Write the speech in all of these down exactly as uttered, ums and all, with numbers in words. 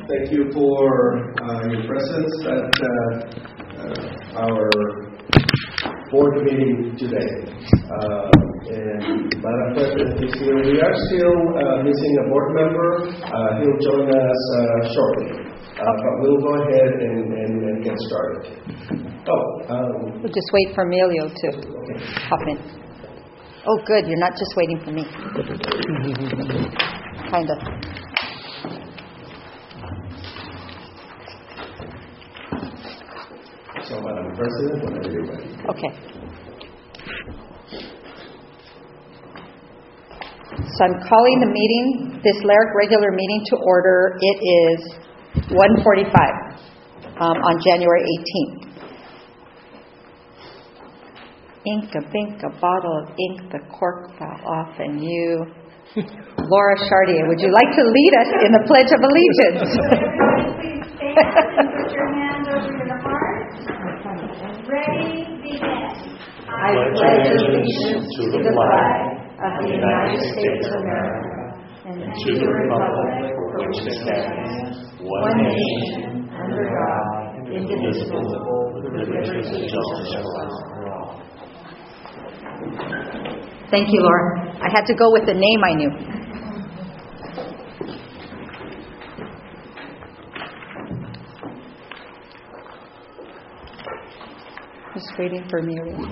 Thank you for uh, your presence at uh, uh, our board meeting today. Uh, and Madam President is here. We are still uh, missing a board member. Uh, he'll join us uh, shortly. Uh, but we'll go ahead and, and, and get started. Oh, um, we'll just wait for Emilio to okay. hop in. Oh, good. You're not just waiting for me. Kind of. So, Madam President, whenever you're ready. Okay. So I'm calling the meeting, this L A R C regular meeting to order. It is one forty-five um, on January eighteenth. Ink a bink, a bottle of ink, the cork fell off, and you, Laura Chartier, would you like to lead us in the Pledge of Allegiance? Please stand and put your hand over your heart. Ready, begin. I pledge allegiance to the flag of the United States of America and to the republic for which it stands, one nation, under God, indivisible, with liberty and justice for all. Thank you, Laura. I had to go with the name I knew. Just waiting for Miriam.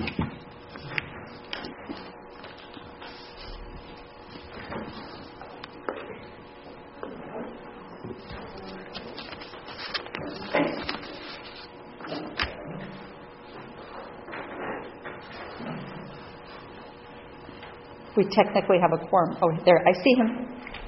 We technically have a quorum. Oh, there, I see him.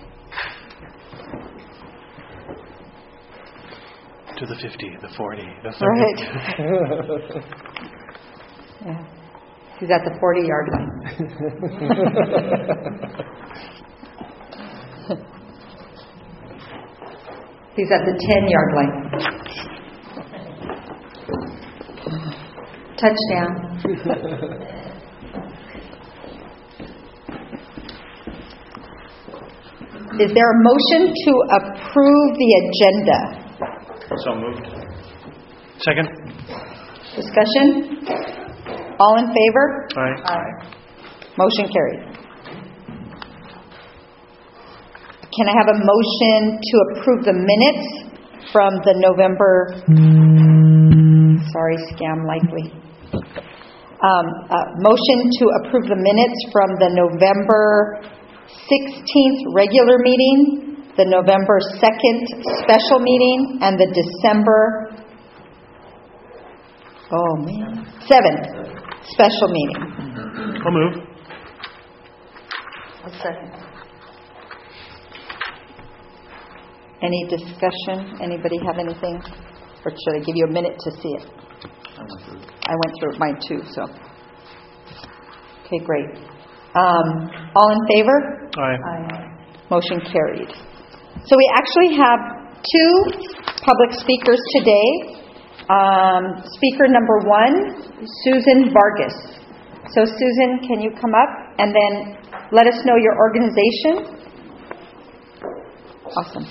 To the fifty, the forty, the thirty. Right. Yeah. He's at the forty-yard line. He's at the ten-yard line. Touchdown. Is there a motion to approve the agenda? So moved. Second. Discussion? All in favor? Aye. Aye. Motion carried. Can I have a motion to approve the minutes from the November, sorry, scam likely. Um, uh, motion to approve the minutes from the November sixteenth regular meeting, the November second special meeting, and the December, oh man, seventh special meeting. I'll move. A second. Any discussion? Anybody have anything? Or should I give you a minute to see it? I went through mine too, so. Okay, great. Um, all in favor? Aye. Aye. Motion carried. So we actually have two public speakers today. Um, speaker number one, Susan Vargas. So Susan, can you come up and then let us know your organization? Awesome.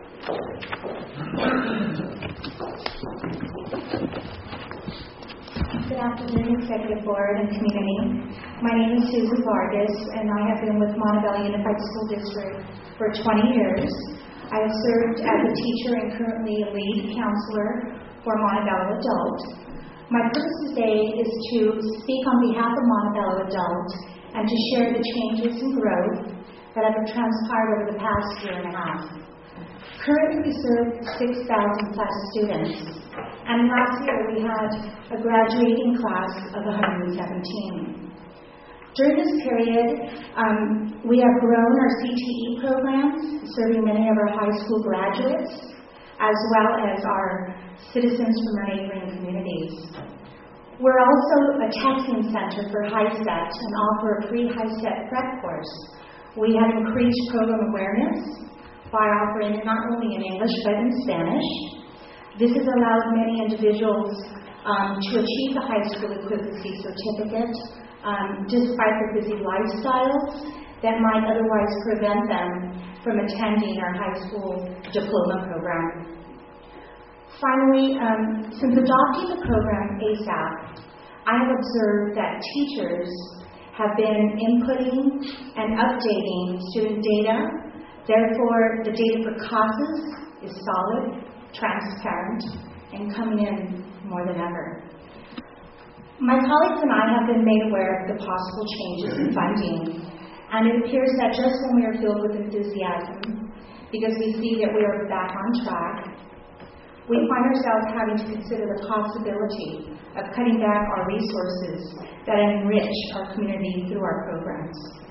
Good afternoon, Executive Board and community. My name is Susan Vargas, and I have been with Montebello Unified School District for twenty years. I have served as a teacher and currently a lead counselor for Montebello Adult. My purpose today is to speak on behalf of Montebello Adult and to share the changes and growth that have transpired over the past year and a half. Currently, we serve six thousand plus students, and last year we had a graduating class of one hundred seventeen. During this period, um, we have grown our C T E programs, serving many of our high school graduates, as well as our citizens from our neighboring communities. We're also a testing center for HiSET and offer a free HiSET prep course. We have increased program awareness by offering it not only in English but in Spanish. This has allowed many individuals um, to achieve the high school equivalency certificate um, despite their busy lifestyles that might otherwise prevent them from attending our high school diploma program. Finally, um, since adopting the program ASAP, I have observed that teachers have been inputting and updating student data. Therefore, the data for classes is solid, transparent, and coming in more than ever. My colleagues and I have been made aware of the possible changes in funding, and it appears that just when we are filled with enthusiasm, because we see that we are back on track, we find ourselves having to consider the possibility of cutting back our resources that enrich our community through our programs.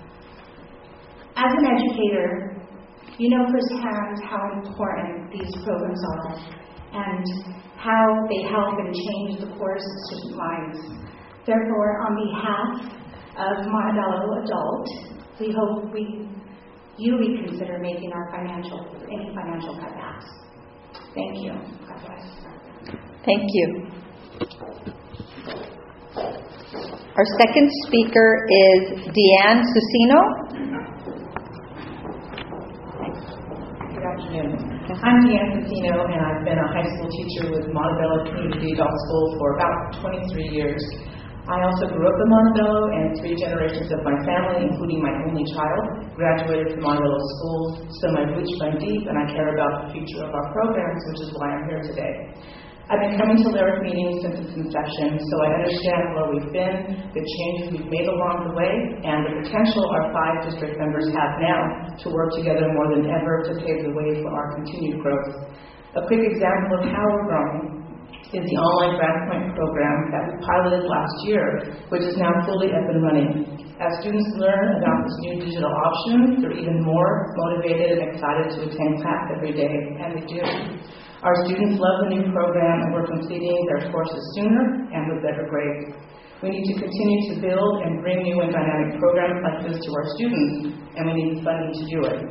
As an educator, you know firsthand how important these programs are and how they help and change the course of student lives. Therefore, on behalf of Montebello Adult, we hope we, you reconsider making our financial, any financial cutbacks. Thank you. God bless. Thank you. Our second speaker is Deanne Susino. Good afternoon. I'm Deanne Susino, and I've been a high school teacher with Montebello Community Adult School for about twenty-three years. I also grew up in Montebello, and three generations of my family, including my only child, graduated from Montebello schools, so my roots run deep, and I care about the future of our programs, which is why I'm here today. I've been coming to LYRIC meetings since its inception, so I understand where we've been, the changes we've made along the way, and the potential our five district members have now to work together more than ever to pave the way for our continued growth. A quick example of how we're growing is the online Grad Point program that we piloted last year, which is now fully up and running. As students learn about this new digital option, they're even more motivated and excited to attend class every day, and they do. Our students love the new program, and we're completing their courses sooner and with better grades. We need to continue to build and bring new and dynamic programs like this to our students, and we need the funding to do it.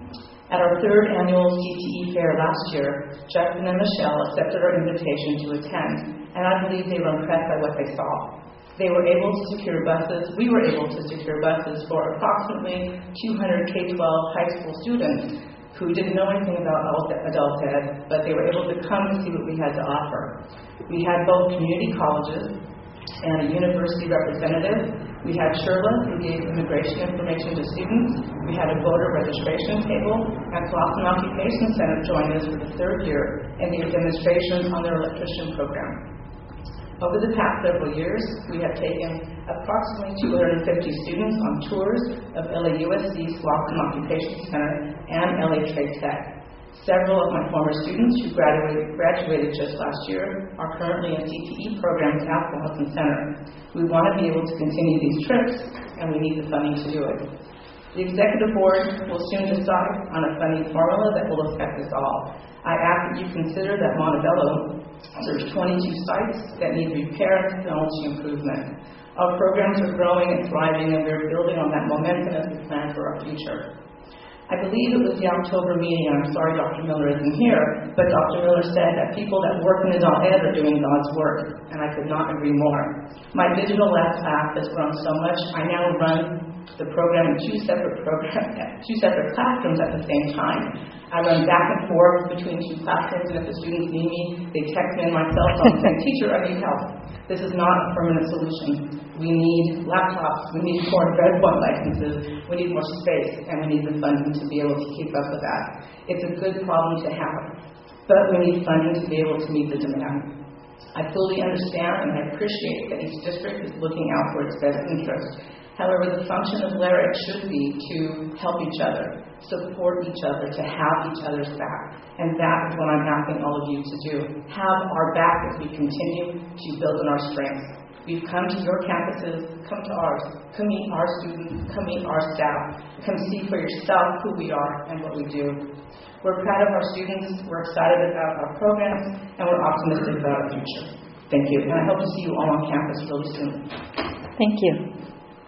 At our third annual C T E fair last year, Justin and Michelle accepted our invitation to attend, and I believe they were impressed by what they saw. They were able to secure buses, we were able to secure buses for approximately two hundred K twelve high school students who didn't know anything about adult ed, but they were able to come to see what we had to offer. We had both community colleges and a university representative. We had Sherla, who gave immigration information to students. We had a voter registration table, and Slauson Occupation Center joined us for the third year and gave demonstrations on their electrician program. Over the past several years, we have taken approximately two hundred fifty students on tours of L A U S C Slauson Occupation Center and L A Trade Tech. Several of my former students who graduated, graduated just last year are currently in C T E programs at Slauson Center. We want to be able to continue these trips, and we need the funding to do it. The Executive Board will soon decide on a funding formula that will affect us all. I ask that you consider that Montebello serves twenty-two sites that need repair and technology improvement. Our programs are growing and thriving, and we're building on that momentum as we plan for our future. I believe it was the October meeting, and I'm sorry Doctor Miller isn't here, but Doctor Miller said that people that work in adult ed are doing God's work, and I could not agree more. My digital lab class has grown so much, I now run the program in two separate programs, two separate classrooms at the same time. I run back and forth between two classrooms, and if the students need me, they text me on my cell phone saying, "Teacher, I need help." This is not a permanent solution. We need laptops, we need more Red One licenses, we need more space, and we need the funding to be able to keep up with that. It's a good problem to have, but we need funding to be able to meet the demand. I fully understand and I appreciate that each district is looking out for its best interest. However, the function of LYRIC should be to help each other, support each other, to have each other's back. And that is what I'm asking all of you to do. Have our back as we continue to build on our strengths. We've come to your campuses, come to ours, come meet our students, come meet our staff, come see for yourself who we are and what we do. We're proud of our students, we're excited about our programs, and we're optimistic about our future. Thank you, and I hope to see you all on campus really soon. Thank you.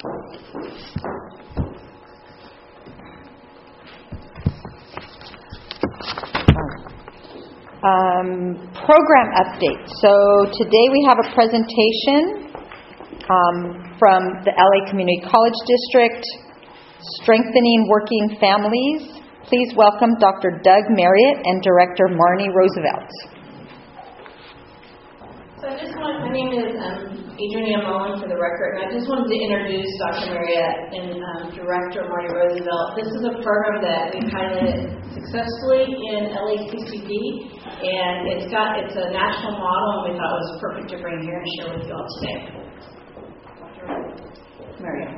Um, program update. So today we have a presentation um, from the L A Community College District, Strengthening Working Families Please welcome Doctor Doug Marriott and Director Marnie Roosevelt. So I just want, my name is um, Adrienne Mullen for the record, and I just wanted to introduce Doctor Marriott and um, Director Marnie Roosevelt. This is a program that we piloted successfully in L A C C D, and it's got it's a national model, and we thought it was perfect to bring here and share with you all today. Doctor Marriott.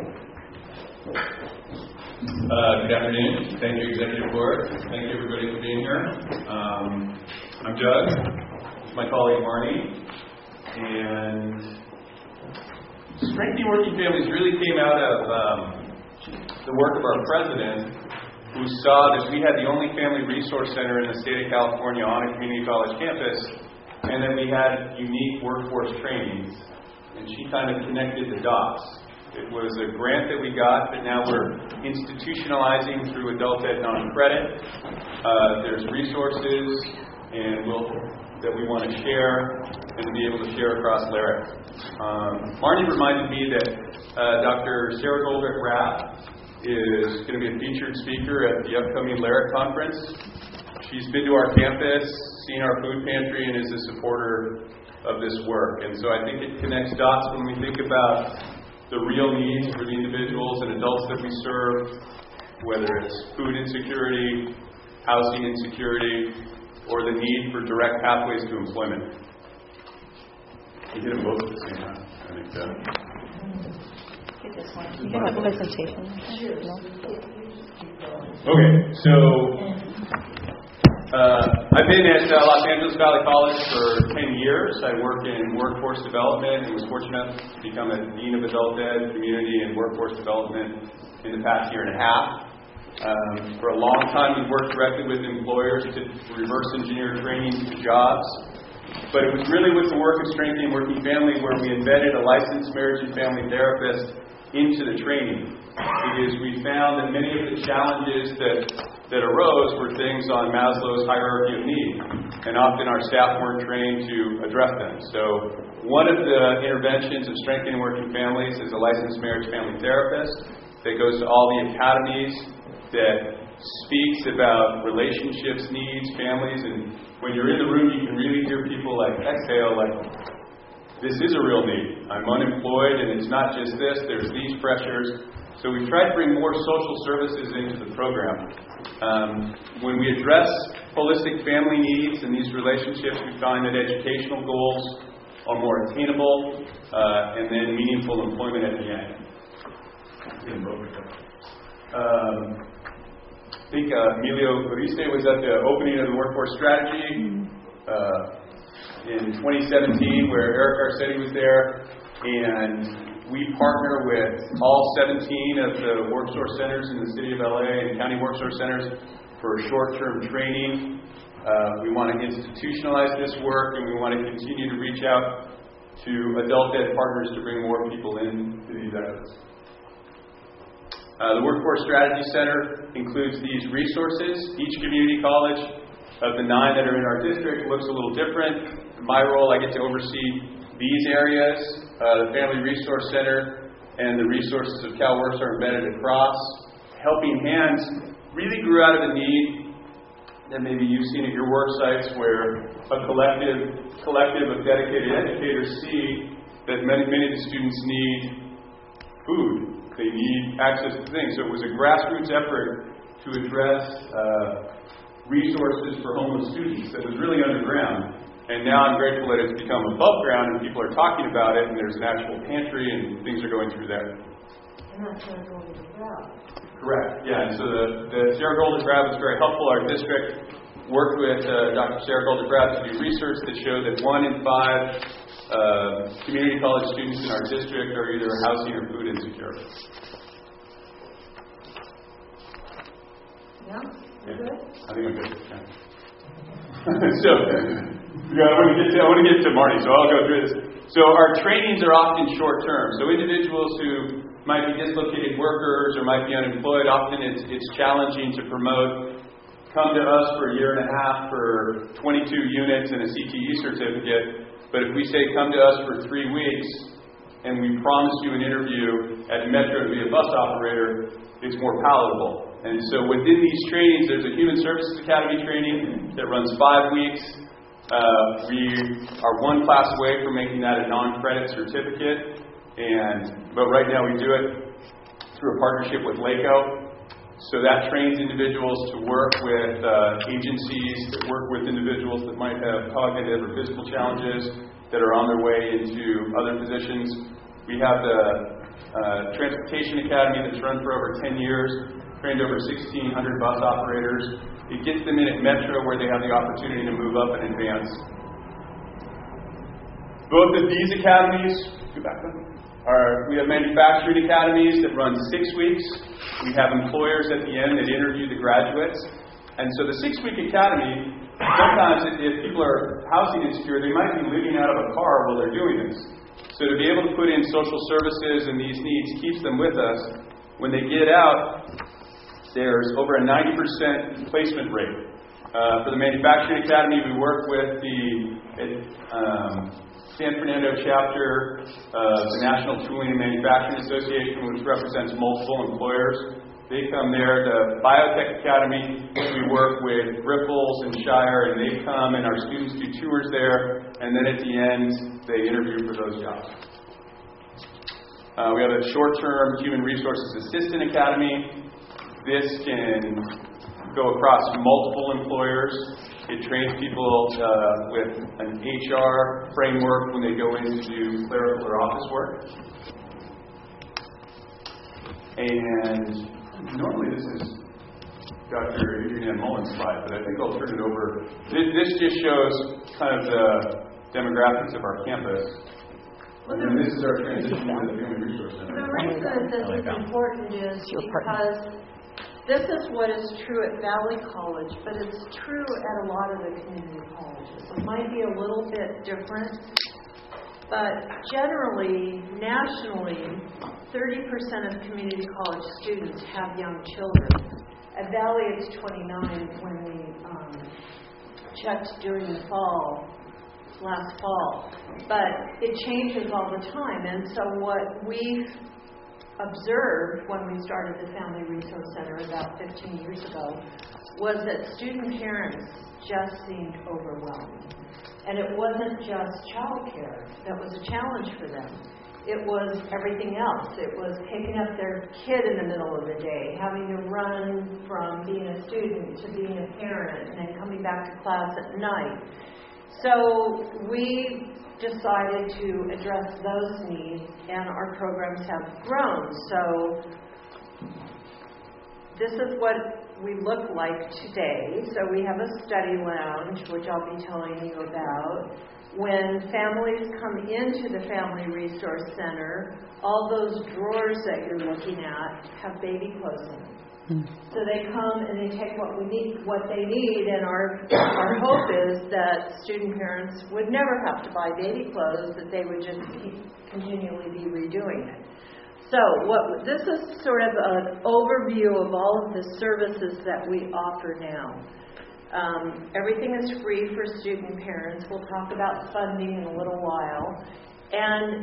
Uh, good afternoon. Thank you, Executive Board. Thank you, everybody, for being here. Um, I'm Doug. It's my colleague, Marnie. And Strengthening Working Families really came out of um, the work of our president, who saw that we had the only family resource center in the state of California on a community college campus, and that we had unique workforce trainings. And she kind of connected the dots. It was a grant that we got that now we're institutionalizing through Adult Ed Non-Credit. Uh, there's resources and we'll, that we want to share and to be able to share across LARIC. Um, Marnie reminded me that uh, Doctor Sarah Goldrick-Rath is going to be a featured speaker at the upcoming LARIC conference. She's been to our campus, seen our food pantry, and is a supporter of this work. And so I think it connects dots when we think about the real needs for the individuals and adults that we serve, whether it's food insecurity, housing insecurity, or the need for direct pathways to employment. We did them both at the same time. I think that. Get this one. You can have a presentation. No? Okay, so uh, I've been at uh, Los Angeles Valley College for ten years. I work in workforce development and was fortunate to become a Dean of Adult Ed, Community, and Workforce Development in the past year and a half. Um, for a long time, we've worked directly with employers to reverse engineer training to jobs. But it was really with the work of Strengthening Working Family where we embedded a licensed marriage and family therapist into the training. Because we found that many of the challenges that, that arose were things on Maslow's hierarchy of need. And often our staff weren't trained to address them. So one of the interventions of Strengthening Working Families is a licensed marriage family therapist that goes to all the academies that speaks about relationships, needs, families, and when you're in the room, you can really hear people like exhale, like, this is a real need. I'm unemployed, and it's not just this. There's these pressures. So we try to bring more social services into the program. Um, when we address holistic family needs and these relationships, we find that educational goals are more attainable, uh, and then meaningful employment at the end. Um, I think uh, Emilio Uriste was at the opening of the Workforce Strategy uh, in twenty seventeen, where Eric Garcetti was there, and we partner with all seventeen of the workforce centers in the city of L A and county workforce centers for short-term training. Uh, we want to institutionalize this work, and we want to continue to reach out to adult ed partners to bring more people in to these efforts. Uh, the Workforce Strategy Center includes these resources. Each community college of the nine that are in our district looks a little different. In my role, I get to oversee these areas. Uh, the Family Resource Center and the resources of CalWorks are embedded across. Helping Hands really grew out of the need that maybe you've seen at your work sites where a collective, collective of dedicated educators see that many, many of the students need food. They need access to things. So it was a grassroots effort to address uh, resources for homeless students that was really underground. And now I'm grateful that it's become above ground and people are talking about it and there's an actual pantry and things are going through there. And that's Sarah Goldrick-Rath. Correct. Yeah. And so the, the Sarah Goldrick-Rath was very helpful. Our district worked with uh, Doctor Sarah Goldrick-Rath to do research that showed that one in five Uh, community college students in our district are either housing or food insecure. Yeah? Yeah. Good? I think I'm good. Yeah. so, yeah, I want to get to I want to get to Marty, so I'll go through this. So our trainings are often short term. So individuals who might be dislocated workers or might be unemployed, often it's it's challenging to promote. Come to us for a year and a half for twenty-two units and a C T E certificate. But if we say come to us for three weeks and we promise you an interview at Metro to be a bus operator, it's more palatable. And so within these trainings, there's a Human Services Academy training that runs five weeks. Uh, we are one class away from making that a non-credit certificate. And but right now we do it through a partnership with LACO. So that trains individuals to work with uh, agencies that work with individuals that might have cognitive or physical challenges that are on their way into other positions. We have the uh, Transportation Academy that's run for over ten years, trained over sixteen hundred bus operators. It gets them in at Metro where they have the opportunity to move up and advance. Both of these academies, go back up, are, we have manufacturing academies that run six weeks. We have employers at the end that interview the graduates. And so the six-week academy, sometimes if, if people are housing insecure, they might be living out of a car while they're doing this. So to be able to put in social services and these needs keeps them with us. When they get out, there's over a ninety percent placement rate. Uh, for the Manufacturing Academy, we work with the um, San Fernando chapter of the National Tooling and Manufacturing Association, which represents multiple employers. They come there. The Biotech Academy, we work with Ripples and Shire, and they come, and our students do tours there, and then at the end, they interview for those jobs. Uh, we have a short-term Human Resources Assistant Academy. This can go across multiple employers. It trains people uh, with an H R framework when they go into clerical or office work. And normally this is Doctor Adrienne Mullen's slide, but I think I'll turn it over. This, this just shows kind of the demographics of our campus. And then this is our transition to the Human Resource Center. The reason that this is important is because this is what is true at Valley College, but it's true at a lot of the community colleges. It might be a little bit different, but generally, nationally, thirty percent of community college students have young children. At Valley, it's twenty-nine when we um, checked during the fall, last fall. But it changes all the time, and so what we've observed when we started the Family Resource Center about fifteen years ago was that student parents just seemed overwhelmed. And it wasn't just childcare that was a challenge for them. It was everything else. It was picking up their kid in the middle of the day, having to run from being a student to being a parent, and then coming back to class at night. So we decided to address those needs, and our programs have grown. So this is what we look like today. So we have a study lounge, which I'll be telling you about. When families come into the Family Resource Center, all those drawers that you're looking at have baby clothes in them. So they come and they take what we need, what they need, and our our hope is that student parents would never have to buy baby clothes; that they would just keep, continually be redoing it. So, what this is sort of an overview of all of the services that we offer now. Um, everything is free for student parents. We'll talk about funding in a little while, and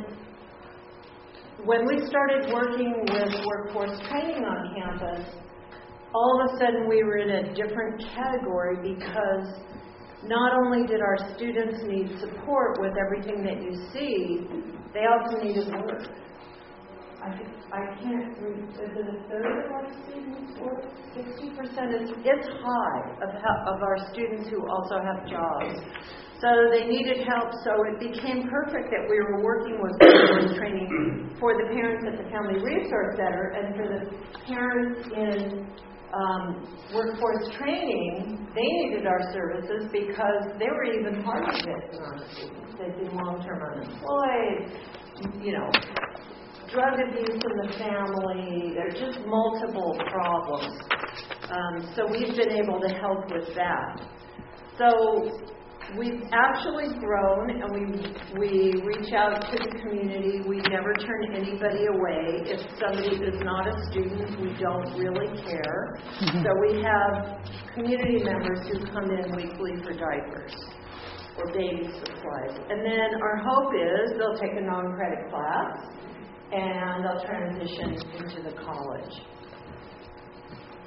when we started working with workforce training on campus, all of a sudden we were in a different category because not only did our students need support with everything that you see, they also needed work. I, I can't read, is it a third of our students work? sixty percent is, it's high of, of our students who also have jobs. So they needed help, so it became perfect that we were working with workforce training for the parents at the Family Resource Center, and for the parents in Um, workforce training, they needed our services because they were even harder hit than our students. They'd be long-term unemployed, you know, drug abuse in the family. There's just multiple problems. Um, so we've been able to help with that. So we've actually grown, and we we reach out to the community. We never turn anybody away. If somebody is not a student, we don't really care. Mm-hmm. So we have community members who come in weekly for diapers or baby supplies. And then our hope is they'll take a non-credit class, and they'll transition into the college.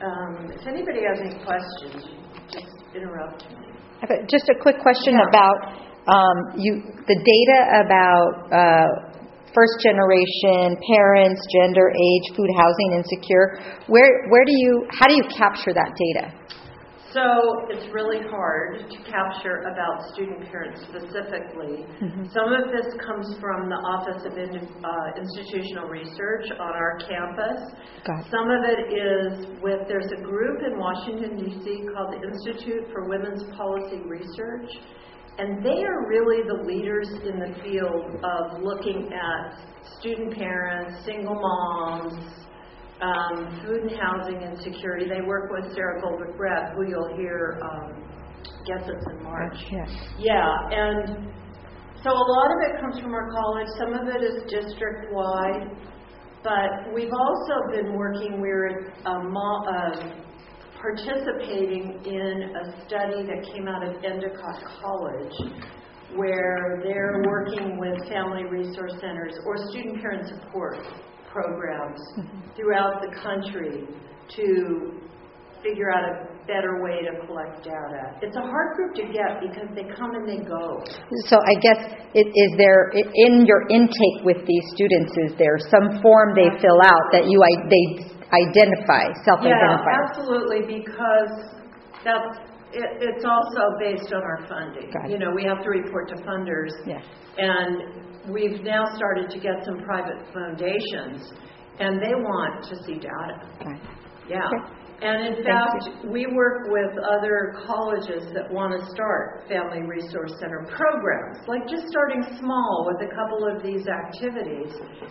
um, if anybody has any questions, just interrupt me. I have a- Just a quick question Yeah. about um, you, the data about uh, first generation, parents, gender, age, food, housing, insecure. Where where do you how do you capture that data? So it's really hard to capture about student parents specifically. Mm-hmm. Some of this comes from the Office of In, uh, Institutional Research on our campus. Got it. Some of it is with, there's a group in Washington, D C called the Institute for Women's Policy Research. And they are really the leaders in the field of looking at student parents, single moms, Um, food and housing insecurity. They work with Sarah Goldberg-Brett, who you'll hear um, guess us in March. Yes. Yeah, and so a lot of it comes from our college. Some of it is district-wide, but we've also been working. We're um, uh, participating in a study that came out of Endicott College, where they're working with family resource centers or student parent support programs throughout the country to figure out a better way to collect data. It's a hard group to get because they come and they go. So I guess, it, is there, in your intake with these students, is there some form they fill out that you I, they identify, self-identify? Yeah, absolutely, because that's, it, it's also based on our funding. You know, we have to report to funders. Yeah. And we've now started to get some private foundations, and they want to see data. Right. Yeah. Okay. And in Thank fact, you. we work with other colleges that want to start Family Resource Center programs, like just starting small with a couple of these activities.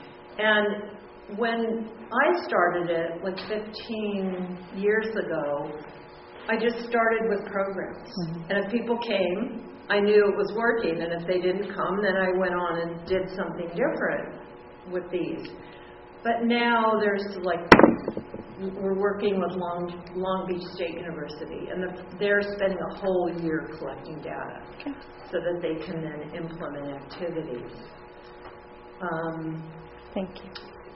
And when I started it, like fifteen years ago, I just started with programs. Mm-hmm. And if people came, I knew it was working, and if they didn't come, then I went on and did something different with these. But now there's like, we're working with Long, Long Beach State University, and the, they're spending a whole year collecting data okay. so that they can then implement activities. Um, Thank you.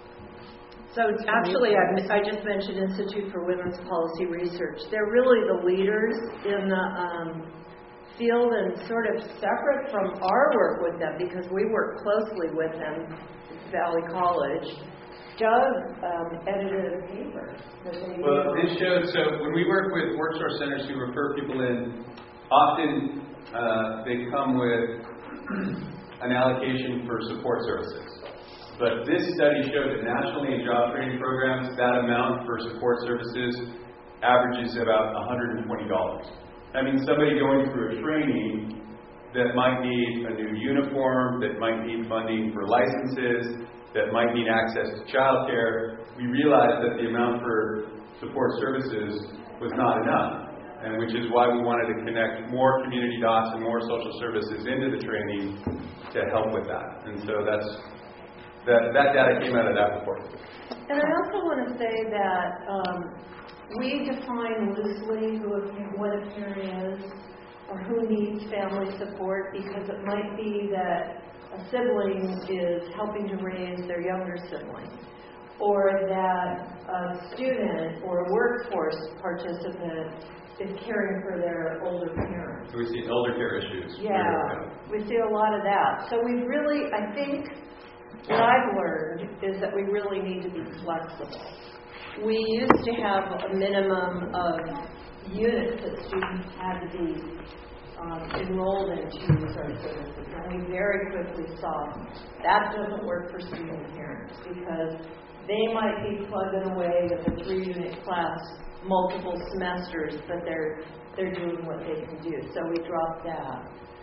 So actually, I, I just mentioned Institute for Women's Policy Research. They're really the leaders in the um, field and sort of separate from our work with them because we work closely with them at Valley College. Doug um, edited a paper. That they well, this shows, so when we work with workforce centers who refer people in, often uh, they come with an allocation for support services. But this study showed that nationally in job training programs, that amount for support services averages about one hundred twenty dollars. That means somebody going through a training that might need a new uniform, that might need funding for licenses, that might need access to childcare. We realized that the amount for support services was not enough, and which is why we wanted to connect more community docs and more social services into the training to help with that. And so that's that, that data came out of that report. And I also want to say that um, we define loosely who a, what a parent is or who needs family support because it might be that a sibling is helping to raise their younger sibling, or that a student or a workforce participant is caring for their older parents. So we see elder care issues. Yeah, we see a lot of that. So we really, I think, what I've learned is that we really need to be flexible. We used to have a minimum of units that students had to be Um, enrolled into resource services, and we very quickly saw that doesn't work for student parents because they might be plugging away with a three-unit class multiple semesters, but they're they're doing what they can do. So we dropped that.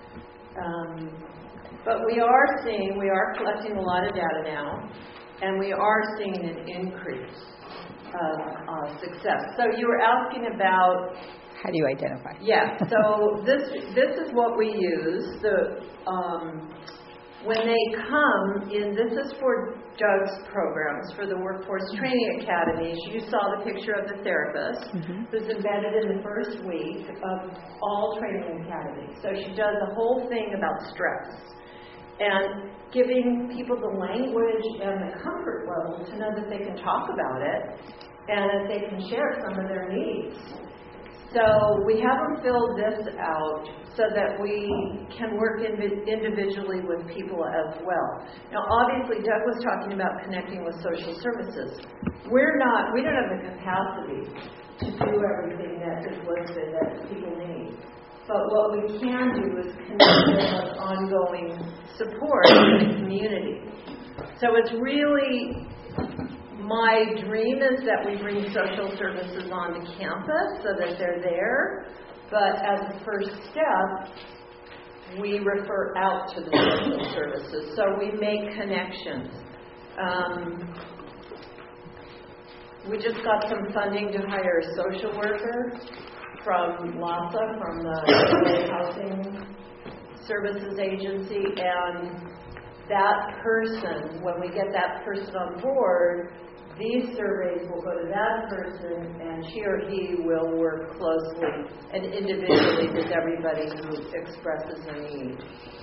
Um, but we are seeing, we are collecting a lot of data now, and we are seeing an increase of uh, success. So you were asking about. How do you identify? Yeah, so this this is what we use. The um, when they come in, this is for Doug's programs, for the Workforce Training Academies. You saw the picture of the therapist mm-hmm. who's embedded in the first week of all training academies. So she does the whole thing about stress and giving people the language and the comfort level to know that they can talk about it and if they can share some of their needs. So we haven't filled this out so that we can work in- individually with people as well. Now, obviously, Doug was talking about connecting with social services. We're not, we don't have the capacity to do everything that is listed that people need. But what we can do is connect them with ongoing support in the community. So it's really, my dream is that we bring social services onto campus so that they're there. But as a first step, we refer out to the social services. So we make connections. Um, we just got some funding to hire a social worker from LASA, from the Housing Services Agency, and that person, when we get that person on board, these surveys will go to that person, and she or he will work closely and individually with everybody who expresses a need.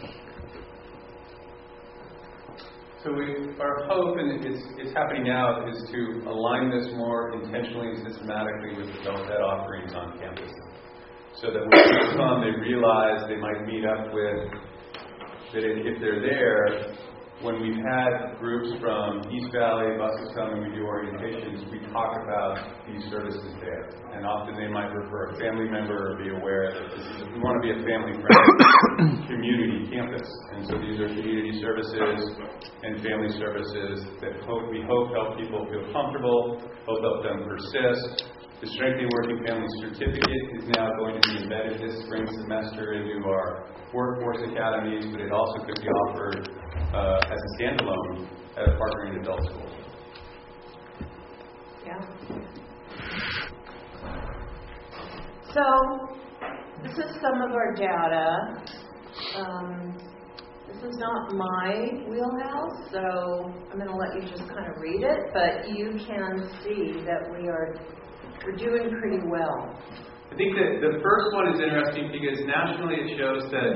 So we, our hope, and it's, it's happening now, is to align this more intentionally and systematically with adult ed offerings on campus. So that when people come, they realize they might meet up with, that if they're there, when we've had groups from East Valley, buses come and we do orientations, we talk about these services there. And often they might refer a family member or be aware that this is, we want to be a family-friendly community campus. And so these are community services and family services that hope, we hope help people feel comfortable, hope help them persist. The Strengthening Working Family Certificate is now going to be embedded this spring semester into our workforce academies, but it also could be offered uh, as a standalone at a partnering adult school. Yeah. So, this is some of our data. Um, this is not my wheelhouse, so I'm going to let you just kind of read it, but you can see that we are we're doing pretty well. I think that the first one is interesting because nationally it shows that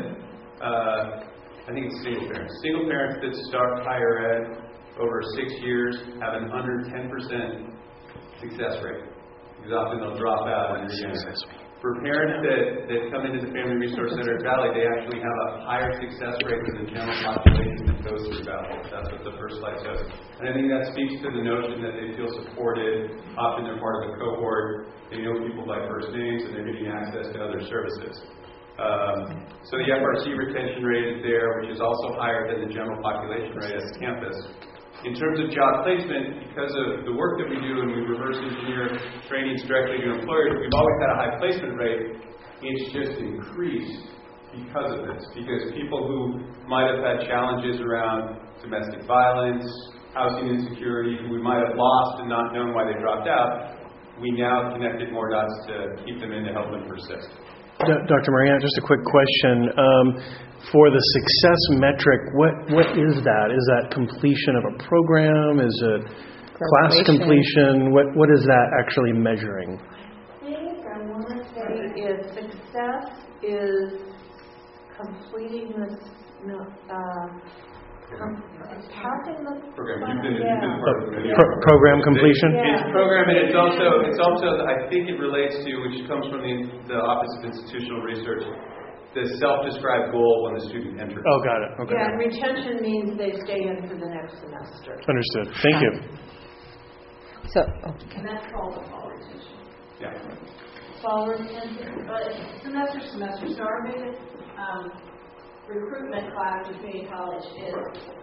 uh, I think it's single parents. Single parents that start higher ed over six years have an under ten percent success rate. Because often they'll drop out and re-enter. For parents that, that come into the Family Resource Center at Valley, they actually have a higher success rate than the general population that goes through Valley. That's what the first slide shows. And I think that speaks to the notion that they feel supported. Often they're part of a cohort. They know people by first names and they're getting access to other services. Um, so the F R C retention rate is there, which is also higher than the general population rate at the campus. In terms of job placement, because of the work that we do and we reverse engineer trainings directly to employers, we've always had a high placement rate. It's just increased because of this. Because people who might have had challenges around domestic violence, housing insecurity, who we might have lost and not known why they dropped out, we now connected more dots to keep them in to help them persist. Doctor Marianne, just a quick question. Um, for the success metric, what what is that? Is that completion of a program? Is it class completion? What What is that actually measuring? I think I want to say is success is completing this, no, uh, com- passing the Program. class, You've been, yeah. you've been part of the Pro- program completion? Yeah. It's program, and it's also, it's also, I think it relates to, which comes from the, the Office of Institutional Research, the self-described goal when the student enters. Oh, got it. Okay. Yeah, and retention means they stay in for the next semester. Understood. Thank you. So, oh, And that's called a fall retention. Yeah. Fall retention. But semester to semester, so our biggest um, recruitment class at community college is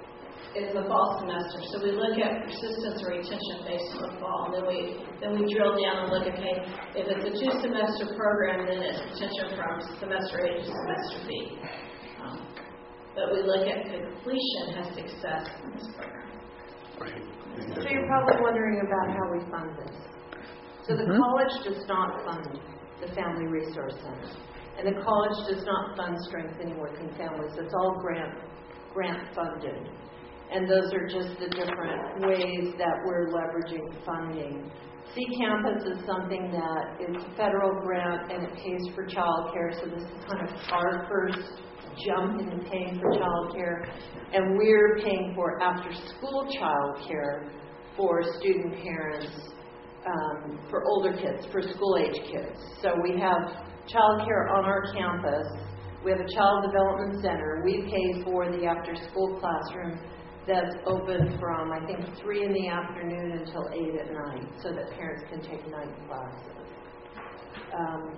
is the fall semester. So we look at persistence or retention based on the fall, and then we then we drill down and look, okay, if it's a two semester program, then it's retention from semester A to semester B. Um, but we look at completion has success in this program. Right. So you're probably wondering about how we fund this. So the Mm-hmm. college does not fund the Family Resource Center. And the college does not fund Strengthening Working Families. It's all grant grant funded. And those are just the different ways that we're leveraging funding. C Campus is something that is a federal grant and it pays for childcare. So this is kind of our first jump into paying for childcare. And we're paying for after-school childcare for student parents um, for older kids, for school-age kids. So we have childcare on our campus. We have a child development center. We pay for the after-school classroom that's open from, I think, three in the afternoon until eight at night, so that parents can take night classes. Um,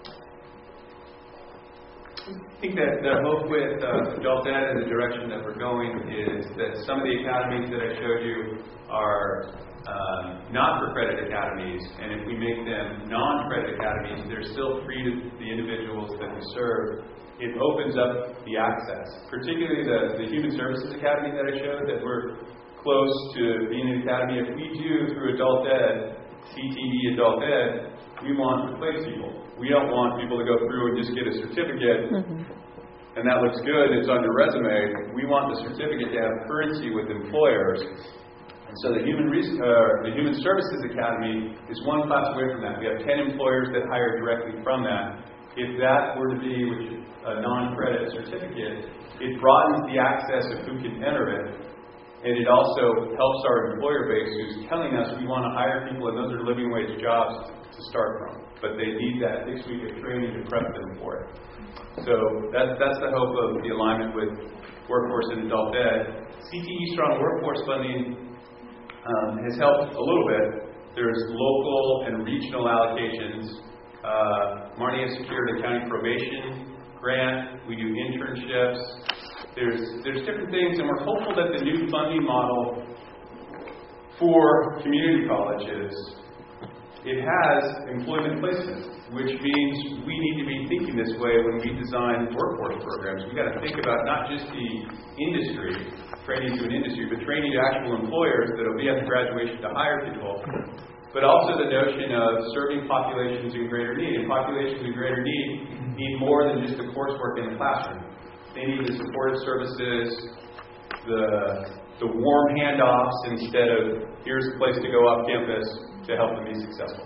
I think that the hope with uh, adult ed and the direction that we're going is that some of the academies that I showed you are uh, not-for-credit academies, and if we make them non-credit academies, they're still free to the individuals that we serve. It opens up the access, particularly the, the Human Services Academy that I showed, that we're close to being an academy. If we do through adult ed, C T E adult ed, we want to replace people. We don't want people to go through and just get a certificate, mm-hmm. and that looks good, it's on your resume. We want the certificate to have currency with employers. And so the Human, Res- uh, the Human Services Academy is one class away from that. We have ten employers that hire directly from that. If that were to be which, a non-credit certificate, it broadens the access of who can enter it, and it also helps our employer base who's telling us we want to hire people, and those are living wage jobs to start from. But they need that six week of training to prep them for it. So that, that's the hope of the alignment with workforce and adult ed. C T E Strong Workforce Funding um, has helped a little bit. There's local and regional allocations. Uh, Marnie has secured a county probation grant. We do internships. There's, there's different things, and we're hopeful that the new funding model for community colleges, it has employment placement, which means we need to be thinking this way when we design workforce programs. We've got to think about not just the industry, training to an industry, but training to actual employers that will be at the graduation to hire people, but also the notion of serving populations in greater need. And populations in greater need need more than just the coursework in the classroom. They need the supportive services, the, the warm handoffs instead of here's a place to go off campus to help them be successful.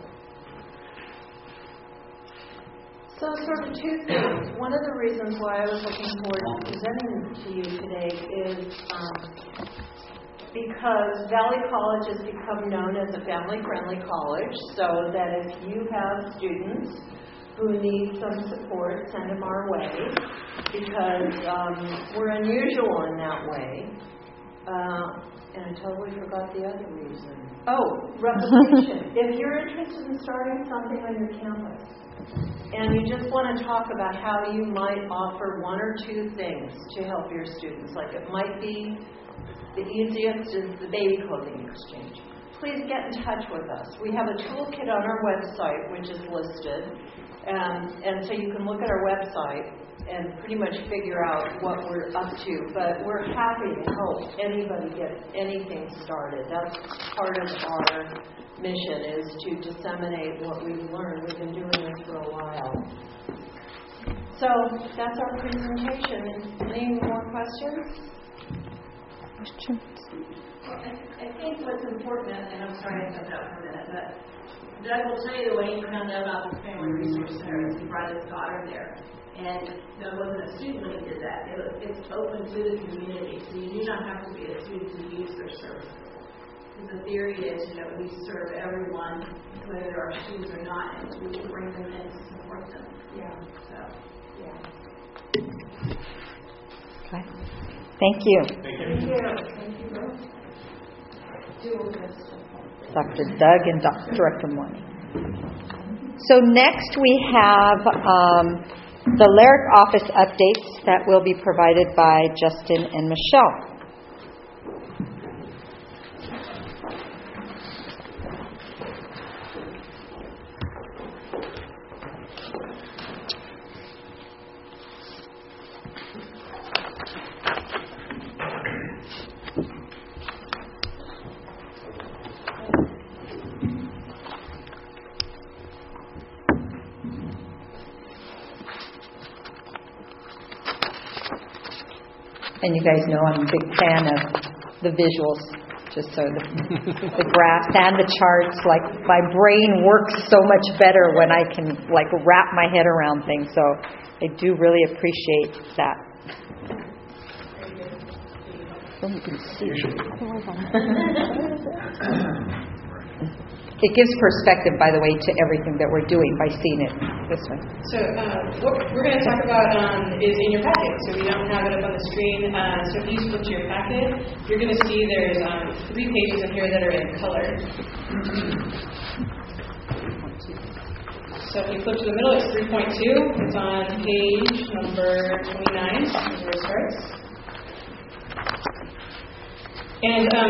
So sort of two things. One of the reasons why I was looking forward to presenting to you today is um, because Valley College has become known as a family-friendly college, so that if you have students who need some support, send them our way, because um, we're unusual in that way. Uh, and I totally forgot the other reason. Oh, replication. If you're interested in starting something on your campus, and you just want to talk about how you might offer one or two things to help your students, like it might be the easiest is the baby clothing exchange. Please get in touch with us. We have a toolkit on our website, which is listed, um, and so you can look at our website and pretty much figure out what we're up to. But we're happy to help anybody get anything started. That's part of our mission, is to disseminate what we've learned. We've been doing this for a while. So that's our presentation. Any more questions? Questions? Well, I, I think what's important, and I'm sorry I cut out for a minute, but Doug will tell you the way he found out about the Family Resource Center is he brought his daughter there. And there wasn't a student when he did that. It was, it's open to the community, so you do not have to be a student to use their services. Because the theory is, you know, we serve everyone, whether there are students or not, and we can bring them in to support them. Yeah. So, yeah. Okay. Thank you. Thank you. Thank you. Thank you both. Doctor Doug and Doctor Director Morning. So next we have um, the Lyric office updates that will be provided by Justin and Michelle. And you guys know I'm a big fan of the visuals, just so the, the graphs and the charts. Like, my brain works so much better when I can, like, wrap my head around things. So I do really appreciate that. So you can see. It gives perspective, by the way, to everything that we're doing by seeing it this way. So uh, what we're going to talk about um, is in your packet. So we don't have it up on the screen. Uh, so if you flip to your packet, you're going to see there's um, three pages in here that are in color. So if you flip to the middle, it's three point two. It's on page number twenty-nine. Is where it starts. And um,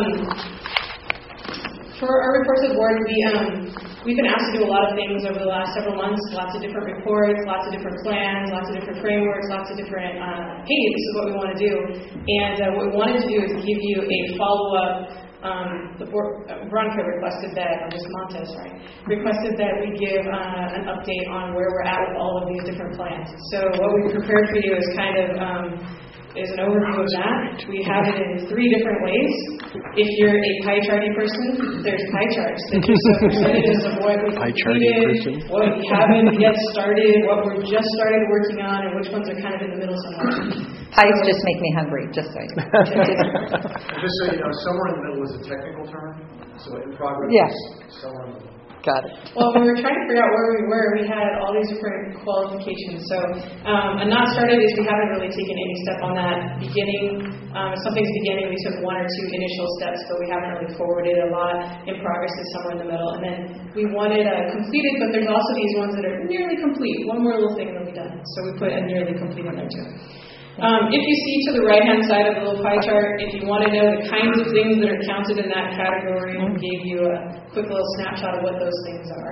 for our reports of board, we, um, we've been asked to do a lot of things over the last several months, lots of different reports, lots of different plans, lots of different frameworks, lots of different, uh, hey, this is what we want to do. And uh, what we wanted to do is give you a follow-up. Um, the board, uh, Veronica requested that, or just Montes, sorry, requested that we give uh, an update on where we're at with all of these different plans. So what we've prepared for you is kind of um, is an overview of that. We have it in three different ways. If you're a pie charty person, there's pie charts that give some percentages of what we've completed, what we haven't yet started, what we're just started working on, and which ones are kind of in the middle somewhere. Pies just make me hungry, just so you know. Just so you know, somewhere in the middle is a technical term, so in progress Yes. is somewhere in the middle. Got it. Well, when we were trying to figure out where we were, we had all these different qualifications. So um, a not started is we haven't really taken any step on that beginning. Um, if something's beginning, we took one or two initial steps, but we haven't really forwarded a lot. In progress is somewhere in the middle. And then we wanted uh, completed, but there's also these ones that are nearly complete. One more little thing and they'll be done. So we put a nearly complete in there too. Um, if you see to the right-hand side of the little pie chart, if you want to know the kinds of things that are counted in that category, we gave you a quick little snapshot of what those things are.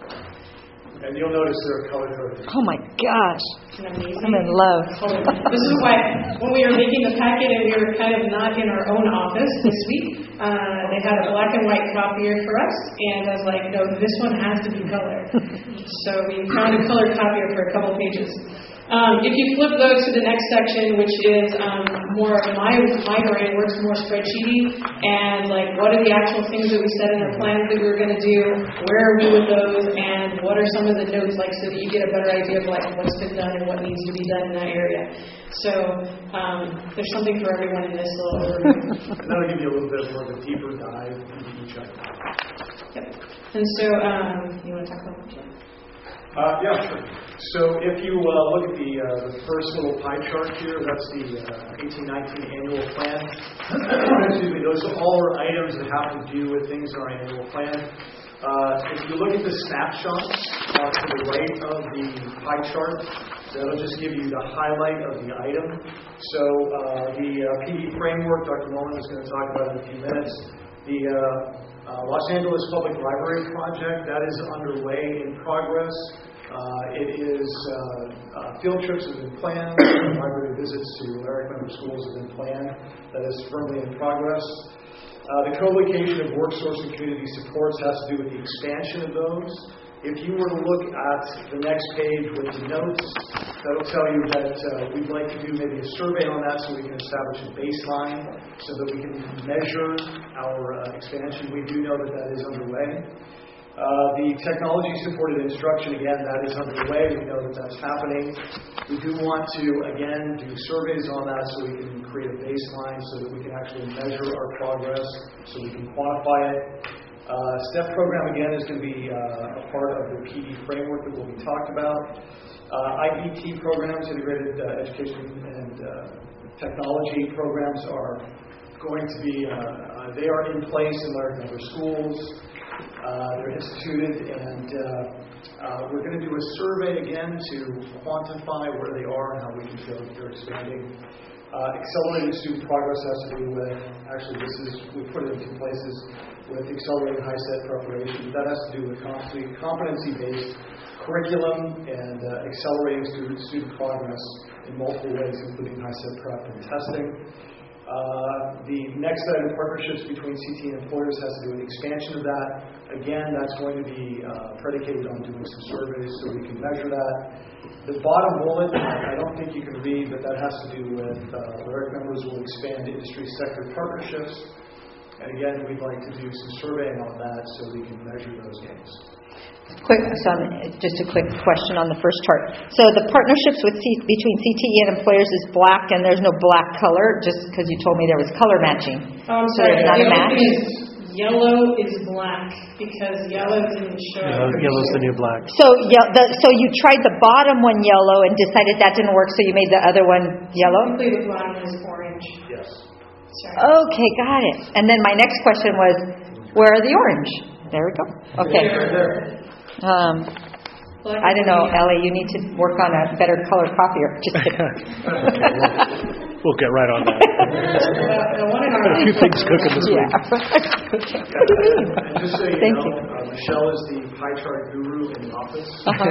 And you'll notice they're color-coded. Oh my gosh. Isn't that amazing? I'm in love. This is why when we were making the packet and we were kind of not in our own office this week, uh, they had a black and white copier for us, and I was like, no, this one has to be color. So we found a color copier for a couple pages. Um, if you flip though to the next section, which is um, more of my my brain works more spreadsheety, and like what are the actual things that we said in our plans that we were going to do, where are we with those, and what are some of the notes, like so that you get a better idea of like what's been done and what needs to be done in that area. So um, there's something for everyone in this little overview. And that'll give you a little bit more of a deeper dive into each item. Yep. And so um, you want to talk about that? Uh, yeah, sure. So if you uh, look at the, uh, the first little pie chart here, that's the uh, eighteen nineteen annual plan. Excuse me, those all are items that have to do with things in our annual plan. Uh, if you look at the snapshots uh, to the right of the pie chart, that'll just give you the highlight of the item. So uh, the uh, P D framework, Doctor Mullen is going to talk about in a few minutes. The uh, Uh, Los Angeles Public Library project, that is underway in progress. Uh, it is, uh, uh, field trips have been planned, library visits to Lyric member schools have been planned. That is firmly in progress. Uh, the co-location of work source and community supports has to do with the expansion of those. If you were to look at the next page with the notes, that'll tell you that uh, we'd like to do maybe a survey on that so we can establish a baseline so that we can measure our uh, expansion. We do know that that is underway. Uh, the technology-supported instruction, again, that is underway. We know that that's happening. We do want to, again, do surveys on that so we can create a baseline so that we can actually measure our progress, so we can quantify it. Uh, STEP program, again, is going to be uh, a part of the P D framework that will be talked about. Uh, I E T programs, integrated uh, education and uh, technology programs, are going to be, uh, uh, they are in place in Lyric member schools. Uh, they're instituted, and uh, uh, we're going to do a survey again to quantify where they are and how we can feel that they're expanding. Uh, accelerated student progress has to do with, actually this is, we put it in two places, with accelerated HiSET preparation. That has to do with competency-based curriculum and uh, accelerating student, student progress in multiple ways, including HiSET prep and testing. Uh, the next item, partnerships between C T E and employers, has to do with expansion of that. Again, that's going to be uh, predicated on doing some surveys so we can measure that. The bottom bullet, I don't think you can read, but that has to do with uh, Lyric members will expand industry sector partnerships. And again, we'd like to do some surveying on that so we can measure those gains. Quick, so just a quick question on the first chart. So the partnerships with C, between C T E and employers is black, and there's no black color, just because you told me there was color matching. Um, so there's not a match? Yellow is black because yellow didn't show. Yellow, yellow's the new black. So, yeah, the, so you tried the bottom one yellow and decided that didn't work, so you made the other one yellow? Typically the bottom is orange. Yes. Sorry. Okay, got it. And then my next question was, where are the orange? There we go. Okay. Um, I don't know, Ellie, you need to work on a better color copier. Just kidding. We'll get right on that. A few things cooking this week. Yeah. What do you mean? And just so you Thank know, you. Uh, Michelle is the pie chart guru in the office. Uh-huh.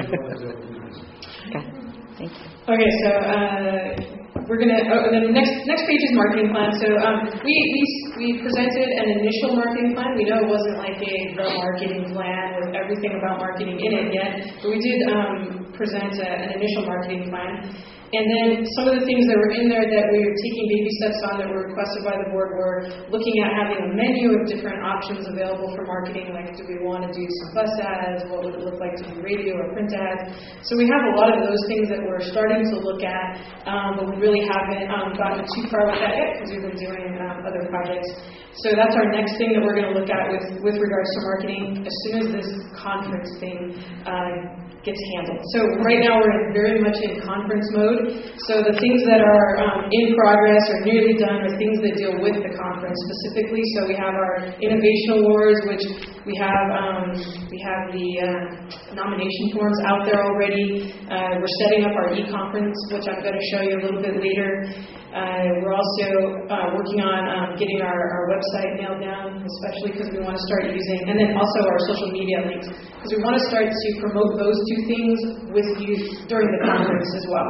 Okay. Thank you. Okay, so uh, we're gonna. Oh, and then the next next page is marketing plan. So um, we we we presented an initial marketing plan. We know it wasn't like a the marketing plan with everything about marketing in it yet, but we did um, present a, an initial marketing plan. And then some of the things that were in there that we were taking baby steps on that were requested by the board were looking at having a menu of different options available for marketing, like do we want to do some bus ads, what would it look like to do radio or print ads. So we have a lot of those things that we're starting to look at, um, but we really haven't um, gotten too far with that yet because we've been doing um, other projects. So that's our next thing that we're going to look at with, with regards to marketing as soon as this conference thing uh, gets handled. So right now we're in very much in conference mode. So the things that are um, in progress or nearly done are things that deal with the conference specifically. So we have our innovation awards, which we have um, we have the uh, nomination forms out there already. Uh, we're setting up our e-conference, which I'm going to show you a little bit later. Uh, we're also uh, working on um, getting our, our website nailed down, especially because we want to start using, and then also our social media links, because we want to start to promote those two things with you during the conference as well.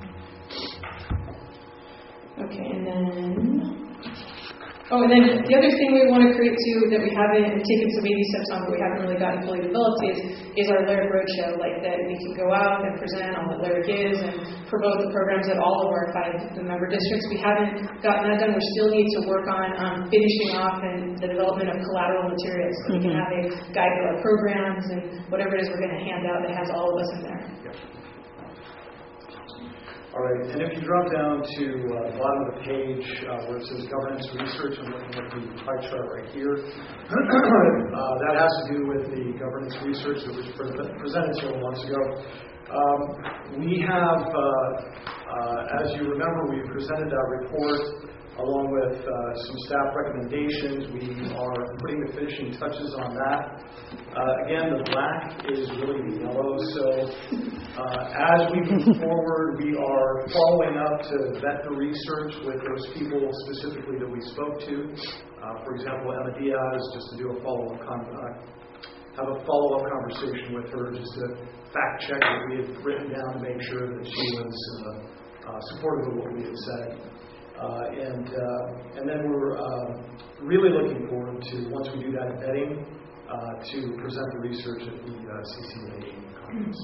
Okay, and then, oh, and then the other thing we want to create too that we haven't taken some baby steps on, but we haven't really gotten fully developed is, is our Lyric Roadshow, like that we can go out and present on what Lyric is and promote the programs at all of our five member districts. We haven't gotten that done. We still need to work on um, finishing off and the development of collateral materials so mm-hmm. we can have a guide to our programs and whatever it is we're going to hand out that has all of us in there. All right, and if you drop down to uh, the bottom of the page uh, where it says governance research, I'm looking at the pie chart right here. uh, that has to do with the governance research that was pre- presented several months ago. Um, we have, uh, uh, as you remember, we presented that report along with uh, some staff recommendations. We are putting the finishing touches on that. Uh, again, the black is really the yellow, so uh, as we move forward, we are following up to vet the research with those people specifically that we spoke to. Uh, for example, Emma Diaz, just to do a follow-up con- uh, have a follow-up conversation with her, just to fact check what we had written down to make sure that she was uh, uh, supportive of what we had said. Uh, and uh, and then we're uh, really looking forward to, once we do that vetting, uh, to present the research at the uh, C C A conference.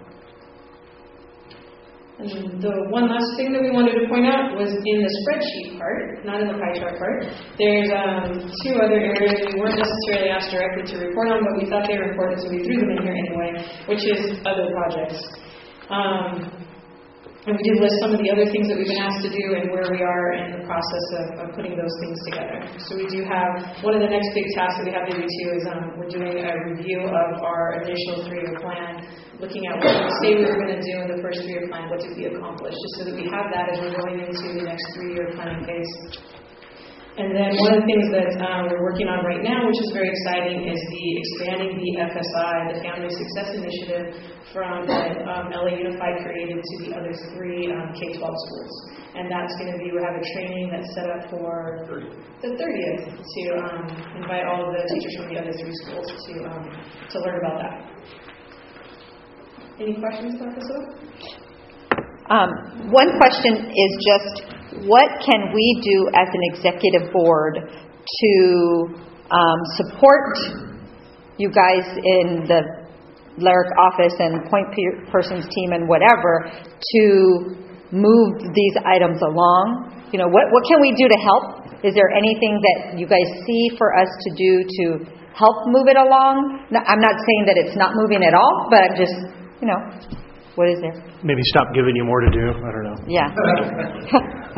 And the one last thing that we wanted to point out was in the spreadsheet part, not in the pie chart part. There's um, two other areas we weren't necessarily asked directly to report on, but we thought they were important, so we threw them in here anyway, which is other projects. Um, And we did list some of the other things that we've been asked to do and where we are in the process of, of putting those things together. So we do have, one of the next big tasks that we have to do too is um, we're doing a review of our initial three-year plan, looking at what we say we were going to do in the first three-year plan, what did we accomplish, just so that we have that as we're going into the next three-year planning phase. And then one of the things that um, we're working on right now, which is very exciting, is the expanding the F S I, the Family Success Initiative, from that um, L A Unified created to the other three um, K twelve schools. And that's going to be, we have a training that's set up for the thirtieth to um, invite all of the teachers from the other three schools to um, to learn about that. Any questions about this one? Um, one question is just, what can we do as an executive board to um, support you guys in the Lyric office and point person's team and whatever to move these items along? You know, what, what can we do to help? Is there anything that you guys see for us to do to help move it along? No, I'm not saying that it's not moving at all, but I'm just, you know, what is there? Maybe stop giving you more to do. I don't know. Yeah.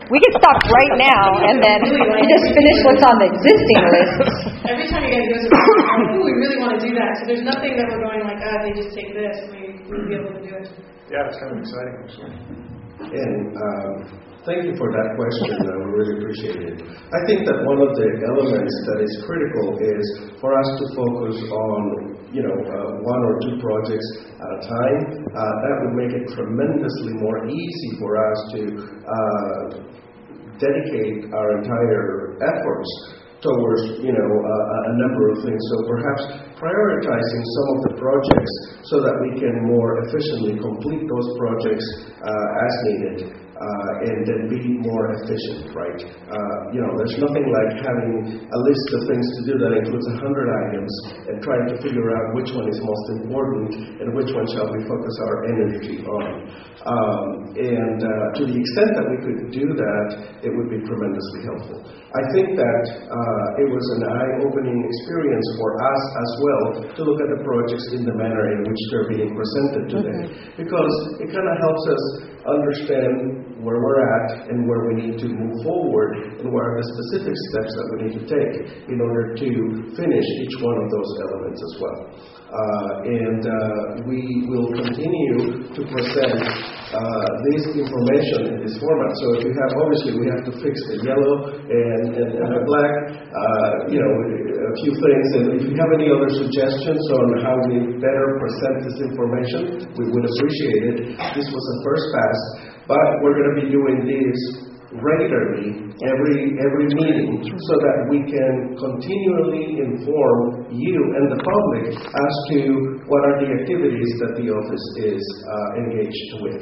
We can stop right now, and then we just finish what's on the existing list. Every time you guys go to the oh, we really want to do that. So there's nothing that we're going like, ah, they just take this. We we'll be able to do it. Yeah, it's kind of exciting, actually. And um, thank you for that question. I really appreciate it. I think that one of the elements that is critical is for us to focus on, you know, uh, one or two projects at a time. Uh, that would make it tremendously more easy for us to uh, dedicate our entire efforts towards, you know, uh, a number of things. So perhaps prioritizing some of the projects so that we can more efficiently complete those projects uh, as needed. Uh, and then be more efficient, right? Uh, you know, there's nothing like having a list of things to do that includes a hundred items and trying to figure out which one is most important and which one shall we focus our energy on. Um, and uh, to the extent that we could do that, it would be tremendously helpful. I think that uh, it was an eye-opening experience for us as well to look at the projects in the manner in which they're being presented today, mm-hmm. because it kind of helps us understand where we're at and where we need to move forward and what are the specific steps that we need to take in order to finish each one of those elements as well. Uh, and uh, we will continue to present uh, this information in this format. So if you have, obviously we have to fix the yellow and, and, and the black, uh, you know, a few things. And if you have any other suggestions on how we better present this information, we would appreciate it. This was a first pass, but we're going to be doing this regularly every every meeting so that we can continually inform you and the public as to what are the activities that the office is uh, engaged with.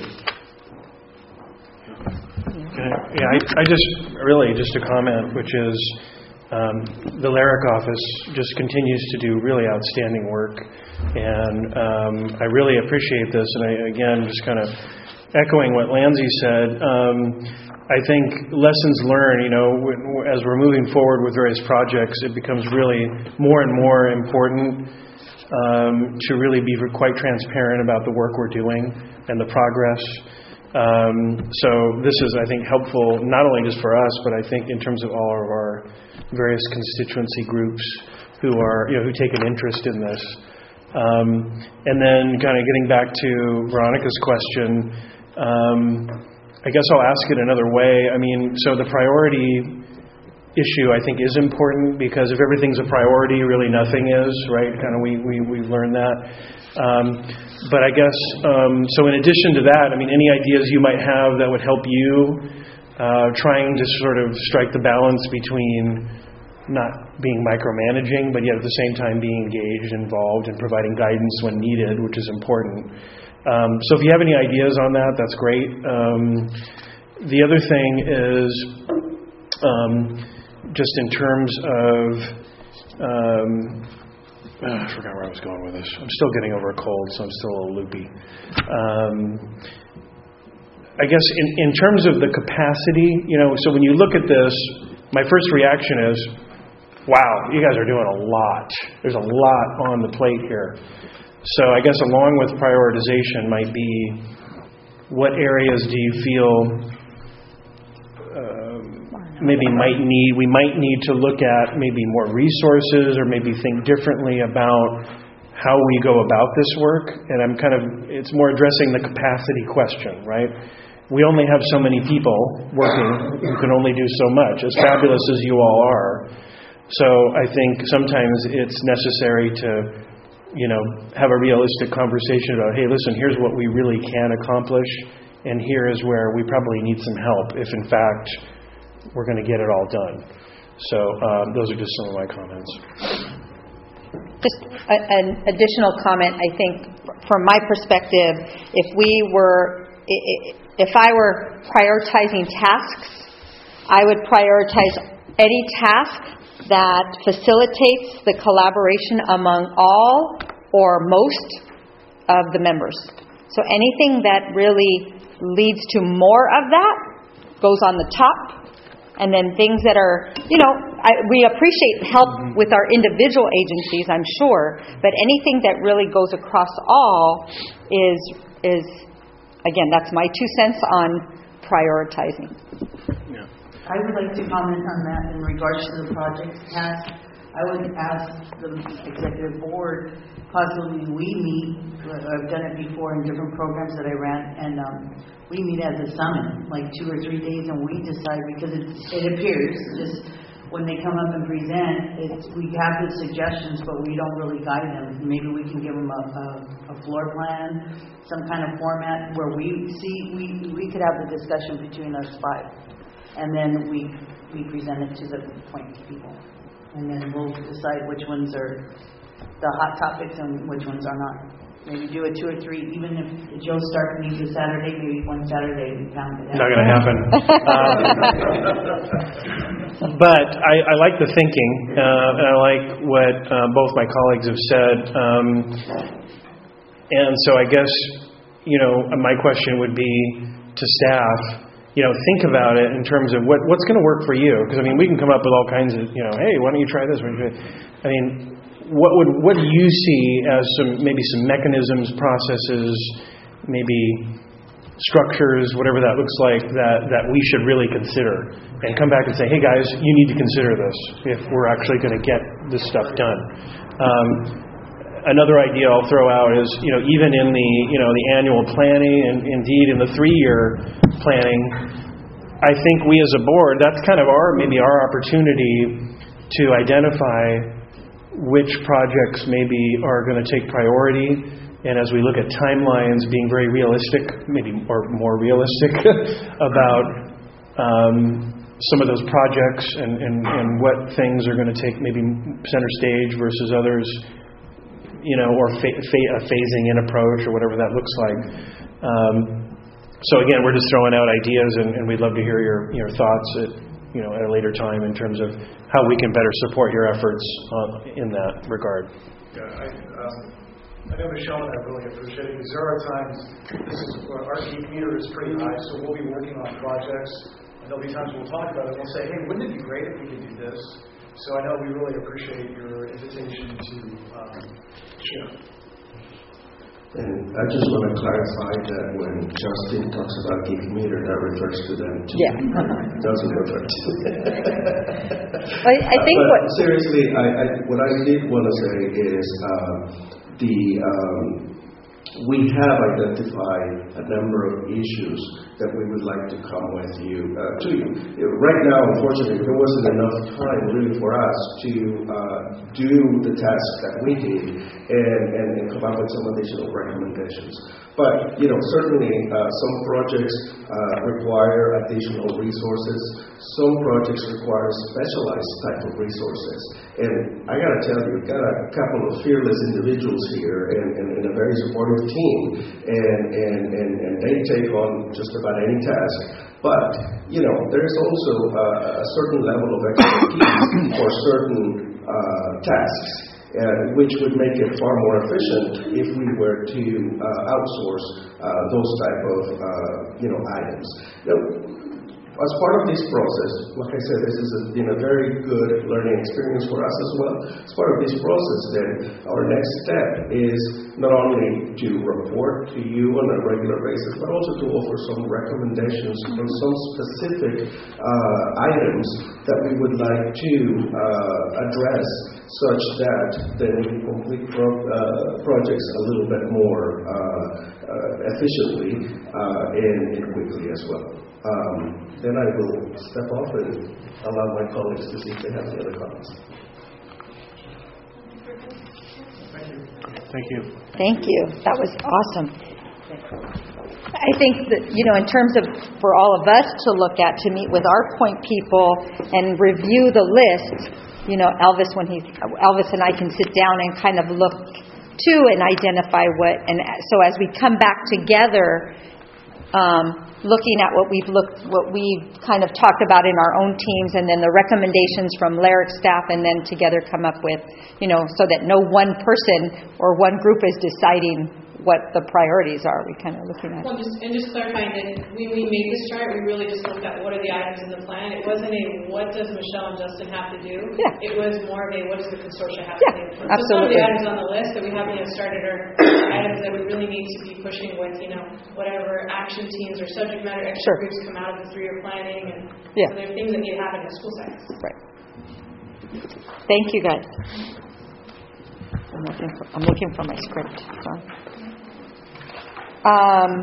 Yeah, I, I just really just a comment, which is um, the LARIC office just continues to do really outstanding work, and um, I really appreciate this. And I, again, just kind of echoing what Lanzi said. Um, I think lessons learned, you know, as we're moving forward with various projects, it becomes really more and more important um, to really be quite transparent about the work we're doing and the progress. Um, so this is, I think, helpful not only just for us, but I think in terms of all of our various constituency groups who are, you know, who take an interest in this. Um, and then kind of getting back to Veronica's question, um, I guess I'll ask it another way. I mean, so the priority issue, I think, is important because if everything's a priority, really nothing is, right? Kind of we, we, we've learned that. Um, but I guess, um, so in addition to that, I mean, any ideas you might have that would help you uh, trying to sort of strike the balance between not being micromanaging, but yet at the same time being engaged, involved, and providing guidance when needed, which is important. Um, so if you have any ideas on that, that's great. Um, the other thing is um, just in terms of, um, oh, I forgot where I was going with this. I'm still getting over a cold, so I'm still a little loopy. Um, I guess in, in terms of the capacity, you know, so when you look at this, my first reaction is, wow, you guys are doing a lot. There's a lot on the plate here. So I guess along with prioritization might be what areas do you feel uh, maybe might need, we might need to look at maybe more resources or maybe think differently about how we go about this work. And I'm kind of, it's more addressing the capacity question, right? We only have so many people working who can only do so much, as fabulous as you all are. So I think sometimes it's necessary to, you know, have a realistic conversation about, hey, listen, here's what we really can accomplish, and here is where we probably need some help if, in fact, we're going to get it all done. So um, those are just some of my comments. Just a, an additional comment, I think, from my perspective, if we were, if I were prioritizing tasks, I would prioritize any task that facilitates the collaboration among all or most of the members. So anything that really leads to more of that goes on the top. And then things that are, you know, I, we appreciate help with our individual agencies, I'm sure, but anything that really goes across all is, is again, that's my two cents on prioritizing. Yeah. I would like to comment on that in regards to the project task. I would ask the executive board, possibly we meet, I've done it before in different programs that I ran, and um, we meet as a summit, like two or three days, and we decide, because it, it appears, just when they come up and present, it's, we have the suggestions, but we don't really guide them. Maybe we can give them a, a, a floor plan, some kind of format where we see, we, we could have the discussion between us five. And then we we present it to the point people. And then we'll decide which ones are the hot topics and which ones are not. Maybe do a two or three, even if Joe Stark needs a Saturday, maybe one Saturday we pound it out. Not going to happen. um, but I, I like the thinking, uh, and I like what uh, both my colleagues have said. Um, and so I guess, you know, my question would be to staff, you know, think about it in terms of what, what's going to work for you. Because, I mean, we can come up with all kinds of, you know, hey, why don't you try this? Why don't you try I mean, what would what do you see as some maybe some mechanisms, processes, maybe structures, whatever that looks like, that, that we should really consider? And come back and say, hey, guys, you need to consider this if we're actually going to get this stuff done. Um, Another idea I'll throw out is, you know, even in the, you know, the annual planning and indeed in the three-year planning, I think we as a board, that's kind of our, maybe our opportunity to identify which projects maybe are going to take priority. And as we look at timelines, being very realistic, maybe or more realistic about um, some of those projects and, and, and what things are going to take maybe center stage versus others. You know, or fa- fa- a phasing in approach or whatever that looks like. Um, so again, we're just throwing out ideas, and, and we'd love to hear your your thoughts at you know at a later time in terms of how we can better support your efforts uh, in that regard. Yeah, I, um, I know Michelle and I really appreciate it because there are times this is our geek meter is pretty high, so we'll be working on projects, and there'll be times we'll talk about it. and We'll say, hey, wouldn't it be great if we could do this? So I know we really appreciate your invitation to um, share. And I just want to clarify that when Justin talks about geek meter, that refers to them too. Yeah. It doesn't refer to I, I think uh, but what... seriously, I, I, what I did want to say is uh, the um, we have identified a number of issues that we would like to come with you uh, to you. Right now, unfortunately, there wasn't enough time really for us to uh, do the task that we did and, and, and come up with some additional recommendations. But, you know, certainly uh, some projects uh, require additional resources. Some projects require specialized type of resources. And I got to tell you, we've got a couple of fearless individuals here and, and, and a very supportive team. And, and, and, and they take on just about any task. But, you know, there's also uh, a certain level of expertise for certain uh, tasks. Uh, which would make it far more efficient if we were to uh, outsource uh, those type of uh, you know items. Now, as part of this process, like I said, this has been a very good learning experience for us as well. As part of this process, then, our next step is not only to report to you on a regular basis, but also to offer some recommendations on some specific uh, items that we would like to uh, address, such that then we can complete pro- uh, projects a little bit more uh, uh, efficiently uh, and, and quickly as well. Um, then I will step off and allow my colleagues to see if they have any other comments. Thank you. Thank you. That was awesome. I think that, you know, in terms of for all of us to look at, to meet with our point people and review the list, you know, Elvis, when he, Elvis and I can sit down and kind of look to and identify what, and so as we come back together, um, looking at what we've looked, what we've kind of talked about in our own teams, and then the recommendations from Lyric staff, and then together come up with, you know, so that no one person or one group is deciding what the priorities are. We kind of looking at. Well, just, and just clarifying that when we made this chart, we really just looked at what are the items in the plan. It wasn't a what does Michelle and Justin have to do. Yeah. It was more of a what does the consortia have Yeah, to do. So absolutely. some of the items on the list that we haven't even started are items that we really need to be pushing with, you know, whatever action teams or subject matter expert Sure. groups come out of the three-year planning. And Yeah. so there are things that need to happen in the school sites. Right. Thank you, guys. I'm looking for, I'm looking for my script. Sorry. Um,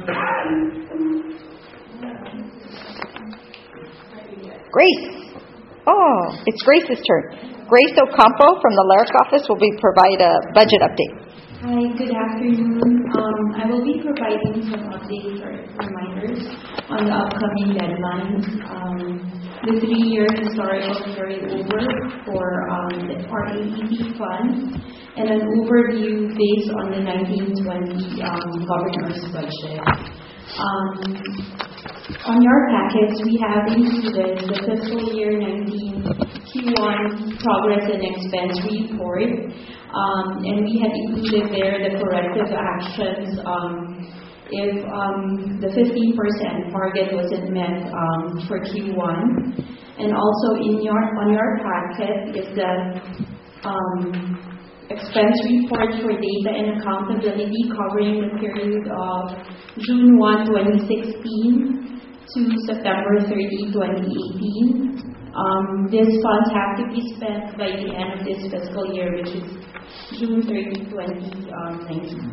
Grace. Oh, it's Grace's turn. Grace Ocampo from the L A R C office will be provide a budget update. Hi, good afternoon. Um, I will be providing some updates or reminders on the upcoming deadlines. Um, the three-year historical carryover for um, the R A E P fund, and an overview based on the nineteen twenty um, governor's budget. Um, on your packets, we have included the fiscal year nineteen Q one progress and expense report, um, and we have included there the corrective actions um, if um, the fifteen percent target wasn't met um, for Q one. And also in your on your packet is the um, expense report for data and accountability covering the period of June first, twenty sixteen to September thirtieth, twenty eighteen. Um, these funds have to be spent by the end of this fiscal year, which is June thirtieth, twenty nineteen.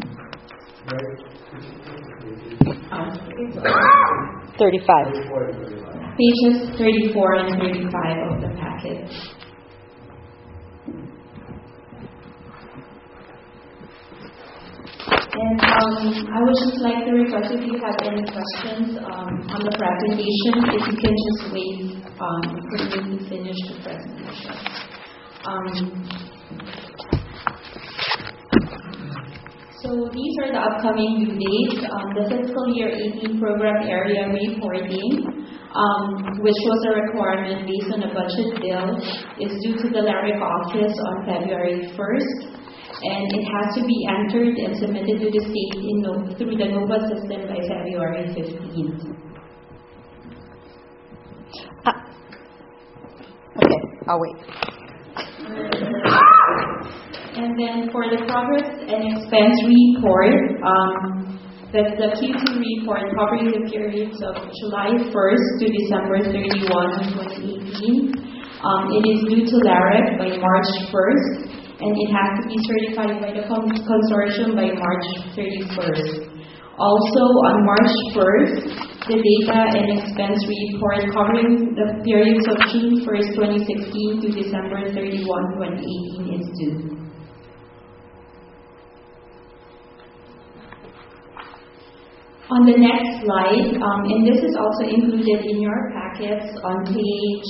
Um, thirty-five. Pages thirty-four and thirty-five of the packet. And um, I would just like to request if you have any questions um, on the presentation, if you can just wait um, for me to finish the presentation. Um, so these are the upcoming due dates. Um, the fiscal year eighteen program area reporting, um, which was a requirement based on a budget bill, is due to the L A R C office on February first. And it has to be entered and submitted to the state in no, through the NOVA system by February fifteenth. Uh, okay, I'll wait. And then for the progress and expense report, um, that's the Q two report covering the periods of July first to December thirty-first, twenty eighteen. Um, it is due to L A R C by March first. And it has to be certified by the consortium by March thirty-first. Also, on March first, the data and expense report covering the periods of June first, twenty sixteen to December thirty-first, twenty eighteen is due. On the next slide, um, and this is also included in your packets on page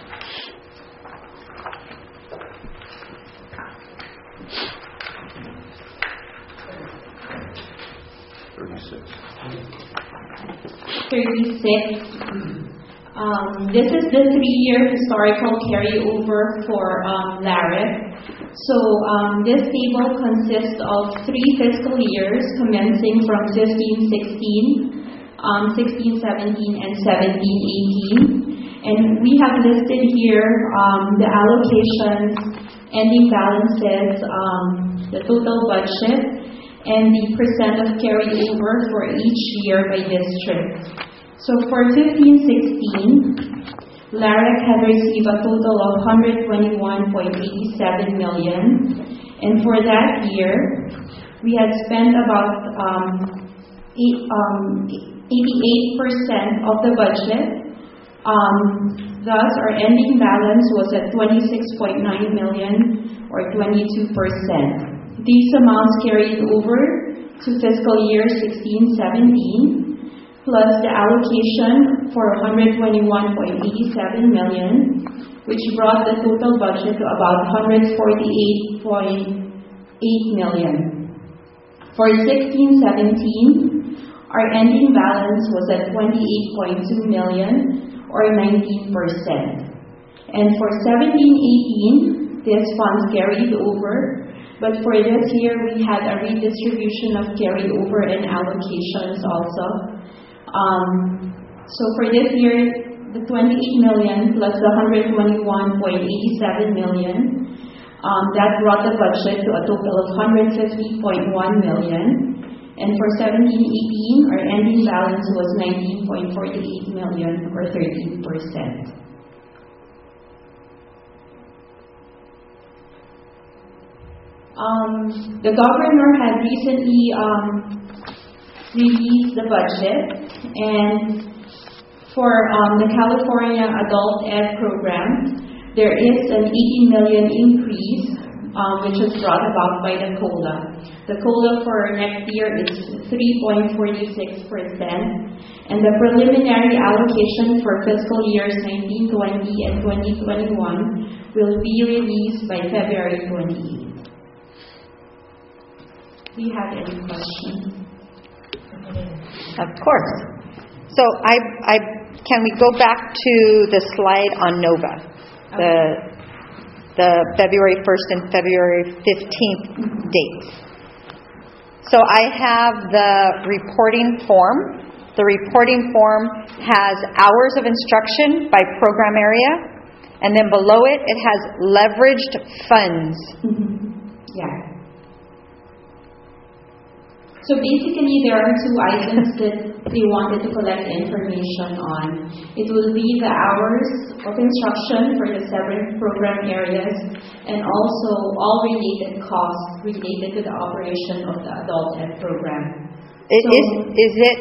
thirty-six. Um, this is the three-year historical carryover for um, L A R C. So um, this table consists of three fiscal years commencing from fifteen sixteen, um, sixteen seventeen, and seventeen eighteen. And we have listed here um, the allocations, ending balances, um, the total budget, and the percent of carryover for each year by district. So for fifteen sixteen, L A R C had received a total of one hundred twenty-one point eight seven million, and for that year, we had spent about um, eight, um, eighty-eight percent of the budget. Um, thus, our ending balance was at twenty-six point nine million, or twenty-two percent. These amounts carried over to fiscal year sixteen seventeen, plus the allocation for one hundred twenty-one point eight seven million, which brought the total budget to about one hundred forty-eight point eight million. For sixteen seventeen, our ending balance was at twenty-eight point two million, or nineteen percent. And for seventeen eighteen, these funds carried over But for this year, we had a redistribution of carryover and allocations also. Um, so for this year, the twenty-eight million plus the one hundred twenty-one point eight seven million, um, that brought the budget to a total of one hundred fifty point one million. And for seventeen eighteen, our ending balance was nineteen point four eight million, or thirteen percent. Um, the governor had recently um, released the budget, and for um, the California Adult Ed program, there is an eighteen million increase, um, which is brought about by the COLA. The COLA for next year is three point four six percent, and the preliminary allocation for fiscal years nineteen twenty and twenty twenty-one will be released by February twenty-eighth. Do you have any questions? Of course. So I, I, can we go back to the slide on NOVA? The, the February first and February fifteenth dates. So I have the reporting form. The reporting form has hours of instruction by program area, and then below it, it has leveraged funds. Mm-hmm. Yeah. So basically, there are two items that they wanted to collect information on. It will be the hours of instruction for the seven program areas, and also all related costs related to the operation of the Adult Ed program. It, so, is, is it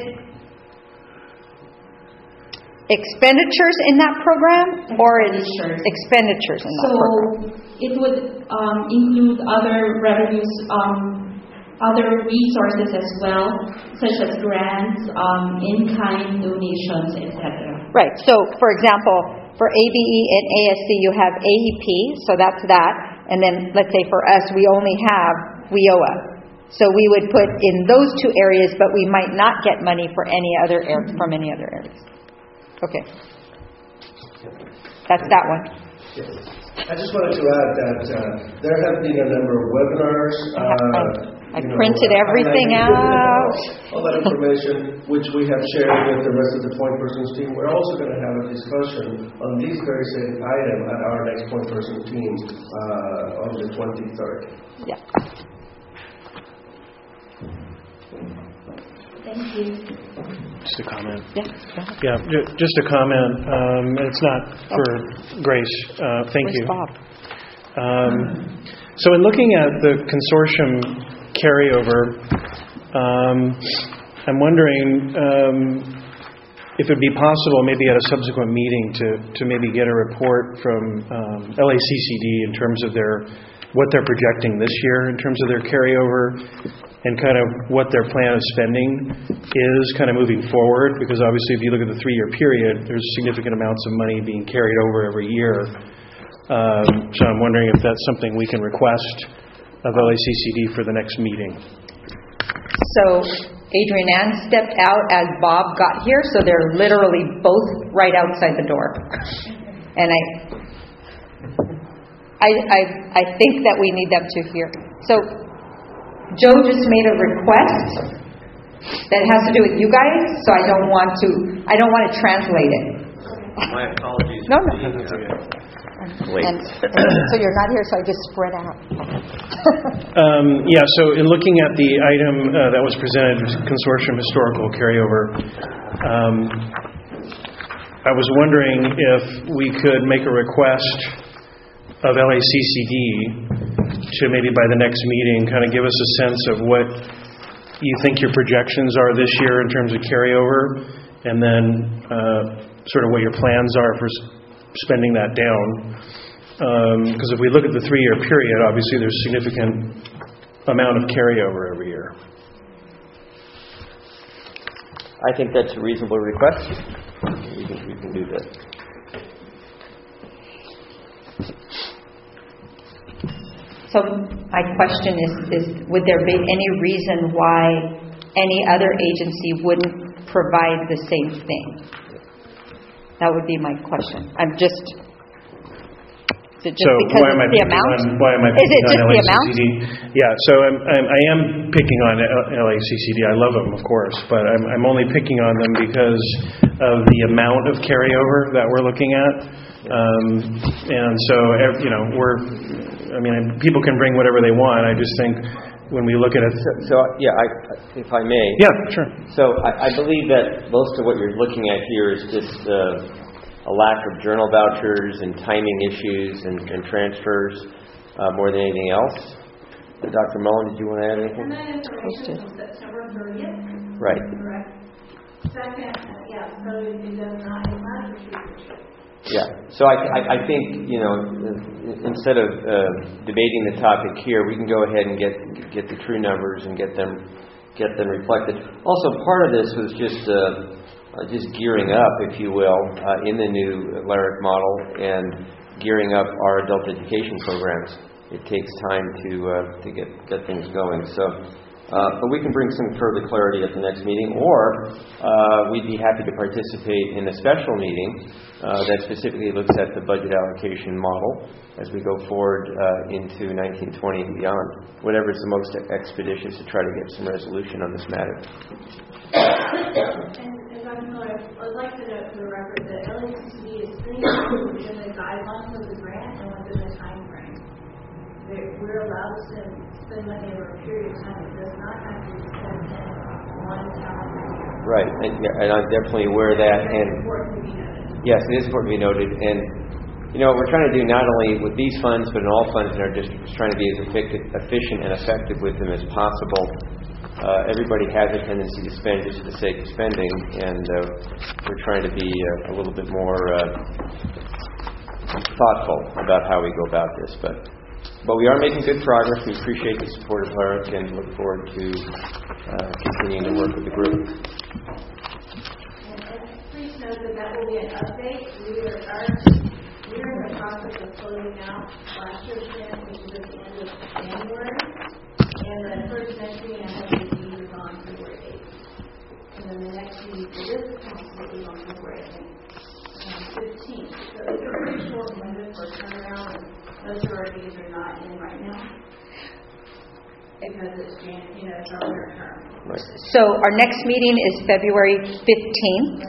expenditures in that program, or is expenditures in that so program? So it would um, include other revenues, um, other resources as well, such as grants, um, in-kind donations, et cetera. Right. So, for example, for A B E and A S C, you have A E P, so that's that. And then, let's say for us, we only have W I O A. So we would put in those two areas, but we might not get money for any other areas, from any other areas. Okay. That's that one. Yes. I just wanted to add that uh, there have been a number of webinars. Uh, I printed know, everything out. All that information, which we have shared with the rest of the point persons team. We're also going to have a discussion on this very same item at our next point person team uh, on the twenty-third. Yeah. Thank you. Just a comment. Yeah. Yeah, ju- just a comment. Um, it's not for okay. Grace. Uh, thank Where's you. Bob? Um, so in looking at the consortium carryover, um, I'm wondering um, if it would be possible maybe at a subsequent meeting to, to maybe get a report from um, L A C C D in terms of their what they're projecting this year in terms of their carryover and kind of what their plan of spending is kind of moving forward, because obviously if you look at the three-year period, there's significant amounts of money being carried over every year. Um, so I'm wondering if that's something we can request of L A C C D for the next meeting. So Adrienne Ann stepped out as Bob got here, so they're literally both right outside the door. And I, I, I, I think that we need them to hear. So Joe just made a request that has to do with you guys, so I don't want to, I don't want to translate it. My apologies. No, no. Wait. And, and so you're not here, so I just spread out. um, yeah, so in looking at the item uh, that was presented, Consortium Historical Carryover, um, I was wondering if we could make a request of L A C C D to maybe by the next meeting kind of give us a sense of what you think your projections are this year in terms of carryover, and then uh, sort of what your plans are for spending that down. Because um, if we look at the three-year period, obviously there's significant amount of carryover every year. I think that's a reasonable request. We can, we can do that. So my question is, is would there be any reason why any other agency wouldn't provide the same thing? That would be my question. I'm just... Is it just So because why am I it's the picking amount? on, why am I Is picking it on just the amount? L A C C D? Yeah, so I'm, I'm, I am picking on L A C C D. I love them, of course, but I'm, I'm only picking on them because of the amount of carryover that we're looking at. Um, and so, ev- you know, we're, I mean, people can bring whatever they want. I just think when we look at it. So, so yeah, I, if I may. Yeah, sure. So I, I believe that most of what you're looking at here is just uh, a lack of journal vouchers and timing issues and, and transfers uh, more than anything else. Uh, Doctor Mullen, did you want to add anything? And that information from September thirtieth. Right. Correct. Second, uh, yeah, so it does not have a Yeah. So I, I, I think, you know, instead of uh, debating the topic here, we can go ahead and get get the true numbers and get them get them reflected. Also, part of this was just uh, uh, just gearing up, if you will, uh, in the new LARIC model and gearing up our adult education programs. It takes time to uh, to get get things going. So. Uh, but we can bring some further clarity at the next meeting, or uh, we'd be happy to participate in a special meeting uh, that specifically looks at the budget allocation model as we go forward uh, into nineteen twenty and beyond. Whatever is the most expeditious to try to get some resolution on this matter. And, and Doctor Miller, I'd like to note for the record that L A C C D is thinking within the guidelines of the grant and within the time frame. We're, we're allowed to spend, spend money over a period of time. It does not have to be spent in one calendar year. Right, and, yeah, and I'm definitely aware of that. It's And important to be noted. yes, it is important to be noted. And you know, what we're trying to do not only with these funds, but in all funds in our district, is trying to be as efficient, efficient and effective with them as possible. Uh, everybody has a tendency to spend just for the sake of spending, and uh, we're trying to be uh, a little bit more uh, thoughtful about how we go about this. But but we are making good progress. We appreciate the support of LARIC and look forward to uh, continuing to work with the group. And, and please note that that will be an update. We are, our, we are in the process of closing out last year's grant, which is at the end of January. And the first next meeting I have is meeting on February eighth. And then the next meeting for this council will be on February fifteenth. So it's a pretty short window for a turnaround. Most of our fees are not in right now because it's, Jan- you know, it's our winter term. Right. So our next meeting is February fifteenth.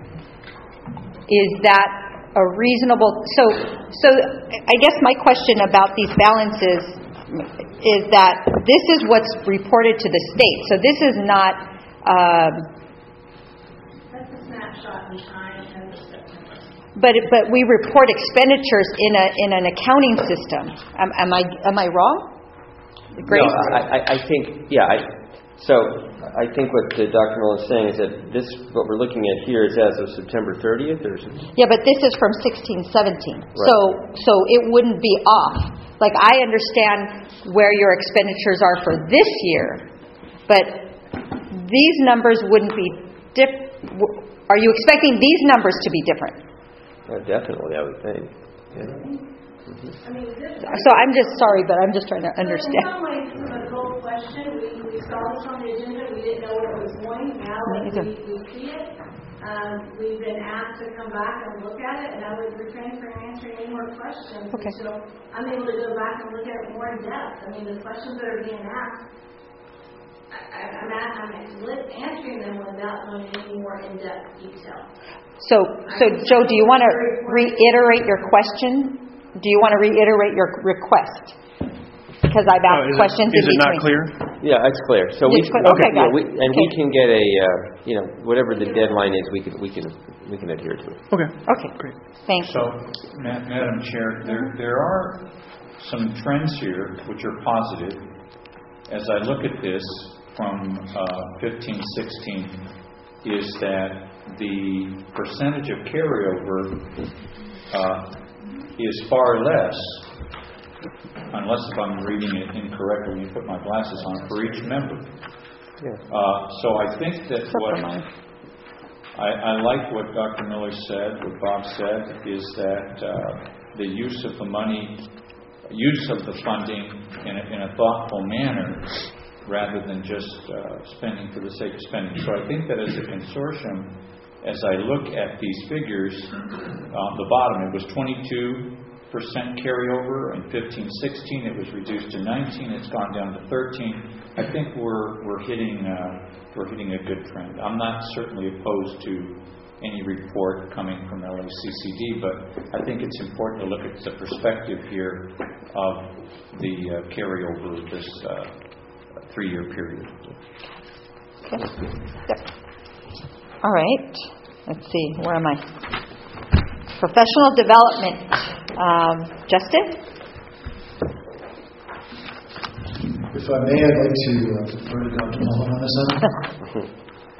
Is that a reasonable, so, so I guess my question about these balances is that this is what's reported to the state. So this is not, um, That's a snapshot in time as of September. but but we report expenditures in a in an accounting system. Am, am I am I wrong? Grace? No, I, I, I think, yeah, I, so I think what uh, Doctor Miller is saying is that this, what we're looking at here is as of September thirtieth or something? Yeah, but this is from sixteen seventeen. Right. So so it wouldn't be off. Like, I understand where your expenditures are for this year, but these numbers wouldn't be diff. Are you expecting these numbers to be different? Uh, definitely, I would think. Yeah. Mm-hmm. I mean, this, So I'm just sorry, but I'm just trying to understand. So in some ways, from a goal question, we, we saw this on the agenda, we didn't know where it was going. Now that we, we see it, um, we've been asked to come back and look at it, and I would refrain from answering any more questions. Okay. So I'm able to go back and look at it more in depth. I mean, the questions that are being asked, I, I, I'm, at, I'm answering them without knowing any more in-depth detail. So so Joe, do you want to reiterate your question? Do you want to reiterate your request? Because I've Oh, asked is questions it, is in it not between. clear? Yeah, it's clear. So we, It's clear. Okay, yeah, guys. we, and Okay. we can get a, uh, you know, whatever the deadline is, we can, we can, we can adhere to it. Okay. Okay, Great. thanks. So, Ma- Madam Chair, there there are some trends here which are positive. As I look at this from uh, fifteen sixteen, is that the percentage of carryover uh, is far less, unless if I'm reading it incorrectly, when you put my glasses on, for each member. Yeah. Uh, so I think that what I, I like what Doctor Miller said, what Bob said, is that uh, the use of the money, use of the funding in a, in a thoughtful manner, rather than just uh, spending for the sake of spending. So I think that as a consortium, as I look at these figures, on the bottom it was twenty-two percent carryover. In fifteen sixteen, it was reduced to nineteen. It's gone down to thirteen. I think we're we're hitting uh, we're hitting a good trend. I'm not certainly opposed to any report coming from L A C C D, but I think it's important to look at the perspective here of the uh, carryover of this uh, three-year period. Okay. Yep. All right. Let's see. Where am I? Professional development. Um, Justin? If I may, I'd like to uh, defer to Doctor Mullen on this one.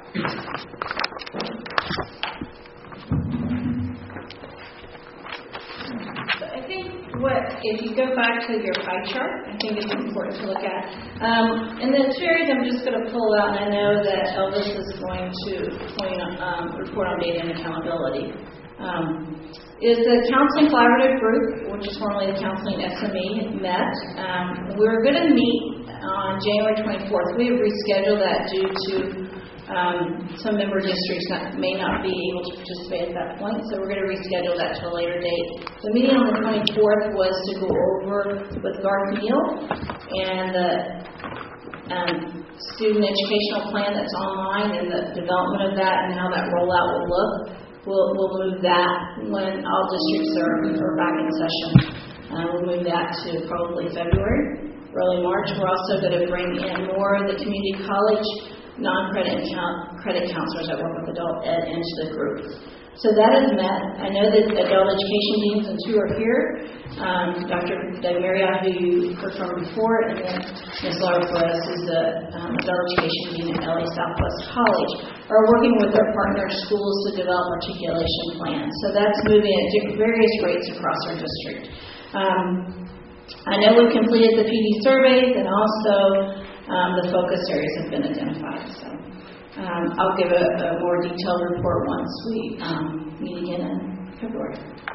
I think what, if you go back to your pie chart, I think it's important to look at. Um, and the two areas I'm just going to pull out, and I know that Elvis is going to point on, um, report on data and accountability, um, is the Counseling Collaborative Group, which is formerly the Counseling S M E, met. Um, we're going to meet on January twenty-fourth. We have rescheduled that due to Um, some member districts that may not be able to participate at that point, so we're going to reschedule that to a later date. The meeting on the twenty-fourth was to go over with Garth Neal and the um, student educational plan that's online and the development of that and how that rollout will look. We'll, we'll move that when all districts are, are back in session. Uh, we'll move that to probably February, early March. We're also going to bring in more of the community college non-credit count, credit counselors that work with adult ed into the group. So that is met. I know that adult education deans and two are here. Um, Doctor Doug Marriott, who you heard from before, and then Miz Laura Flores, who's the um, adult education dean at L A Southwest College, are working with their partner schools to develop articulation plans. So that's moving at various rates across our district. Um, I know we've completed the P D surveys, and also Um, the focus areas have been identified. So um, I'll give a, a more detailed report once we um, meet again in February.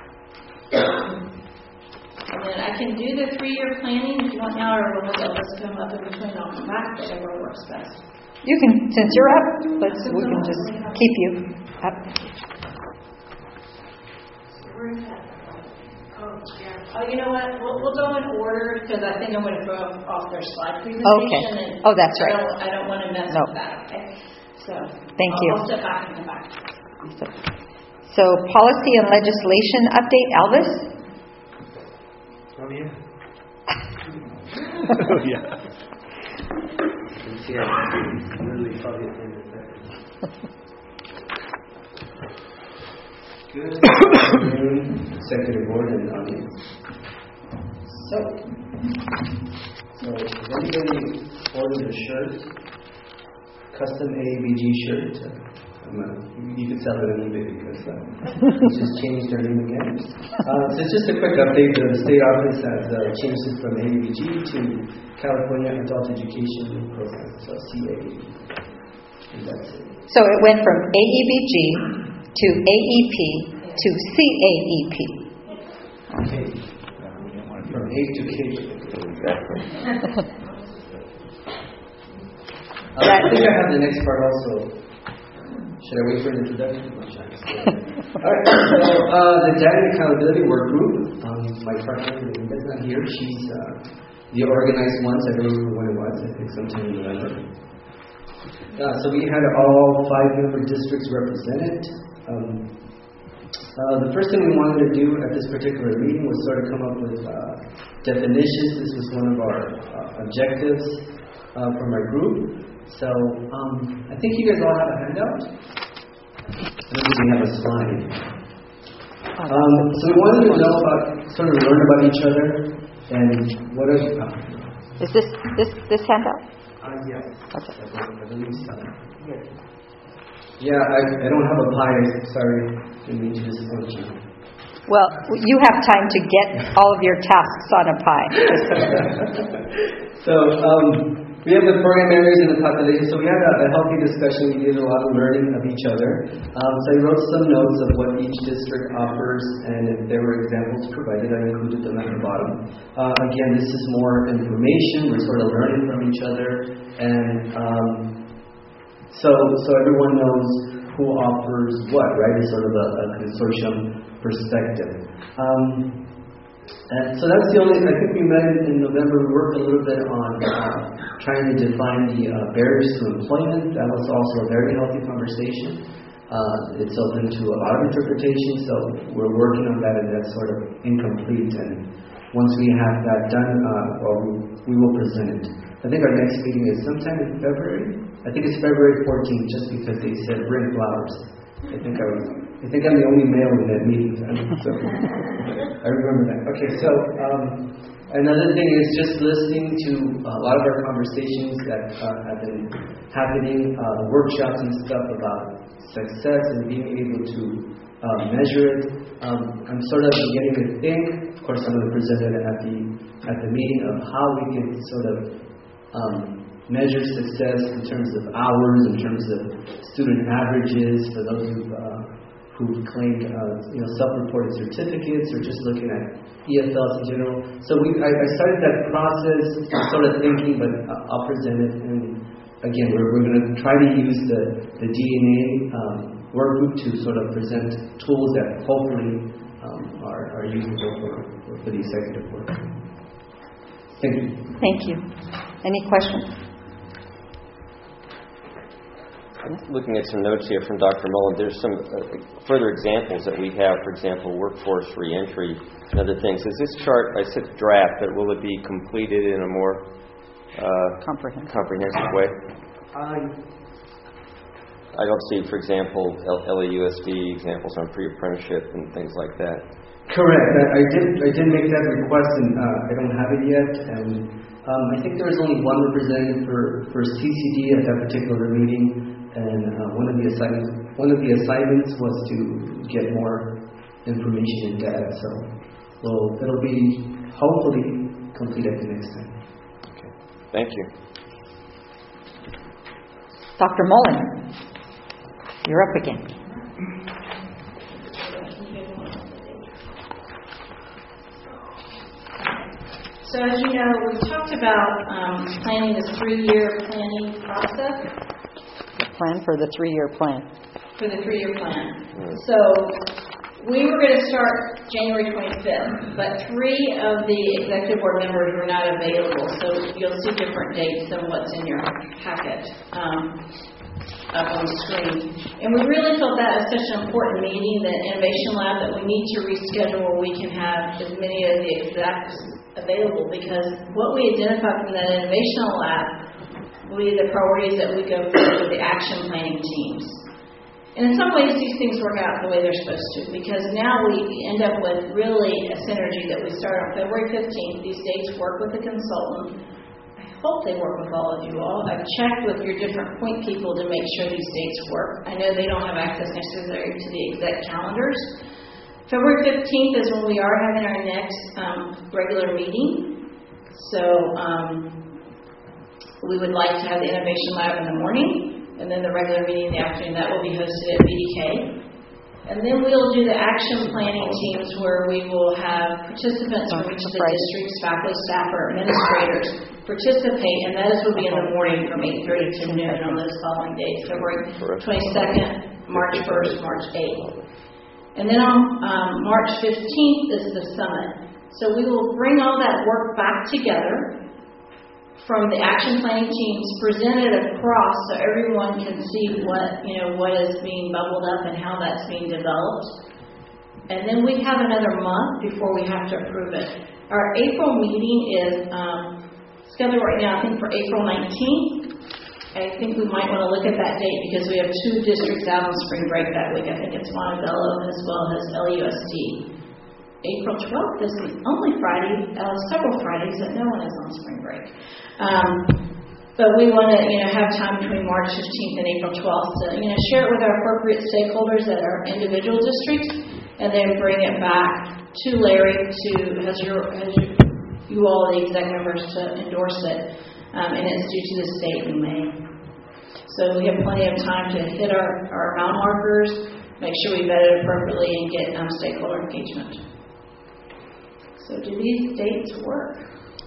And then I can do the three-year planning if you want now, or we'll let this come up in between. I'll come back, whatever works best. You can, since you're up, let's, we can just keep you up. Where is that? Oh, yeah. Oh, you know what? We'll, we'll go in order because I think I'm going to throw off their slide presentation. Okay. And Oh, that's right. I don't, I don't want to mess No. with that. Okay. So Thank I'll, you. I'll step back and come back. So, policy and legislation update, Elvis? Oh, yeah. Oh, yeah. Yeah, really probably in a second. Good afternoon, Executive Board and audience. So, so if anybody ordered a shirt, custom A A B G shirt, um, you can sell it on eBay because uh, we just changed their name again. Uh, so it's just a quick update. The state office has uh, changed it from A A B G to California Adult Education Program, so C A E. And that's it. So it went from A E B G to A E P to C A E P. Okay. From A to K. Exactly. uh, I think I have the next part also. Should I wait for an introduction? Alright, so uh, the Data and Accountability Work Group, um, my partner Linda's not here. She's uh, the organized ones. I don't remember when it was. I think sometime in November. Uh, so we had all five member districts represented. Um, uh, the first thing we wanted to do at this particular meeting was sort of come up with uh, definitions. This was one of our uh, objectives uh, from our group. So um, I think you guys all have a handout. I don't think we have a slide. Um, so we wanted to know about, sort of learn about each other and what are. Uh, Is this this this handout? Uh, yes. Okay. I believe so. Yeah, I, I don't have a pie. Sorry, didn't mean to disappoint you. Well, you have time to get all of your tasks on a pie. So um, we have the program areas and the population. So we had a, a healthy discussion. We did a lot of learning of each other. Um, so I wrote some notes of what each district offers, and if there were examples provided, I included them at the bottom. Uh, again, this is more information. We're sort of learning from each other, and um, so so everyone knows who offers what, right? It's sort of a, a consortium perspective. Um, And so that's the only, I think we met in November, we worked a little bit on uh, trying to define the uh, barriers to employment. That was also a very healthy conversation. Uh, it's open to a lot of interpretation, so we're working on that, and that's sort of incomplete. And once we have that done, uh, well, we, we will present it. I think our next meeting is sometime in February. I think it's February fourteenth, just because they said bring flowers. I think I was, I think I'm the only male in that meeting. So I remember that. Okay, so um, another thing is just listening to a lot of our conversations that uh, have been happening, uh, workshops and stuff about success and being able to uh, measure it. Um, I'm sort of beginning to think. Of course, I'm going to present it at the at the meeting of how we can sort of um, measure success in terms of hours, in terms of student averages, for those who uh, who claimed uh, you know self-reported certificates, or just looking at E F Ls in general. So we I, I started that process, sort of thinking, but I'll present it. And again, we're we're going to try to use the the D N A um, work group to sort of present tools that hopefully um, are are usable for for the executive work. Thank you. Thank you. Any questions? I'm looking at some notes here from Doctor Mullen. There's some uh, further examples that we have, for example, workforce reentry and other things. Is this chart, I said draft, but will it be completed in a more uh, comprehensive. comprehensive way? Um, I don't see, for example, L A U S D examples on pre-apprenticeship and things like that. Correct. I, I did I did make that request, and uh, I don't have it yet. And um, I think there was only one representative for, for C C D at that particular meeting. And uh, one of the assignments, one of the assignments was to get more information and data. So, well, it'll be hopefully complete at the next time. Okay, thank you, Doctor Mullen, you're up again. So, as you know, we talked about um, planning this three-year planning process. Plan for the three-year plan. For the three-year plan. So we were going to start January twenty-fifth, but three of the executive board members were not available, so you'll see different dates than what's in your packet um, up on the screen. And we really felt that was such an important meeting, the Innovation Lab, that we need to reschedule where we can have as many of the execs available, because what we identified from that Innovation Lab we the priorities that we go through with the action planning teams. And in some ways, these things work out the way they're supposed to, because now we end up with really a synergy that we start on February fifteenth. These dates work with the consultant. I hope they work with all of you all. I've checked with your different point people to make sure these dates work. I know they don't have access necessarily to the exec calendars. February fifteenth is when we are having our next um, regular meeting. So, um, we would like to have the Innovation Lab in the morning, and then the regular meeting in the afternoon. That will be hosted at B D K. And then we'll do the action planning teams, where we will have participants from each of the districts, faculty, staff, or administrators participate, and that will be in the morning from eight thirty to noon on those following days, February twenty-second, March first, March eighth. And then on um, March fifteenth is the summit. So we will bring all that work back together from the action planning teams, presented across so everyone can see what, you know, what is being bubbled up and how that's being developed. And then we have another month before we have to approve it. Our April meeting is um, scheduled right now, I think, for April nineteenth. I think we might want to look at that date because we have two districts out on spring break that week. I think it's Montebello as well as L U S D. April twelfth is the only Friday, uh, several Fridays that no one is on spring break. Um, but we want to, you know, have time between March fifteenth and April twelfth to, you know, share it with our appropriate stakeholders at our individual districts, and then bring it back to Larry to has your has your, you all the exec members to endorse it, um, and it's due to the state in May. So we have plenty of time to hit our our mile markers, make sure we vet it appropriately, and get um, stakeholder engagement. So do these dates work?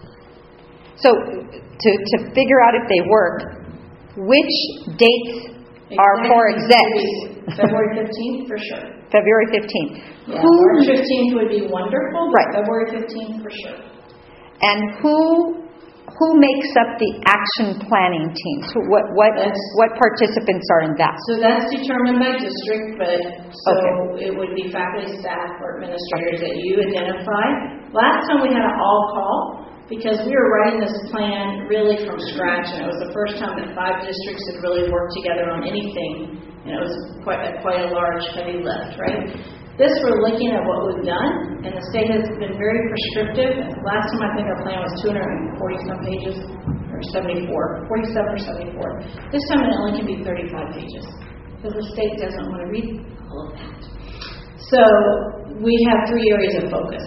So to, to figure out if they work, which dates exactly. are for execs? February fifteenth for sure. February fifteenth. Yeah, Who, March fifteenth would be wonderful, but Right. February fifteenth for sure. and who who makes up the action planning teams? Who, what what That's- what participants are in that? So that's determined by district, but so Okay. it would be faculty, staff, or administrators that you identify. Last time we had an all call because we were writing this plan really from scratch, and it was the first time that five districts had really worked together on anything, and it was quite a, quite a large, heavy lift, right? This, we're looking at what we've done, and the state has been very prescriptive. Last time I think our plan was two hundred forty some pages, or seventy-four, forty-seven or seventy-four. This time it only can be thirty-five pages, because the state doesn't want to read all of that. So we have three areas of focus.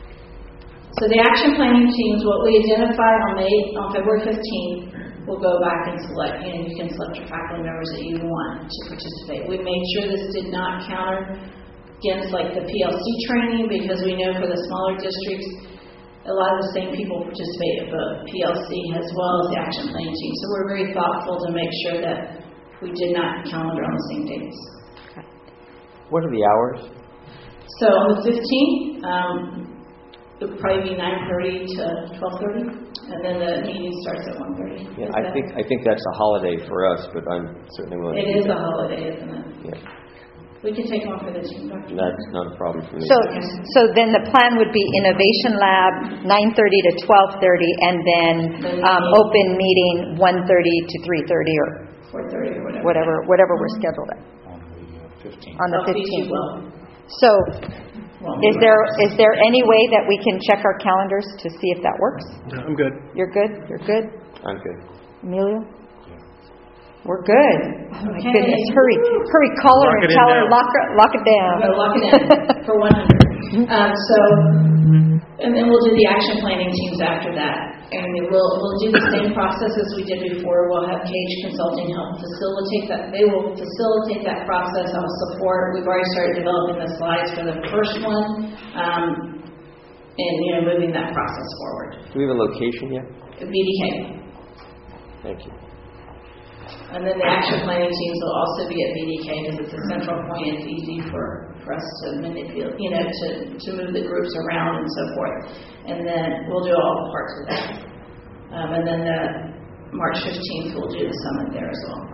So the action planning teams, what we identify on May, on February fifteenth, we'll go back and select, and you can select your faculty members that you want to participate. We made sure this did not counter against like the P L C training, because we know for the smaller districts, a lot of the same people participate at both P L C as well as the action planning team. So we're very thoughtful to make sure that we did not calendar on the same dates. What are the hours? So on the fifteenth, um, it would probably be nine thirty to twelve thirty, and then the meeting starts at one thirty. Yeah, I think I think that's a holiday for us, but I'm certainly willing. It to is do a that. holiday, isn't it? Yeah, We can take one for the team, Doctor that's not a problem for me. So so then the plan would be Innovation Lab nine thirty to twelve thirty, and then um, open meeting one thirty to three thirty or four thirty or whatever. whatever whatever we're scheduled at On the uh, fifteenth. on the I'll feed you fifteenth. well. So is there is there any way that we can check our calendars to see if that works? No, I'm good. You're good? You're good? I'm good. Emilio? We're good. Oh my Okay. goodness. Hurry. Hurry, call her Lock and it in tell her now. lock, her- lock it down. I'm gonna lock it in for one hundred. Um, so, and then we'll do the action planning teams after that. And we'll, we'll do the same process as we did before. We'll have Cage Consulting help facilitate that. They will facilitate that process. I'll support. We've already started developing the slides for the first one. Um, and, you know, moving that process forward. Do we have a location yet? V D K. Thank you. And then the action planning teams will also be at V D K because it's a central point. It's easy for, for us to manipulate, you know, to, to move the groups around and so forth. And then we'll do all the parts of that. Um, and then the March fifteenth, we'll do the summit there as well.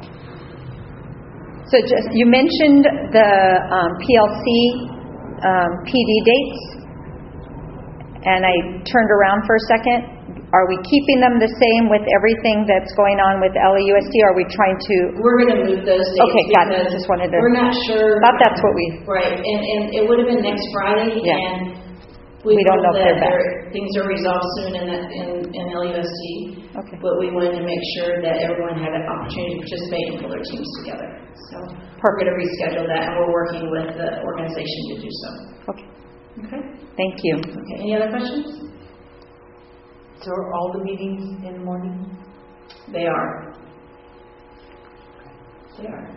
So just, you mentioned the um, P L C um, P D dates, and I turned around for a second. Are we keeping them the same with everything that's going on with L A U S D? Are we trying to? We're going to move those dates. Okay, got it. because Just wanted to. We're not sure. Thought that's what we. Right, and, and it would have been next Friday, Yeah. and We don't hope know if that they're back. there- things are resolved soon in, that- in, in L U S D. Okay. But we wanted to make sure that everyone had an opportunity to participate and pull their teams together. So we're going to reschedule that, and we're working with the organization to do so. Okay. Okay. Thank you. Okay. Any other questions? So are all the meetings in the morning? They are. They are.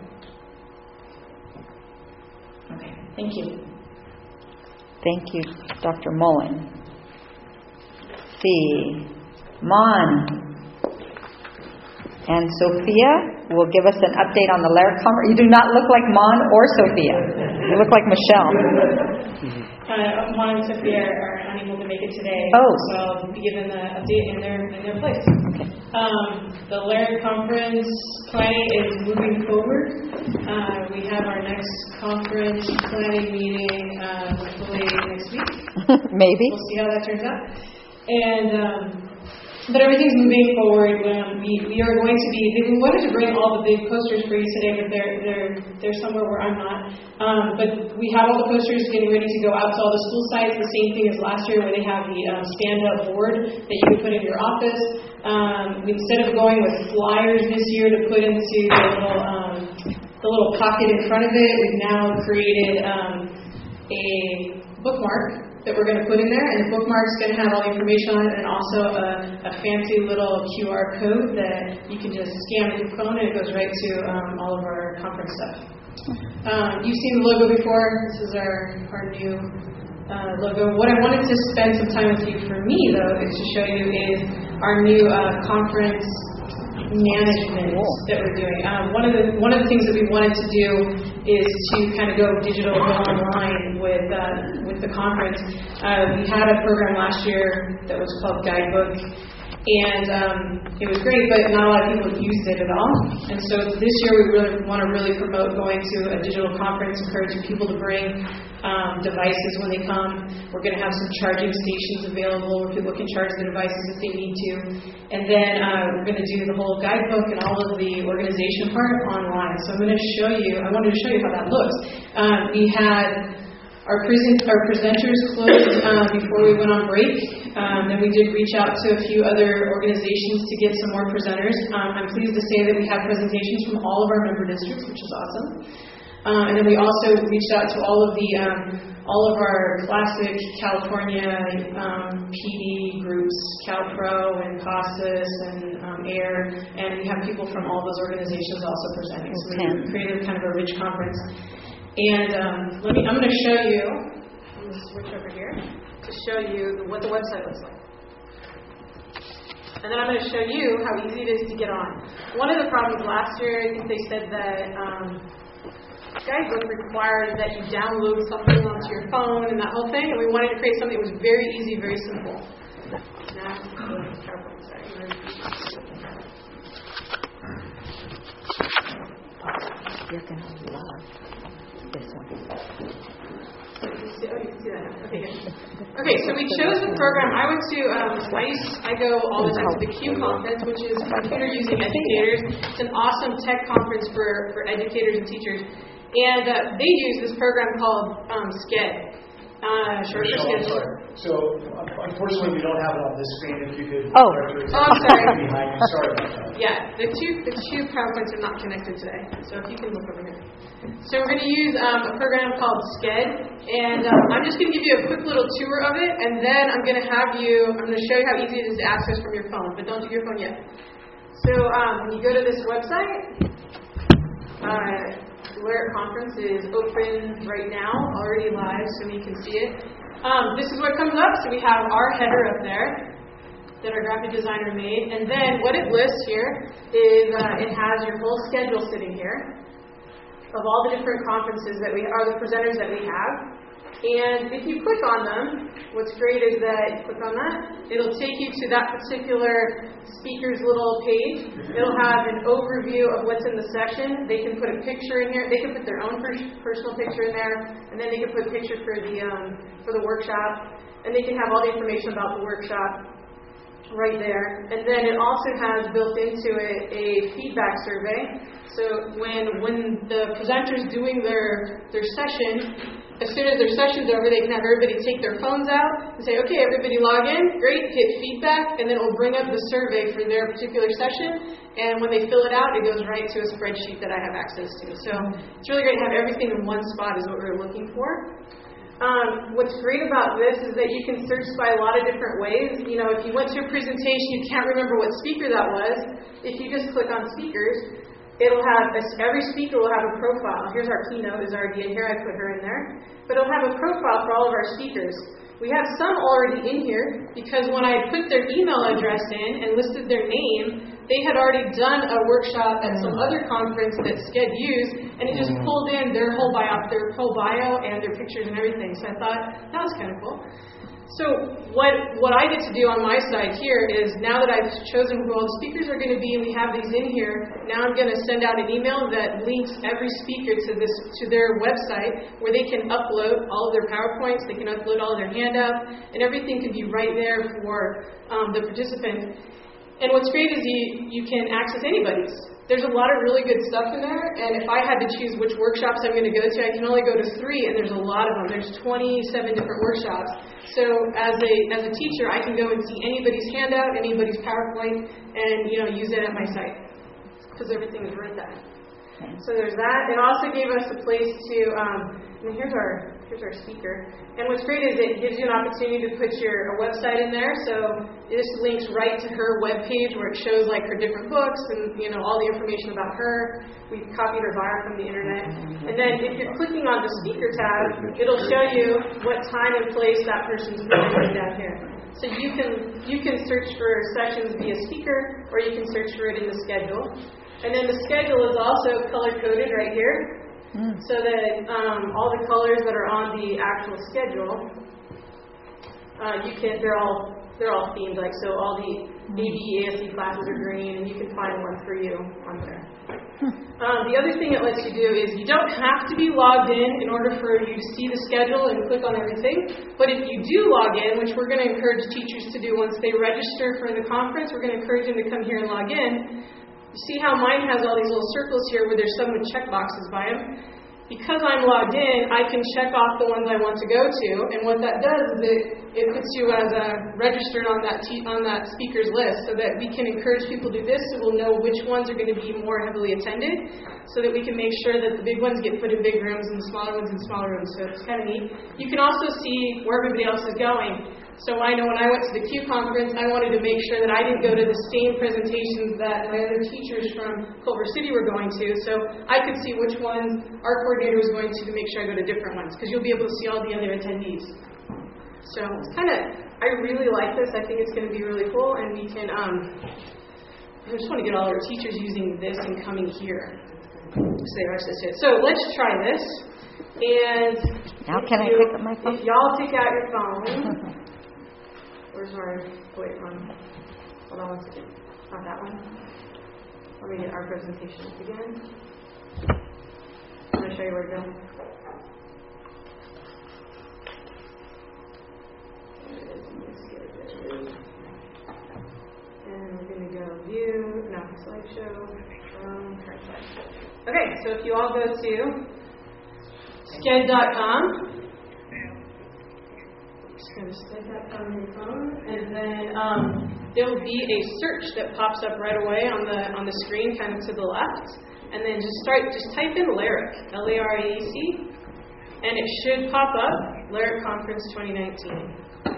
Okay. Thank you. Thank you, Doctor Mullen. Let's see, Mon and Sophia will give us an update on the Laird Conference. You do not look like Mon or Sophia. You look like Michelle. Uh, Mon and Sophia are unable to make it today. Oh. So I'll be given the update in their, in their place. Um, the Laird Conference planning is moving forward. Uh, we have our next conference planning meeting uh, hopefully next week. Maybe. We'll see how that turns out. And um, but everything's moving forward. Um, we we are going to be. We wanted to bring all the big posters for you today, but they're they're they're somewhere where I'm not. Um, but we have all the posters getting ready to go out to all the school sites. The same thing as last year, where they have the um, stand-up board that you can put in your office. Um, instead of going with flyers this year to put into the little um, the little pocket in front of it, we've now created um, a bookmark that we're going to put in there, and the bookmark's going to have all the information on it, and also a, a fancy little Q R code that you can just scan with your phone, and it goes right to um, all of our conference stuff. Um, you've seen the logo before. This is our, our new uh, logo. What I wanted to spend some time with you for me, though, is to show you is our new uh, conference management that we're doing. Um, one of the one of the things that we wanted to do is to kind of go digital, go online with uh, with the conference. Uh, we had a program last year that was called Guidebook, and um, it was great, but not a lot of people used it at all. And so this year we really want to really promote going to a digital conference, encouraging people to bring um, devices when they come. We're going to have some charging stations available where people can charge the devices if they need to. And then uh, we're going to do the whole guidebook and all of the organization part online. So I'm going to show you, I wanted to show you how that looks. Um, we had Our, present, our presenters closed um, before we went on break. Um, then we did reach out to a few other organizations to get some more presenters. Um, I'm pleased to say that we have presentations from all of our member districts, which is awesome. Um, and then we also reached out to all of the um, all of our classic California um, P D groups, CalPro and CASAS and um, AIR, and we have people from all those organizations also presenting. So we created kind of a rich conference. And um, let me, I'm going to show you, I'm going to switch over here to show you what the website looks like. And then I'm going to show you how easy it is to get on. One of the problems last year, I think they said that um, Guidebook required that you download something onto your phone and that whole thing, and we wanted to create something that was very easy, very simple. Now, PowerPoint, sorry. You're going to love this one. Okay, okay, so we chose the program. I went to, um, I, used, I go all the time to the Q conference, which is Computer Using Educators. It's an awesome tech conference for, for educators and teachers. And uh, they use this program called um, SCED. Uh, short for schedule. So, unfortunately, we don't have it on this screen. If you could. Oh, oh I'm sorry. Behind you. Sorry about that. Yeah, the two the two PowerPoints are not connected today. So if you can look over here. So we're going to use um, a program called SCED, and um, I'm just going to give you a quick little tour of it, and then I'm going to have you. I'm going to show you how easy it is to access from your phone, but don't do your phone yet. So um, when you go to this website. Uh, The Ware Conference is open right now, already live, so you can see it. Um, this is what comes up. So we have our header up there that our graphic designer made. And then what it lists here is uh, it has your whole schedule sitting here of all the different conferences that we are, the presenters that we have. And if you click on them, what's great is that you click on that, it'll take you to that particular speaker's little page. It'll have an overview of what's in the session. They can put a picture in here. They can put their own pers- personal picture in there, and then they can put a picture for the um, for the workshop, and they can have all the information about the workshop right there. And then it also has built into it a feedback survey. So when when the presenter's doing their their session, as soon as their session's over, they can have everybody take their phones out and say, okay, everybody log in, great, hit feedback, and then it will bring up the survey for their particular session. And when they fill it out, it goes right to a spreadsheet that I have access to. So it's really great to have everything in one spot is what we're looking for. Um, what's great about this is that you can search by a lot of different ways. You know, if you went to a presentation, you can't remember what speaker that was. If you just click on speakers, it'll have, a, every speaker will have a profile. Here's our keynote, is our idea here, I put her in there. But it'll have a profile for all of our speakers. We have some already in here because when I put their email address in and listed their name, they had already done a workshop at some other conference that SCED used, and it just pulled in their whole bio, their whole bio and their pictures and everything. So I thought, that was kind of cool. So what what I get to do on my side here is now that I've chosen who all the speakers are going to be and we have these in here, now I'm going to send out an email that links every speaker to this to their website where they can upload all of their PowerPoints, they can upload all of their handouts, and everything can be right there for um, the participant. And what's great is you, you can access anybody's. There's a lot of really good stuff in there, and if I had to choose which workshops I'm going to go to, I can only go to three, and there's a lot of them. There's twenty-seven different workshops. So as a as a teacher, I can go and see anybody's handout, anybody's PowerPoint, and you know use it at my site because everything is right there. So there's that. It also gave us a place to. Um, and here's our here's our speaker. And what's great is it gives you an opportunity to put your a website in there. So this links right to her webpage where it shows like her different books and you know all the information about her. We copied her bio from the internet. And then if you're clicking on the speaker tab, it'll show you what time and place that person's presenting down here. So you can you can search for sessions via speaker, or you can search for it in the schedule. And then the schedule is also color coded right here. Mm. So that um, all the colors that are on the actual schedule, uh, you can, they're all, they're all themed, like, so all the A B E, A S C classes are green, and you can find one for you on there. Um, the other thing it lets you do is you don't have to be logged in in order for you to see the schedule and click on everything. But if you do log in, which we're going to encourage teachers to do once they register for the conference, we're going to encourage them to come here and log in. You see how mine has all these little circles here where there's some with check boxes by them? Because I'm logged in, I can check off the ones I want to go to, and what that does is it, it puts you as a registered on that te- on that speaker's list, so that we can encourage people to do this, so we'll know which ones are going to be more heavily attended, so that we can make sure that the big ones get put in big rooms and the smaller ones in smaller rooms. So it's kind of neat. You can also see where everybody else is going. So I know when I went to the Q conference, I wanted to make sure that I didn't go to the same presentations that my other teachers from Culver City were going to. So I could see which ones our coordinator was going to to make sure I go to different ones, because you'll be able to see all the other attendees. So it's kind of, I really like this. I think it's going to be really cool, and we can, um, I just want to get all our teachers using this and coming here. So they access it. So let's try this. And now can you, I pick up my phone? If y'all take out your phone. Where's our, wait, um, hold on one second. Not that one. Let me get our presentation up again. I'm going to show you where to go. There it is. Let's get it. There it is. And we're going to go view, no, slideshow, um, current slideshow. Okay, so if you all go to sked dot com, just going to stick that on your phone, and then um, there will be a search that pops up right away on the on the screen, kind of to the left, and then just start just type in LARIC, L A R A E C, and it should pop up LARIC Conference twenty nineteen.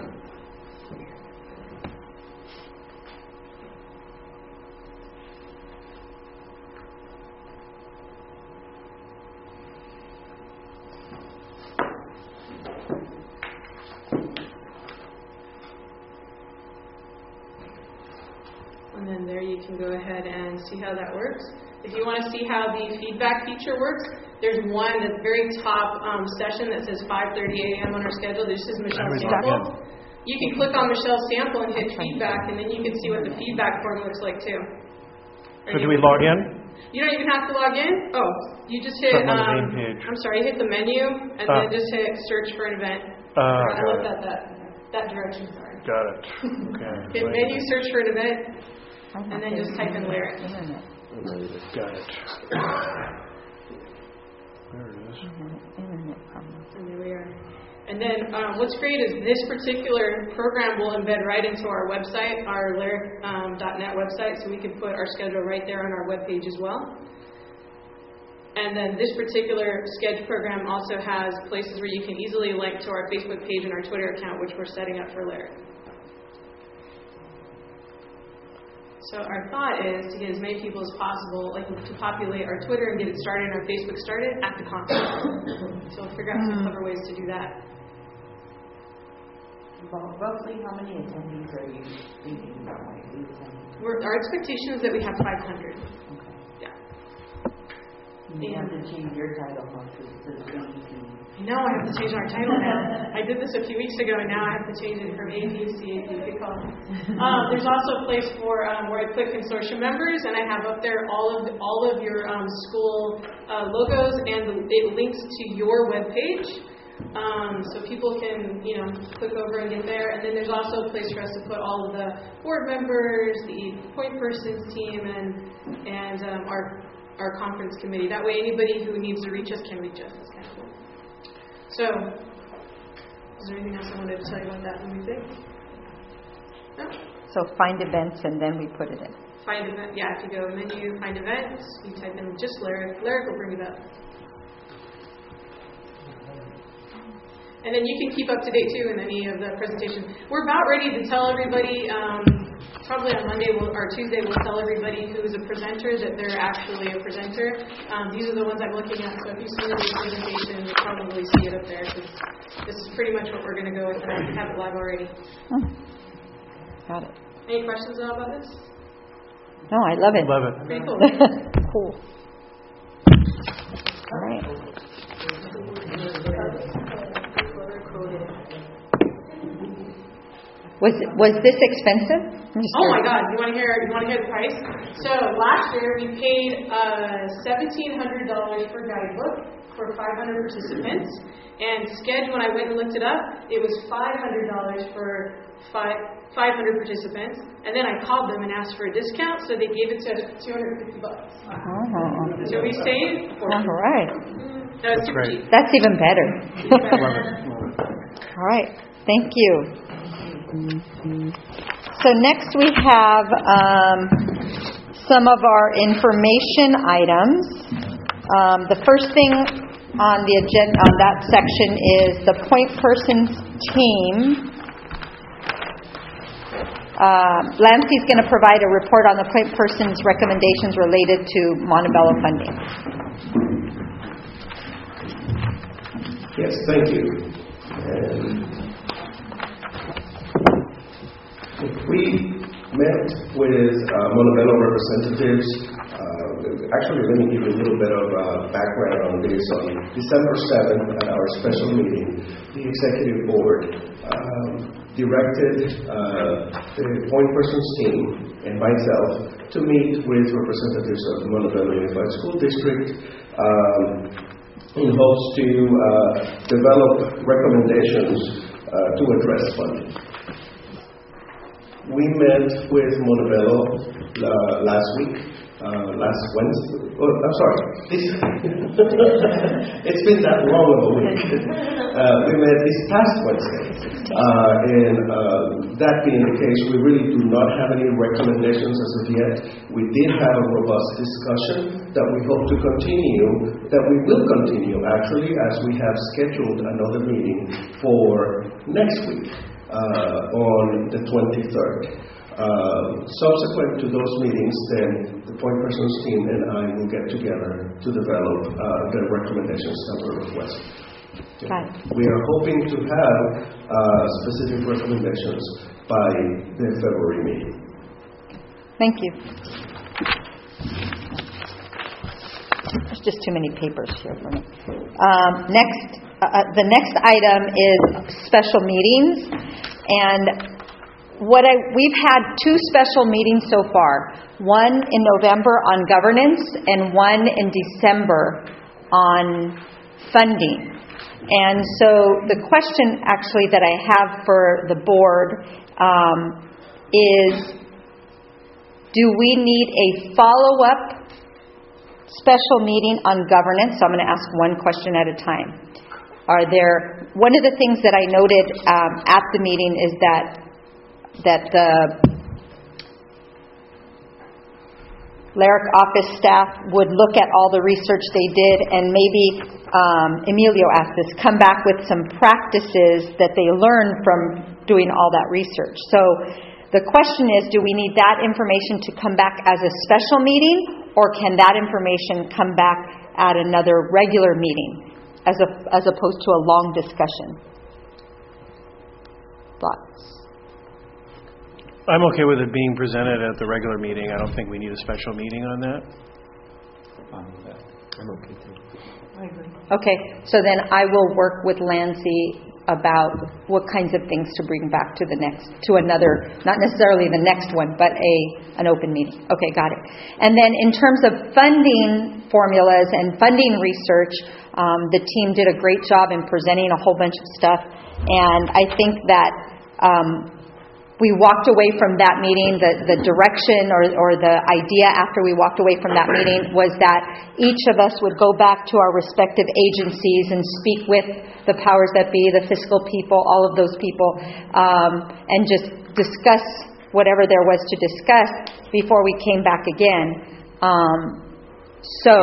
And then there you can go ahead and see how that works. If you want to see how the feedback feature works, there's one at the very top um, session that says five thirty a.m. on our schedule. This is Michelle's sample. You can click on Michelle's sample and hit feedback, and then you can see what the feedback form looks like too. So do we log in? You don't even have to log in. Oh, you just hit, on the um, main page. I'm sorry, hit the menu, and Uh. then just hit search for an event. Uh, I got looked it. at that, that direction, sorry. Got it. Okay. Hit Wait. menu, search for an event, and then just type in LARIC. Got it. There it is. And there we are. And then um, what's great is this particular program will embed right into our website, our LARIC dot net website, so we can put our schedule right there on our webpage as well. And then this particular Sketch program also has places where you can easily link to our Facebook page and our Twitter account, which we're setting up for LARIC. So our thought is to get as many people as possible, like to populate our Twitter and get it started and our Facebook started at the conference. So we'll figure out some clever ways to do that. Well, roughly how many attendees are you thinking about? Like, We're, our expectation is that we have five hundred. Okay. Yeah. You have to change your title huh, to to the A P. I know I have to change our title now. I did this a few weeks ago, and now I have to change it from A P to C A P. Good call. Um, there's also a place for um, where I put consortium members, and I have up there all of the, all of your um, school uh, logos, and it links to your web page. Um, so people can, you know, click over and get there. And then there's also a place for us to put all of the board members, the point persons team, and and um, our our conference committee. That way, anybody who needs to reach us can reach us. That's kind of cool. So, is there anything else I wanted to tell you about that when we think? No? So find events and then we put it in. Find event. Yeah, if you go menu, find events, you type in just LARIC. LARIC will bring it up. And then you can keep up to date, too, in any of the presentations. We're about ready to tell everybody, um, probably on Monday we'll, or Tuesday, we'll tell everybody who's a presenter that they're actually a presenter. Um, these are the ones I'm looking at, so if you see the presentation, you'll probably see it up there, because this is pretty much what we're going to go with, and I have it live already. Oh, got it. Any questions about this? No, I love it. Love it. Pretty cool. Cool. All right. Was was this expensive? I'm just Oh my curious. God! You want to hear? You want to hear the price? So last year we paid uh, seventeen hundred dollars per guidebook for five hundred participants, and Sketch, when I went and looked it up, it was five hundred dollars for five five hundred participants. And then I called them and asked for a discount, so they gave it to us for two hundred fifty bucks. Oh. So we saved. All right. That was super cheap. That's even better. All right. Thank you. So next we have um, some of our information items. Um, the first thing on the agenda on that section is the point persons team. Uh, Lancey's going to provide a report on the point persons recommendations related to Montebello funding. Yes, thank you. And we met with uh, Montebello representatives. Uh, actually, let me give you a little bit of uh, background on this. On December seventh, at our special meeting, the executive board um, directed uh, the point persons team and myself to meet with representatives of the Montebello Unified School District um, in hopes to uh, develop recommendations uh, to address funding. We met with Montebello uh, last week, uh, last Wednesday. Oh, I'm sorry. It's been that long of a week. Uh, we met this past Wednesday. Uh, and uh, that being the case, we really do not have any recommendations as of yet. We did have a robust discussion that we hope to continue, that we will continue actually, as we have scheduled another meeting for next week. Uh, on the twenty-third. Uh, subsequent to those meetings, then the point persons team and I will get together to develop uh, the recommendations that were requested. Okay. We are hoping to have uh, specific recommendations by the February meeting. Thank you. There's just too many papers here for me. Um, next. Uh, the next item is special meetings, and what I we've had two special meetings so far. One in November on governance, and one in December on funding. And so the question actually that I have for the board um, is: do we need a follow-up special meeting on governance? So I'm going to ask one question at a time. Are there, one of the things that I noted um, at the meeting is that that the LARIC office staff would look at all the research they did, and maybe um, Emilio asked this, come back with some practices that they learned from doing all that research. So the question is, do we need that information to come back as a special meeting, or can that information come back at another regular meeting? As a, as opposed to a long discussion. Thoughts? I'm okay with it being presented at the regular meeting. I don't think we need a special meeting on that. I'm okay too. I agree. Okay, so then I will work with Lancey about what kinds of things to bring back to the next, to another, not necessarily the next one, but a an open meeting. Okay, got it. And then in terms of funding formulas and funding research, um, the team did a great job in presenting a whole bunch of stuff, and I think that um, we walked away from that meeting, the, the direction or, or the idea after we walked away from that meeting was that each of us would go back to our respective agencies and speak with the powers that be, the fiscal people, all of those people, um, and just discuss whatever there was to discuss before we came back again. Um, so,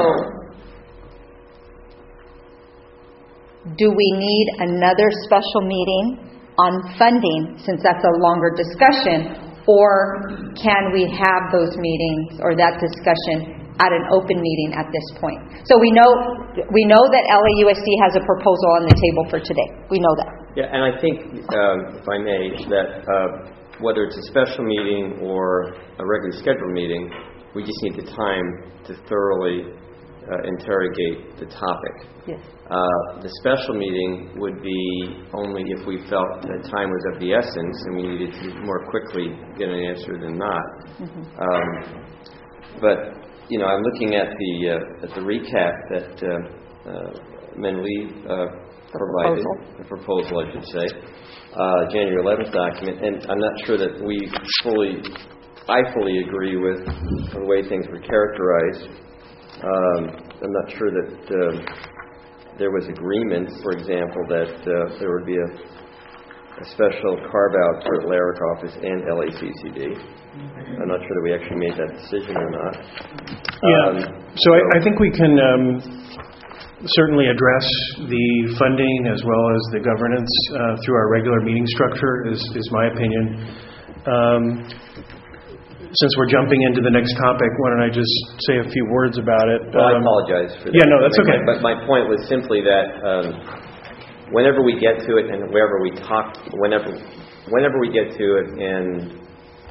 do we need another special meeting on funding, since that's a longer discussion, or can we have those meetings or that discussion at an open meeting at this point? So we know we know that L A U S D has a proposal on the table for today. We know that. Yeah, and I think, um, if I may, that uh, whether it's a special meeting or a regularly scheduled meeting, we just need the time to thoroughly uh, interrogate the topic. Yes. Uh, the special meeting would be only if we felt that time was of the essence and we needed to more quickly get an answer than not. Mm-hmm. Um, but, you know, I'm looking at the uh, at the recap that uh, uh, Menli uh, provided, proposal. the proposal, I should say, uh, January eleventh document, and I'm not sure that we fully, I fully agree with the way things were characterized. Um, I'm not sure that uh, there was agreement, for example, that uh, there would be a, a special carve-out for the LARIC office and L A C C D. I'm not sure that we actually made that decision or not. Yeah. Um, so I, I think we can um, certainly address the funding as well as the governance uh, through our regular meeting structure, is, is my opinion. Um, since we're jumping into the next topic, why don't I just say a few words about it? Well, um, I apologize for that. Yeah, no, that's okay. But my point was simply that um, whenever we get to it and wherever we talk, whenever, whenever we get to it, and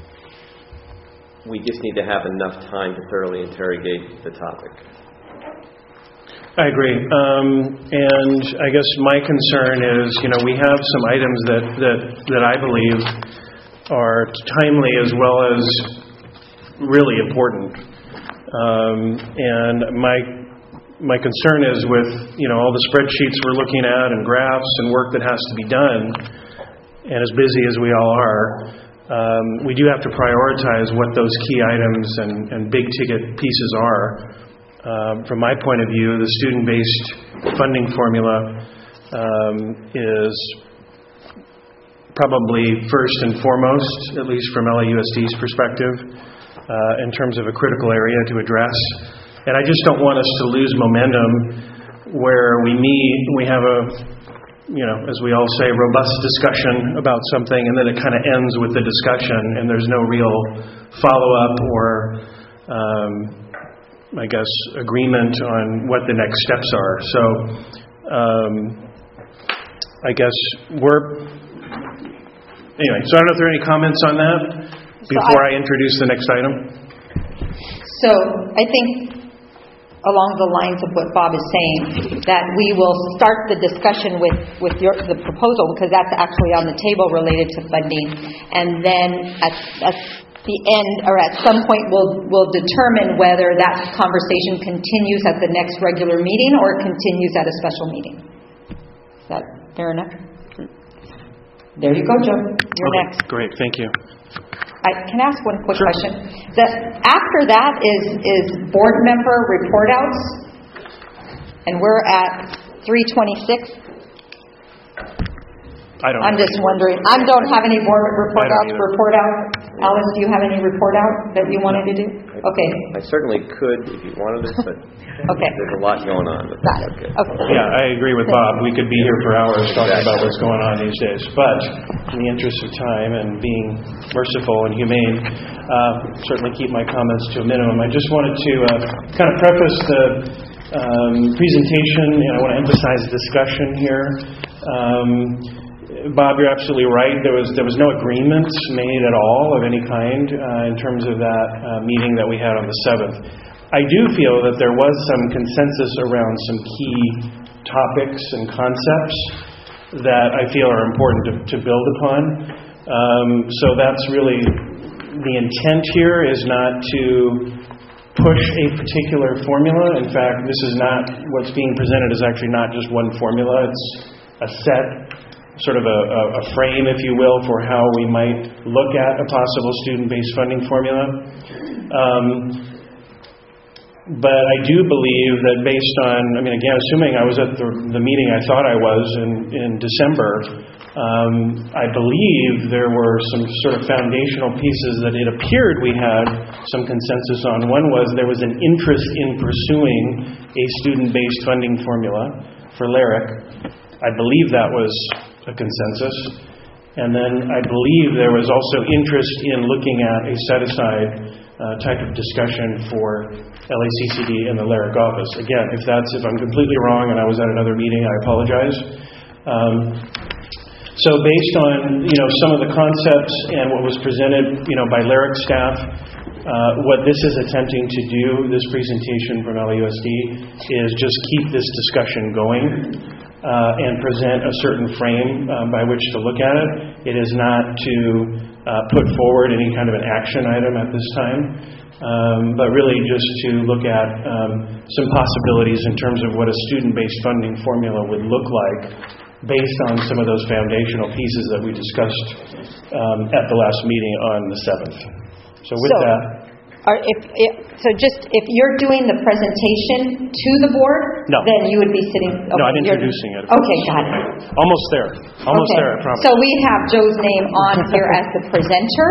we just need to have enough time to thoroughly interrogate the topic. I agree. Um, and I guess my concern is, you know, we have some items that, that, that I believe are timely as well as really important. Um, and my my concern is with, you know, all the spreadsheets we're looking at and graphs and work that has to be done, and as busy as we all are, um, we do have to prioritize what those key items and, and big ticket pieces are. Um, from my point of view, the student-based funding formula um, is probably first and foremost, at least from L A U S D's perspective, uh, in terms of a critical area to address. And I just don't want us to lose momentum where we meet, we have a, you know, as we all say, robust discussion about something, and then it kind of ends with the discussion, and there's no real follow-up or, um, I guess, agreement on what the next steps are. So, um, I guess we're, anyway, so I don't know if there are any comments on that before I, I introduce the next item. So I think along the lines of what Bob is saying, that we will start the discussion with, with your, the proposal, because that's actually on the table related to funding, and then at, at the end, or at some point, we'll, we'll determine whether that conversation continues at the next regular meeting or continues at a special meeting. Is that fair enough? There you go, Joe. You're okay, next. Great, thank you. I can ask one quick Sure. question. The, after that is is board member report outs, and we're at three twenty-six. I don't. I'm just wondering. I don't have any board report outs. either. Report out. Alice, do you have any report out that you wanted to do? Okay. I certainly could if you wanted it, but okay. there's a lot going on. But Got it. Okay. Okay. Yeah, I agree with Bob. We could be here for hours talking about what's going on these days. But in the interest of time and being merciful and humane, uh, certainly keep my comments to a minimum. I just wanted to uh, kind of preface the um, presentation, and I want to emphasize discussion here. Um, Bob, you're absolutely right. There was there was no agreement made at all of any kind uh, in terms of that uh, meeting that we had on the seventh. I do feel that there was some consensus around some key topics and concepts that I feel are important to, to build upon. Um, so that's really the intent here, is not to push a particular formula. In fact, this is not, what's being presented is actually not just one formula. It's a set, sort of a, a, a frame, if you will, for how we might look at a possible student-based funding formula. Um, but I do believe that based on, I mean, again, assuming I was at the, the meeting I thought I was in, in December, um, I believe there were some sort of foundational pieces that it appeared we had some consensus on. One was there was an interest in pursuing a student-based funding formula for LARIC. I believe that was a consensus. And then I believe there was also interest in looking at a set-aside uh, type of discussion for L A C C D and the LARIC office. Again, if that's, if I'm completely wrong and I was at another meeting, I apologize. Um, so based on, you know, some of the concepts and what was presented, you know, by LARIC staff, Uh, what this is attempting to do, this presentation from L A U S D, is just keep this discussion going uh, and present a certain frame uh, by which to look at it. It is not to uh, put forward any kind of an action item at this time, um, but really just to look at um, some possibilities in terms of what a student-based funding formula would look like based on some of those foundational pieces that we discussed um, at the last meeting on the seventh. So with So, that... Are, if, if, so just, if you're doing the presentation to the board, No. then you would be sitting... No, I'm you're- introducing it. Okay, got it. Almost there. Almost Okay. there, I promise. So we have Joe's name on here as the presenter?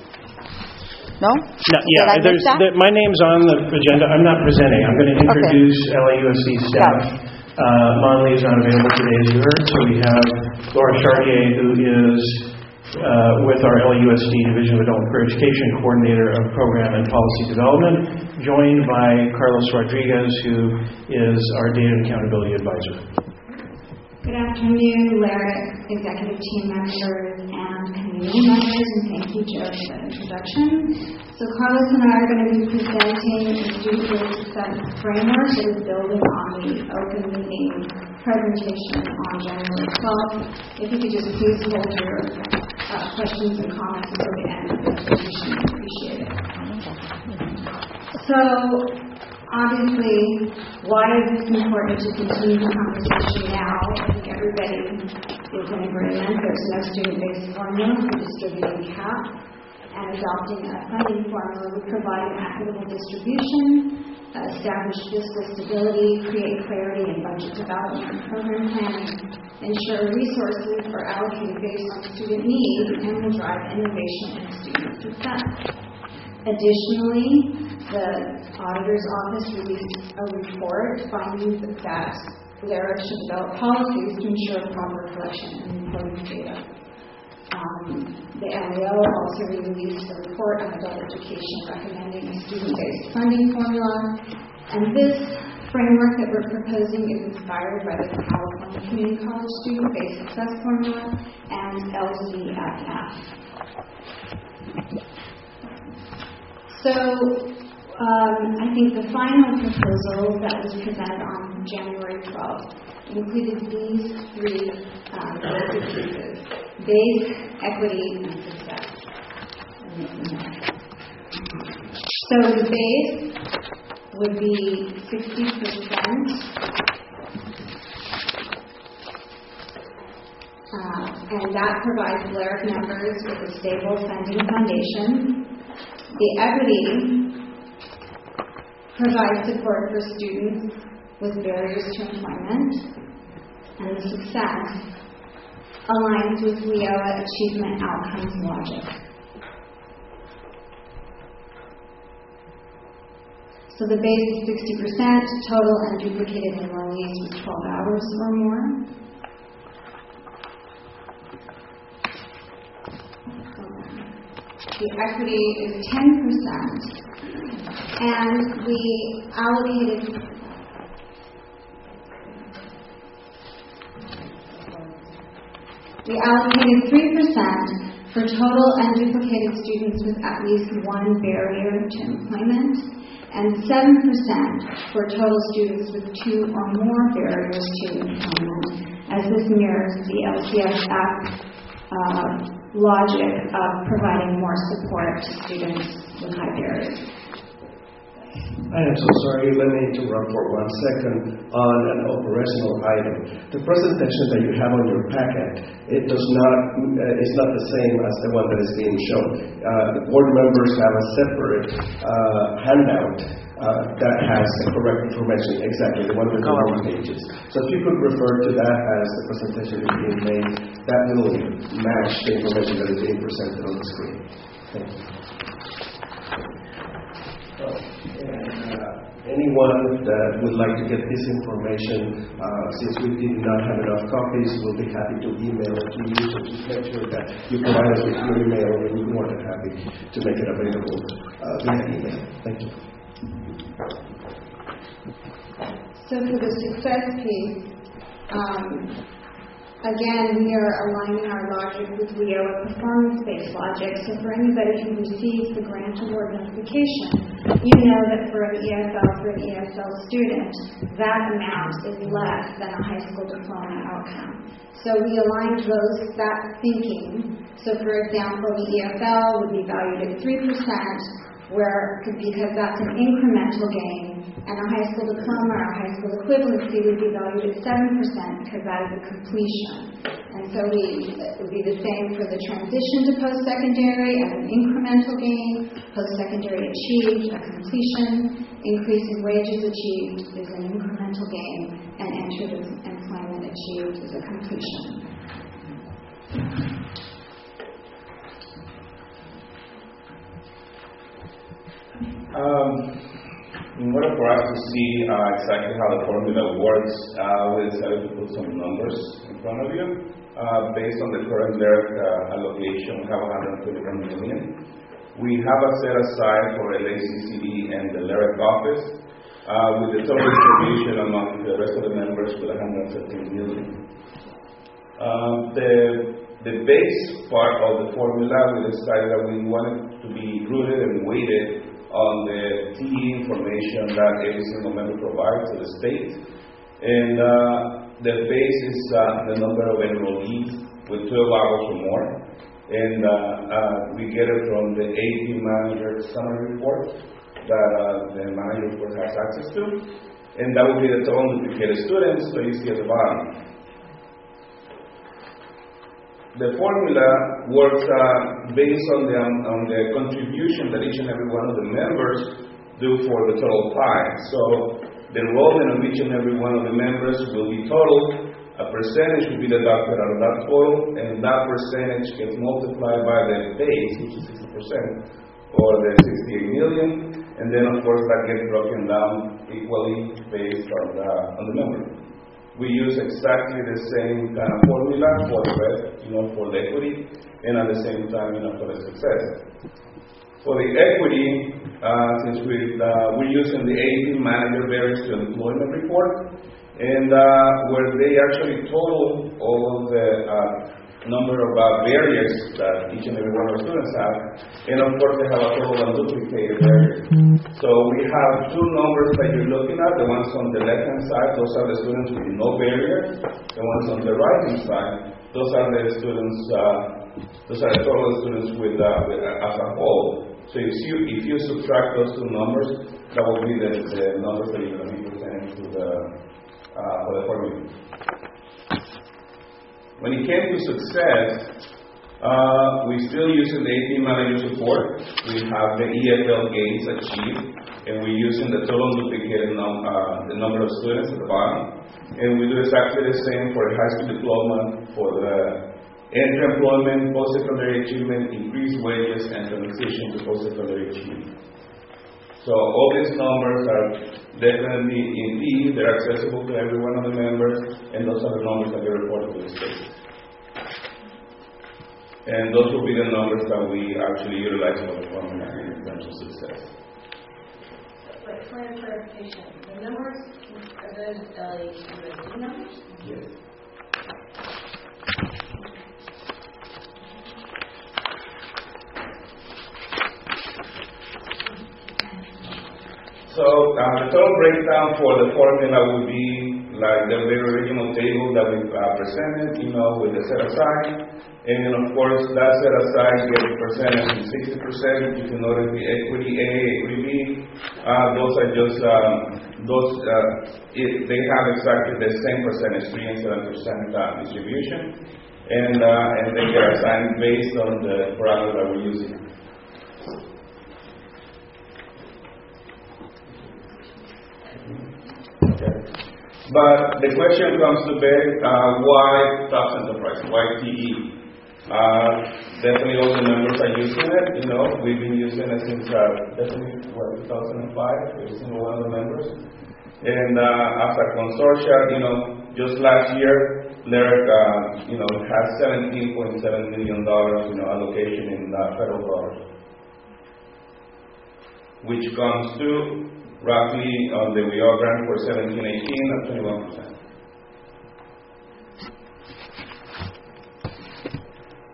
No? No, Did I yeah, miss there's, that? the- my name's on the agenda. I'm not presenting. I'm going to Okay. introduce L A U S D staff. Uh, Monley is not available today, as you heard, so we have Laura Chartier, who is uh, with our L A U S D Division of Adult Career Education, Coordinator of Program and Policy Development, joined by Carlos Rodriguez, who is our Data and Accountability Advisor. Good afternoon, LARIC executive team members and community members, and thank you, Joe, for that introduction. So Carlos and I are going to be presenting a student-based success framework that is building on the open meeting presentation on January twelfth. If you could just please hold your uh, questions and comments until the end of the presentation, I appreciate it. So, obviously, why is this important to continue the conversation now? I think everybody is in agreement. There's no student-based formula for distributing C A P, and adopting a funding formula would provide an equitable distribution, uh, establish fiscal stability, create clarity in budget development and program planning, ensure resources are allocated based on student need, and will drive innovation and student success. Additionally, the Auditor's Office released a report finding that LARIC should develop policies to ensure proper collection and reporting of data. Um, the L A O also released a report on adult education recommending a student-based funding formula, and this framework that we're proposing is inspired by the California Community College Student-Based Success Formula and L C F F. So, um, I think the final proposal that was presented on January twelfth included these three um, basic pieces: base, equity, and success. So the base would be sixty percent, uh, and that provides LARIC members with a stable funding foundation. The equity provides support for students with barriers to employment, and the success aligns with W I O A achievement outcomes logic. So the base is sixty percent, total unduplicated enrollees with twelve hours or more. The equity is ten percent, and we allocated we allocated three percent for total unduplicated students with at least one barrier to employment, and seven percent for total students with two or more barriers to employment, as this mirrors the L C F F uh, logic of providing more support to students with high barriers. I am so sorry, let me interrupt for one second on an operational item. The presentation that you have on your packet, it does not, uh, is not the same as the one that is being shown. Uh, the board members have a separate uh, handout uh, that has the correct information, exactly, the one with the long pages. So if you could refer to that as the presentation is being made, that will match the information that is being presented on the screen. Thank you. And, uh, anyone that would like to get this information, uh, since we did not have enough copies, we'll be happy to email it to you. So just make sure that you provide us with your email. We'll be more than happy to make it available uh, via email. Thank you. So for the success piece, um, Again, we are aligning our logic with W E O with performance-based logic. So for anybody who receives the grant award notification, you know that for an E S L, for an E S L student, that amount is less than a high school diploma outcome. So we aligned those, that thinking. So for example, the E F L would be valued at three percent, where, because that's an incremental gain, and a high school diploma or high school equivalency would be valued at seven percent because that is a completion. And so we, it would be the same for the transition to post-secondary as an incremental gain, post-secondary achieved, a completion, increase in wages achieved is an incremental gain, and entry to employment achieved is a completion. Um, in order for us to see uh, exactly how the formula works, uh, we decided to put some numbers in front of you. Uh, based on the current L E R C uh, allocation, we have one hundred twenty-one million. We have a set aside for L A C C D and the L E R C office, uh, with the total distribution among the rest of the members with one hundred thirteen million. Uh, the the base part of the formula, we decided that we wanted to be rooted and weighted on the T E information that every single member provides to the state. And uh, the base is uh, the number of enrollees with twelve hours or more. And uh, uh, we get it from the A P manager summary report that uh, the manager report has access to. And that would be the total duplicated students, so you see at the bottom. The formula works uh, based on the, um, on the contribution that each and every one of the members do for the total pie. So the enrollment of each and every one of the members will be total. A percentage will be deducted out of that total, and that percentage gets multiplied by the base, which is sixty percent, or the sixty-eight million, and then of course that gets broken down equally based on the, on the member. We use exactly the same kind of formula for the rest, you know, for the equity, and at the same time, you know, for the success. For the equity, uh, since we, uh, we're using the A P manager variance to employment report, and uh, where they actually total all of the uh, number of uh, barriers that each and every one of our students have, and of course they have a total unduplicated barriers. So we have two numbers that you're looking at. The ones on the left-hand side, those are the students with no barriers. The ones on the right-hand side, those are the students, uh, those are the total students with, uh, with uh, as a whole. So if you, if you subtract those two numbers, that will be the, the numbers that you're going to be presenting to the, uh, for the formula. When it came to success, uh, we're still using the A P manager support. We have the E F L gains achieved, and we're using the total duplicated num uh, the number of students at the bottom. And we do exactly the same for the high school diploma, for the entry employment, post-secondary achievement, increased wages, and transition to post-secondary achievement. So all these numbers are definitely indeed, they're accessible to every one of the members, and those are the numbers that get reported to the state. And those will be the numbers that we actually utilize for the formula in terms of success. But for clarification, the numbers, are those L A C D numbers? Yes. So uh, the total breakdown for the formula would be like the very original table that we uh, presented, you know, with the set aside. And then of course that set aside gets percentage in sixty percent. You can notice the equity A, equity B. Uh, those are just, um, those, uh, it, they have exactly the same percentage, three and seven percent uh, distribution. And, uh, and they get assigned based on the parameter that we're using. But the question comes to bear, uh, why Tufts Enterprise? Why T E? Uh, definitely all the members are using it. You know, we've been using it since uh, definitely what, two thousand five, every single one of the members. And uh, as a consortia, you know, just last year, L E R C, uh, you know, has seventeen point seven million dollars, you know, allocation in uh, federal dollars, which comes to roughly on the W E O grant for seventeen eighteen at twenty-one percent.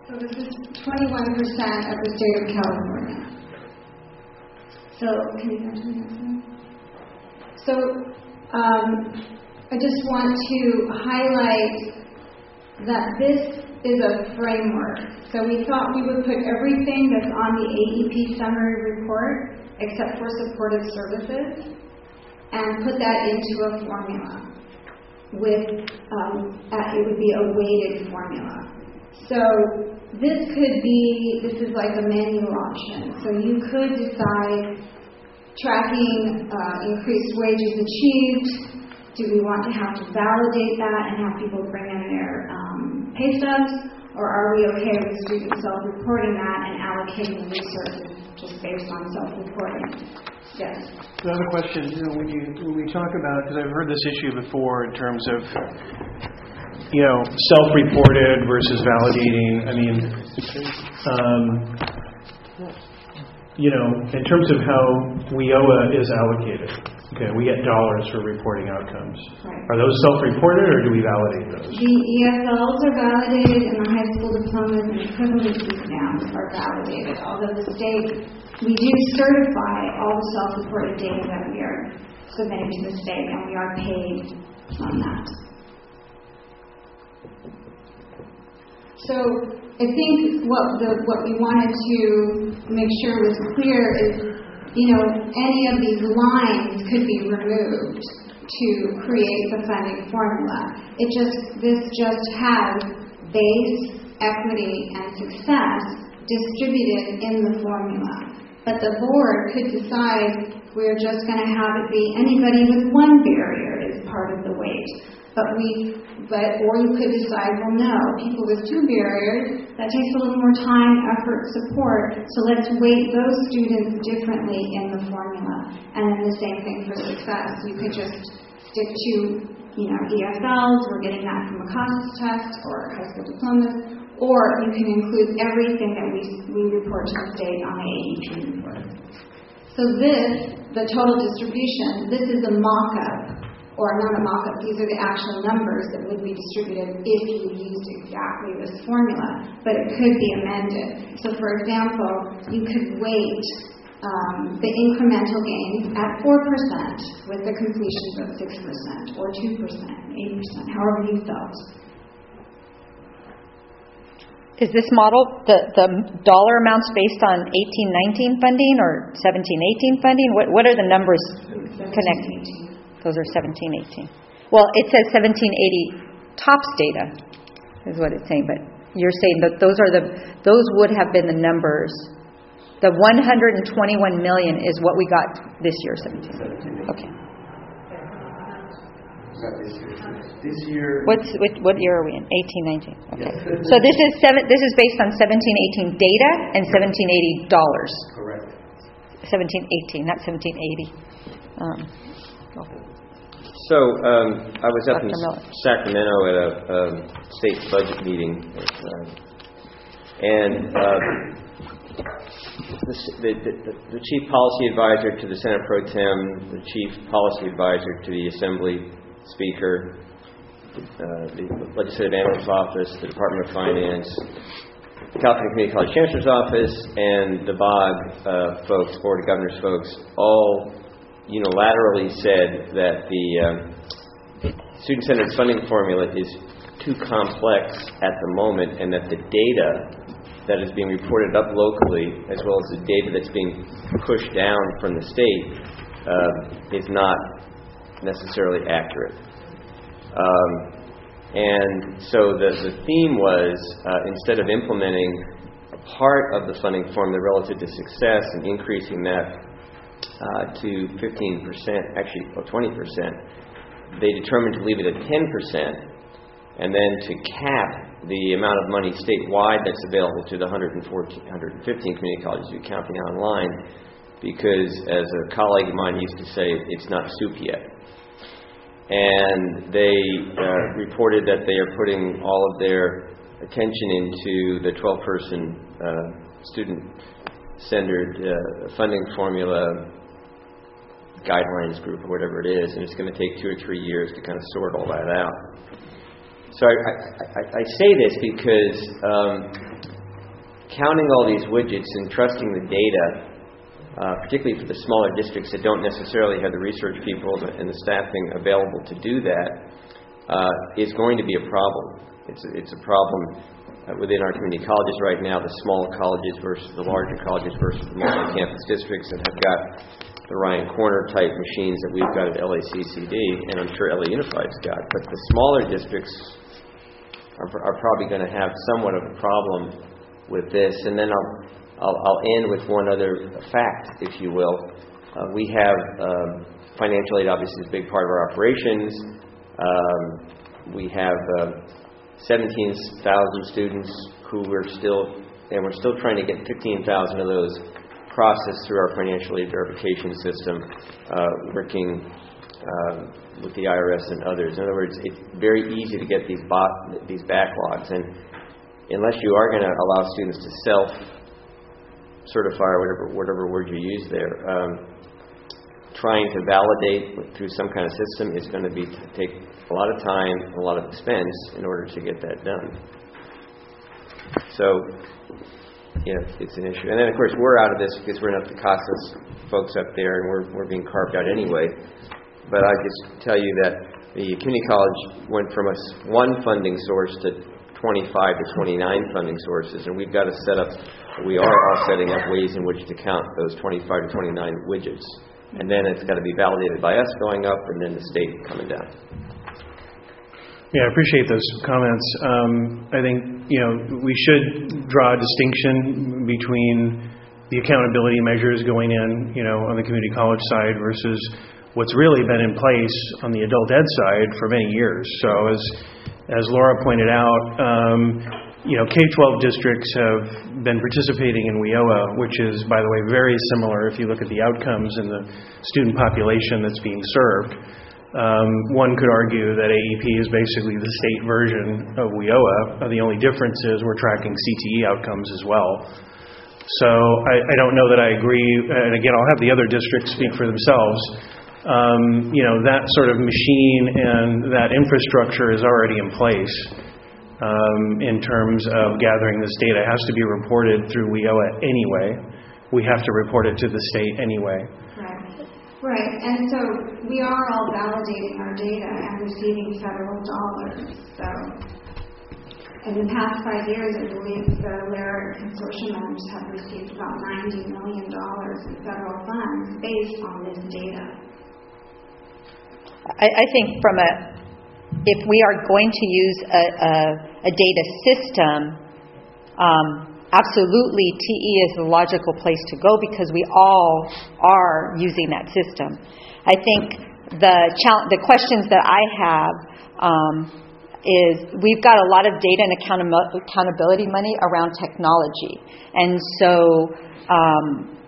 So this is twenty-one percent of the state of California. So, can you go to the next one? So, um, I just want to highlight that this is a framework. So we thought we would put everything that's on the A E P summary report, except for supportive services, and put that into a formula. With um, uh, it would be a weighted formula. So this could be, this is like a menu option. So you could decide tracking uh, increased wages achieved. Do we want to have to validate that and have people bring in their um, pay stubs? Or are we okay with students self-reporting that and allocating resources just based on self-reporting? Yes. Another question, you know, when you when we talk about, because I've heard this issue before in terms of, you know, self-reported versus validating. I mean, um, you know, in terms of how W I O A is allocated. Okay, we get dollars for reporting outcomes. Right. Are those self-reported, or do we validate those? The E S Ls are validated, and the high school diplomas and equivalency exams are validated. Although the state, we do certify all the self-reported data that we are submitting to the state, and we are paid on that. So I think what the what we wanted to make sure was clear is, you know, any of these lines could be removed to create the funding formula. It just, this just has base, equity, and success distributed in the formula. But the board could decide we're just going to have it be anybody with one barrier is part of the weight. But we, but, or you could decide, well, no, people with two barriers, that takes a little more time, effort, support, so let's weight those students differently in the formula. And then the same thing for success. You could just stick to, you know, E S Ls, we're getting that from a CASAS test, or high school diplomas, or you can include everything that we, we report to the state on the A E P report. So this, the total distribution, this is a mock-up. Or not a mock-up, these are the actual numbers that would be distributed if you used exactly this formula, but it could be amended. So for example, you could weight um, the incremental gains at four percent with the completions of six percent, or two percent, eight percent, however you felt. Is this model, the, the dollar amounts based on eighteen nineteen funding or seventeen eighteen funding? What, what are the numbers connected? Those are seventeen eighteen. Well, it says seventeen eighty TOPS data is what it's saying, but you're saying that those are the those would have been the numbers. The one hundred twenty-one million is what we got this year, seventeen. Okay. This year. What's what, what year are we in? eighteen nineteen. Okay. So this is seven. This is based on seventeen eighteen data and seventeen eighty dollars. Correct. seventeen eighteen, not seventeen eighty. Um, So um, I was up in Sacramento at a um, state budget meeting, uh, and uh, the, the, the, the chief policy advisor to the Senate Pro Tem, the chief policy advisor to the Assembly Speaker, uh, the Legislative Analyst's Office, the Department of Finance, the California Community College Chancellor's Office, and the B O G uh, folks, Board of Governors folks, all unilaterally said that the uh, student-centered funding formula is too complex at the moment, and that the data that is being reported up locally, as well as the data that's being pushed down from the state, uh, is not necessarily accurate. Um, and so the, the theme was, uh, instead of implementing a part of the funding formula relative to success and increasing that Uh, to fifteen percent, actually or twenty percent, they determined to leave it at ten percent, and then to cap the amount of money statewide that's available to the one hundred fourteen, one hundred fifteen community colleges you're counting online, because as a colleague of mine used to say, it's not soup yet. And they uh, reported that they are putting all of their attention into the twelve-person uh, student-centered uh, funding formula guidelines group, or whatever it is, and it's going to take two or three years to kind of sort all that out. So I, I, I, I say this because um, counting all these widgets and trusting the data, uh, particularly for the smaller districts that don't necessarily have the research people and the staffing available to do that, uh, is going to be a problem. It's a, it's a problem uh, within our community colleges right now, the smaller colleges versus the larger colleges versus the multi-campus districts that have got the Ryan Corner type machines that we've got at L A C C D, and I'm sure L A Unified's got. But the smaller districts are, are probably going to have somewhat of a problem with this. And then I'll, I'll, I'll end with one other fact, if you will. Uh, we have um, financial aid, obviously, is a big part of our operations. Um, we have uh, seventeen thousand students who we're still, and we're still trying to get fifteen thousand of those processed through our financial aid verification system, uh, working uh, with the I R S and others. In other words, it's very easy to get these bot, these backlogs, and unless you are going to allow students to self-certify or whatever whatever word you use there, um, trying to validate through some kind of system is going to be take a lot of time, a lot of expense in order to get that done. So, yeah, it's an issue. And then, of course, we're out of this because we're not the CASAS folks up there, and we're we're being carved out anyway. But I just tell you that the community college went from a one funding source to twenty-five to twenty-nine funding sources, and we've got to set up, we are all setting up ways in which to count those twenty-five to twenty-nine widgets. And then it's got to be validated by us going up and then the state coming down. Yeah, I appreciate those comments. Um, I think, you know, we should draw a distinction between the accountability measures going in, you know, on the community college side versus what's really been in place on the adult ed side for many years. So as as Laura pointed out, um, you know, K twelve districts have been participating in WIOA, which is, by the way, very similar if you look at the outcomes and the student population that's being served. Um, one could argue that A E P is basically the state version of WIOA. Uh, the only difference is we're tracking C T E outcomes as well. So I, I don't know that I agree. And again, I'll have the other districts speak for themselves. Um, you know, that sort of machine and that infrastructure is already in place um, in terms of gathering this data. It has to be reported through WIOA anyway. We have to report it to the state anyway. Right, and so we are all validating our data and receiving federal dollars. So in the past five years, I believe the LARIC consortium members have received about ninety million dollars in federal funds based on this data. I, I think from a, if we are going to use a, a, a data system, um, absolutely, T E is the logical place to go because we all are using that system. I think the challenge, the questions that I have um, is we've got a lot of data and account- accountability money around technology. And so um,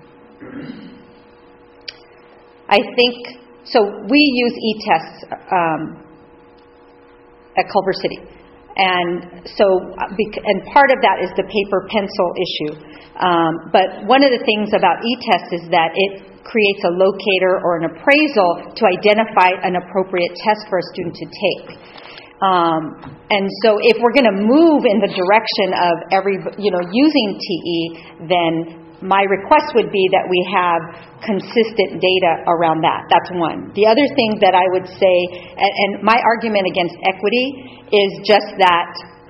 I think, so we use e-tests um, at Culver City. And so, and part of that is the paper pencil issue. Um, but one of the things about e-test is that it creates a locator or an appraisal to identify an appropriate test for a student to take. Um, and so if we're going to move in the direction of every, you know, using T E, then my request would be that we have consistent data around that. That's one. The other thing that I would say, and, and my argument against equity is just that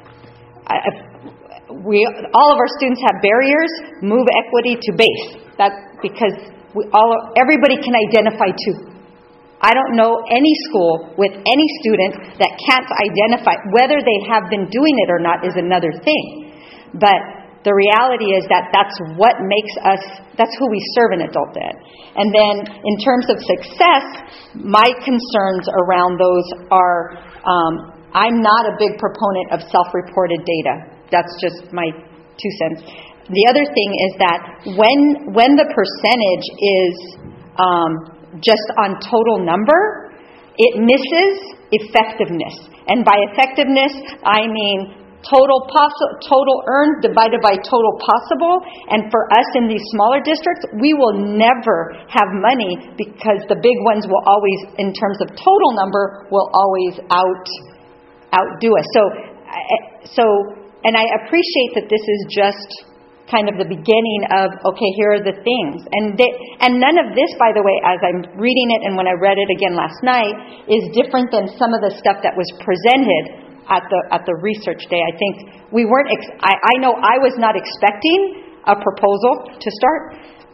we, all of our students have barriers. Move equity to base. That's because we all, everybody can identify too. I don't know any school with any student that can't identify. Whether they have been doing it or not is another thing. But the reality is that that's what makes us, that's who we serve in adult ed. And then in terms of success, my concerns around those are, um, I'm not a big proponent of self-reported data. That's just my two cents. The other thing is that when when the percentage is um, just on total number, it misses effectiveness. And by effectiveness, I mean total possi- total earned divided by total possible. And for us in these smaller districts, we will never have money because the big ones will always, in terms of total number, will always out outdo us. So, so, and I appreciate that this is just kind of the beginning of, okay, here are the things. And they, and none of this, by the way, as I'm reading it and when I read it again last night, is different than some of the stuff that was presented at the at the research day. I think we weren't, ex- I, I know I was not expecting a proposal to start,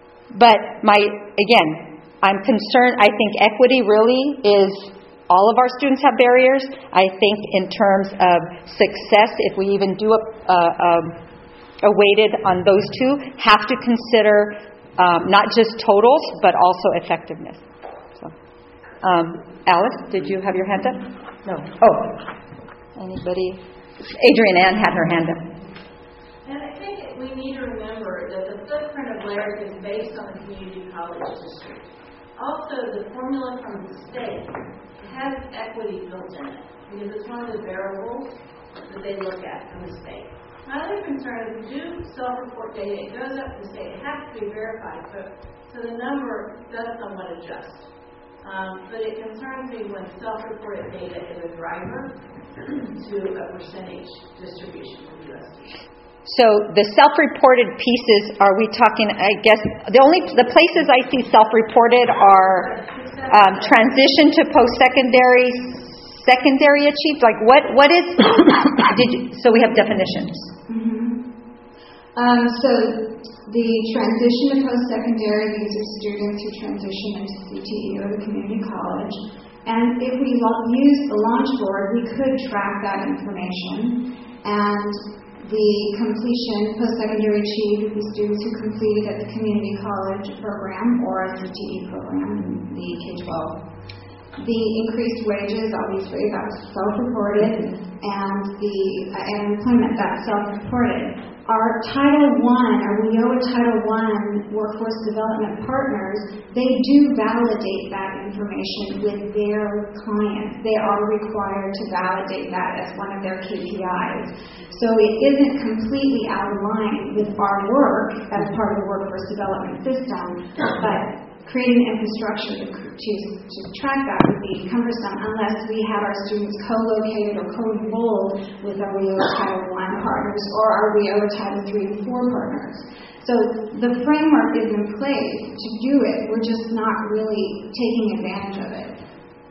but my, again, I'm concerned, I think equity really is, all of our students have barriers. I think in terms of success, if we even do a, a, a a weighted on those two, have to consider um, not just totals, but also effectiveness. So, um, Alice, did you have your hand up? No. Oh, anybody? Adrian Ann had her hand up. And I think we need to remember that the footprint of Laird is based on the community college district. Also, the formula from the state has equity built in it, because it's one of the variables that they look at from the state. My other concern is we do self-report data. It goes up to the state. It has to be verified, so, so the number does somewhat adjust. Um, but it concerns me when self-reported data is a driver to a percentage distribution from U S D. So the self-reported pieces, are we talking, I guess, the only, the places I see self-reported are um, transition to post-secondary, secondary achieved, like what, what is, did you, so we have definitions. Mm-hmm. Um, so the transition to post-secondary, these are students who transition into C T E or the community college. And if we lo- use the launch board, we could track that information. And the completion, post-secondary achieved, would be students who completed at the community college program or a C T E program, the K twelve. The increased wages, obviously, that's self-reported, and the uh, and employment, that's self-reported. Our Title One, our W I O A Title One workforce development partners, they do validate that information with their clients. They are required to validate that as one of their K P Is. So it isn't completely out of line with our work as part of the workforce development system, but creating infrastructure to, to, to track that would be cumbersome unless we have our students co-located or co-enrolled with our W I O A Title One partners or our W I O A Title Three and Four partners. So the framework is in place to do it. We're just not really taking advantage of it.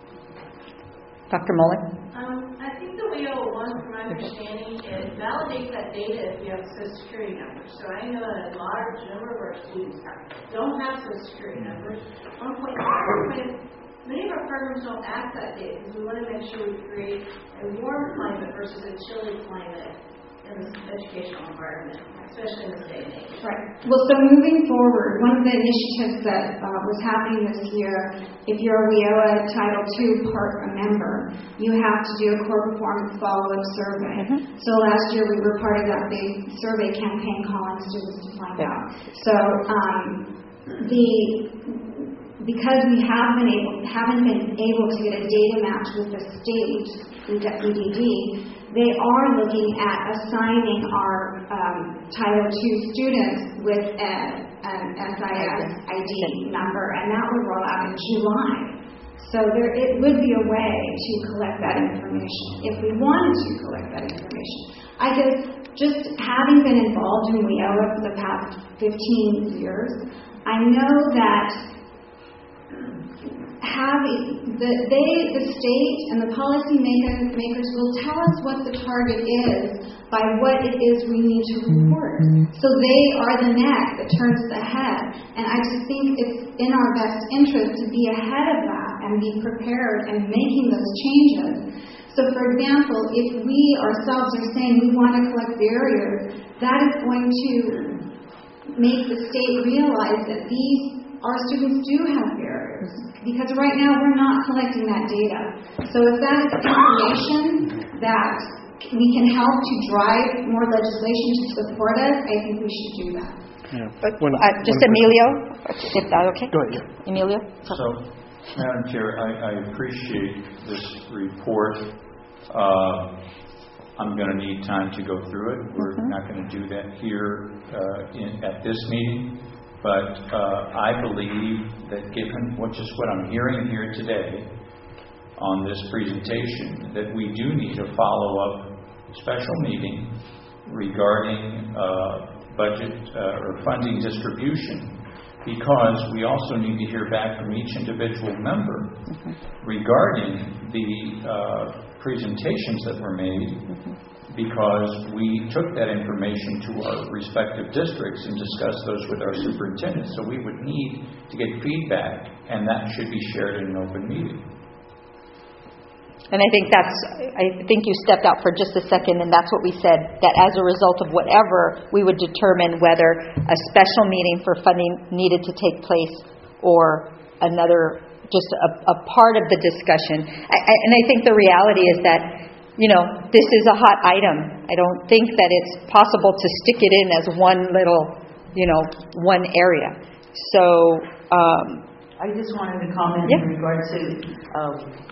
Doctor Mullen? Um, I think the W I O A one, from my understanding, is validates that data if you have Social Security numbers. So I know that a large number of our students don't have Social Security numbers. one point five, many of our programs don't ask that data because we want to make sure we create a warm climate versus a chilly climate in the educational environment, especially in this day and age. Right. Well, so moving forward, one of the initiatives that uh, was happening this year, if you're a W I O A Title Two part a member, you have to do a core performance follow-up survey. Mm-hmm. So last year we were part of that big survey campaign calling students to find yeah. out. So um, the because we have been able, haven't been able to get a data match with the state, with the E D D, they are looking at assigning our um, Title Two students with a, an S I S I D number, and that will roll out in July. So there, it would be a way to collect that information if we wanted to collect that information. I guess just having been involved in W I O A for the past fifteen years, I know that having the they the state and the policy makers makers will tell us what the target is by what it is we need to report. So they are the neck that turns the head, and I just think it's in our best interest to be ahead of that and be prepared and making those changes. So for example, if we ourselves are saying we want to collect barriers, that is going to make the state realize that these our students do have barriers, because right now we're not collecting that data. So if that is information that we can help to drive more legislation to support us, I think we should do that. Yeah. But, uh, just Emilio, if that's okay? Go ahead. Yeah. Emilio? So, Madam Chair, I, I appreciate this report. Uh, I'm going to need time to go through it. We're mm-hmm. not going to do that here uh, in, at this meeting. But uh, I believe that given what just what I'm hearing here today on this presentation, that we do need a follow-up special meeting regarding uh, budget uh, or funding distribution, because we also need to hear back from each individual member regarding the uh, presentations that were made, because we took that information to our respective districts and discussed those with our superintendent. So we would need to get feedback, and that should be shared in an open meeting. And I think that's, I think you stepped out for just a second, and that's what we said, that as a result of whatever, we would determine whether a special meeting for funding needed to take place or another, just a, a part of the discussion. I, I, and I think the reality is that, you know, this is a hot item. I don't think that it's possible to stick it in as one little, you know, one area. So, um, I just wanted to comment yeah. in regards to um,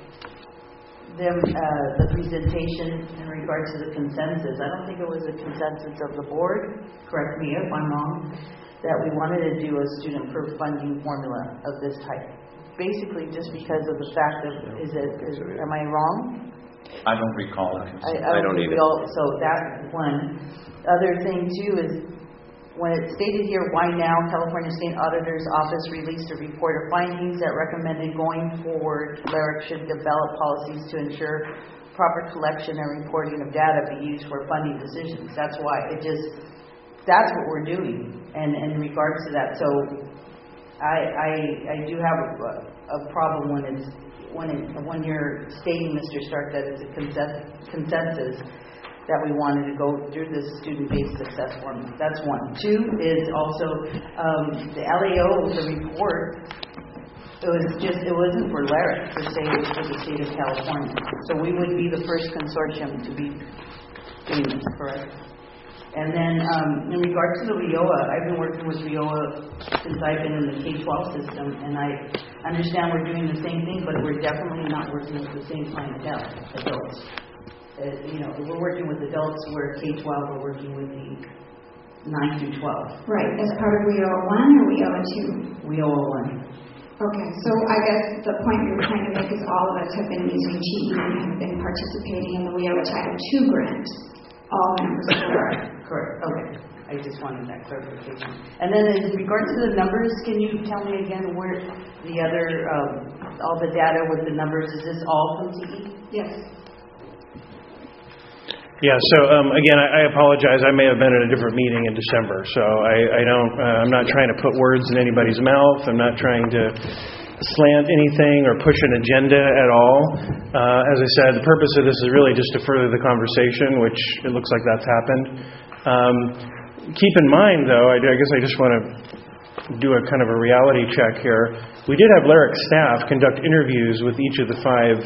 them, uh, the presentation in regards to the consensus. I don't think it was a consensus of the board, correct me if I'm wrong, that we wanted to do a student per funding formula of this type. Basically just because of the fact of, is it, is, am I wrong? I don't recall it. I, I, I don't either. All, so that one. Other thing too is when it's stated here, why now California State Auditor's Office released a report of findings that recommended going forward, L A R C should develop policies to ensure proper collection and reporting of data be used for funding decisions. That's why it just, that's what we're doing. And, and in regards to that, so I, I, I do have a, a problem when it's, when it, when you're stating, Mister Stark, that it's a consensus that we wanted to go through this student-based success formula. That's one. Two is also um, the L A O, the report, it was just, it wasn't for L A R C per se, it was for the state of California. So we would be the first consortium to be doing this, correct? And then um, in regards to the R I O A, I've been working with R I O A since I've been in the K twelve system, and I understand we're doing the same thing, but we're definitely not working with the same clientele, adults. Uh, you know, we're working with adults, we're K twelve, we're working with the nine through twelve. Right, as part of R I O A one or R I O A two? R I O A one. Okay, so I guess the point we were trying to make is all of us have been using G E and have been participating in the R I O A Title two grant. All members of the board. Correct, okay. I just wanted that clarification. And then in regards to the numbers, can you tell me again where the other, um, all the data with the numbers, is this all from T E? Yes. Yeah, so um, again, I, I apologize. I may have been at a different meeting in December, so I, I don't, uh, I'm not trying to put words in anybody's mouth. I'm not trying to slant anything or push an agenda at all. Uh, as I said, the purpose of this is really just to further the conversation, which it looks like that's happened. Um, keep in mind, though, I, I guess I just want to do a kind of a reality check here. We did have L A R C staff conduct interviews with each of the five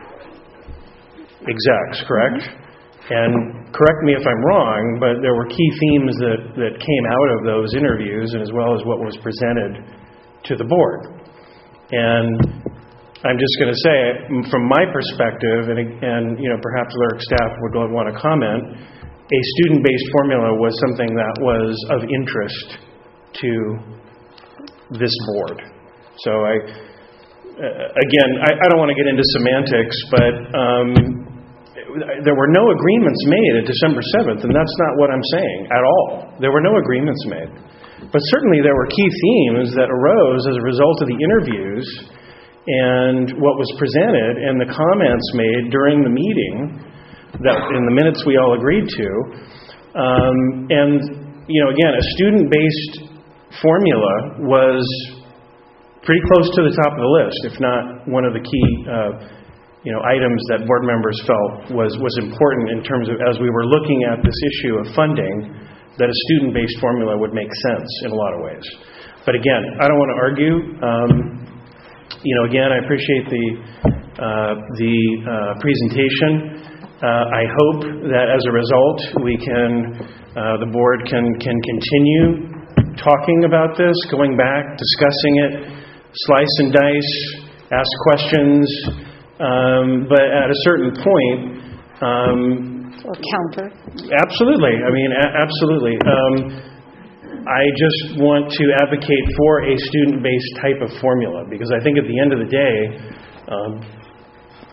execs, correct? Mm-hmm. And correct me if I'm wrong, but there were key themes that, that came out of those interviews, and as well as what was presented to the board. And I'm just going to say, from my perspective, and, and you know, perhaps L A R C staff would want to comment, a student-based formula was something that was of interest to this board. So I, uh, again, I, I don't want to get into semantics, but um, there were no agreements made at December seventh, and that's not what I'm saying at all. There were no agreements made. But certainly there were key themes that arose as a result of the interviews and what was presented and the comments made during the meeting that in the minutes we all agreed to. Um, and, you know, again, a student-based formula was pretty close to the top of the list, if not one of the key uh, you know, items that board members felt was, was important in terms of, as we were looking at this issue of funding, that a student-based formula would make sense in a lot of ways. But again, I don't want to argue. Um, you know, again, I appreciate the uh, the uh, presentation. Uh, I hope that as a result, we can, uh, the board can can continue talking about this, going back, discussing it, slice and dice, ask questions. Um, but at a certain point, um, or counter. Absolutely. I mean, a- absolutely. Um, I just want to advocate for a student-based type of formula because I think at the end of the day, um,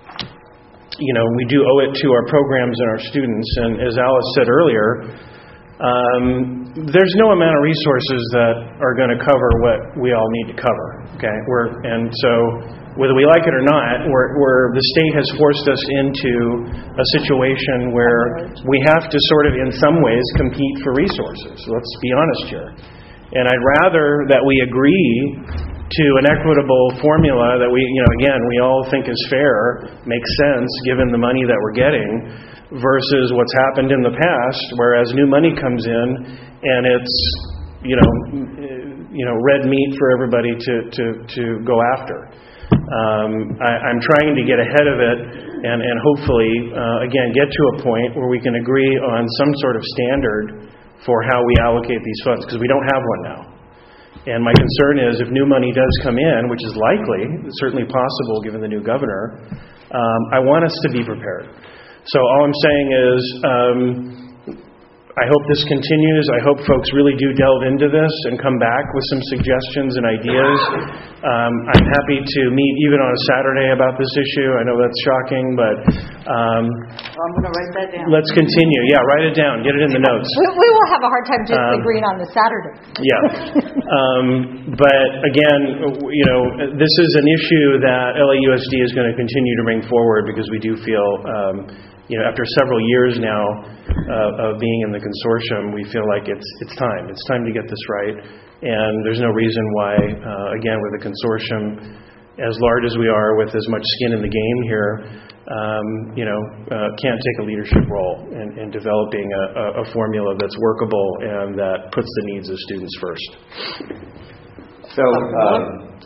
you know, we do owe it to our programs and our students. And as Alice said earlier, Um, there's no amount of resources that are going to cover what we all need to cover. Okay, we're, and so whether we like it or not, we're, we're, the state has forced us into a situation where we have to sort of, in some ways, compete for resources. Let's be honest here. And I'd rather that we agree to an equitable formula that we, you know, again, we all think is fair, makes sense given the money that we're getting, versus what's happened in the past, whereas new money comes in and it's, you know, you know, red meat for everybody to to, to go after. Um, I, I'm trying to get ahead of it and, and hopefully, uh, again, get to a point where we can agree on some sort of standard for how we allocate these funds, because we don't have one now. And my concern is if new money does come in, which is likely, certainly possible given the new governor, um, I want us to be prepared. So all I'm saying is um, I hope this continues. I hope folks really do delve into this and come back with some suggestions and ideas. Um, I'm happy to meet even on a Saturday about this issue. I know that's shocking, but um, well, I'm going to write that down. Let's continue. Yeah, write it down. Get it in the notes. We, we will have a hard time just Um, agreeing on the Saturday. Yeah. Um, but again, you know, this is an issue that L A U S D is going to continue to bring forward because we do feel, um, you know, after several years now uh, of being in the consortium, we feel like it's it's time. It's time to get this right. And there's no reason why, uh, again, with a consortium as large as we are, with as much skin in the game here, um, you know, uh, can't take a leadership role in, in developing a, a formula that's workable and that puts the needs of students first. So, um,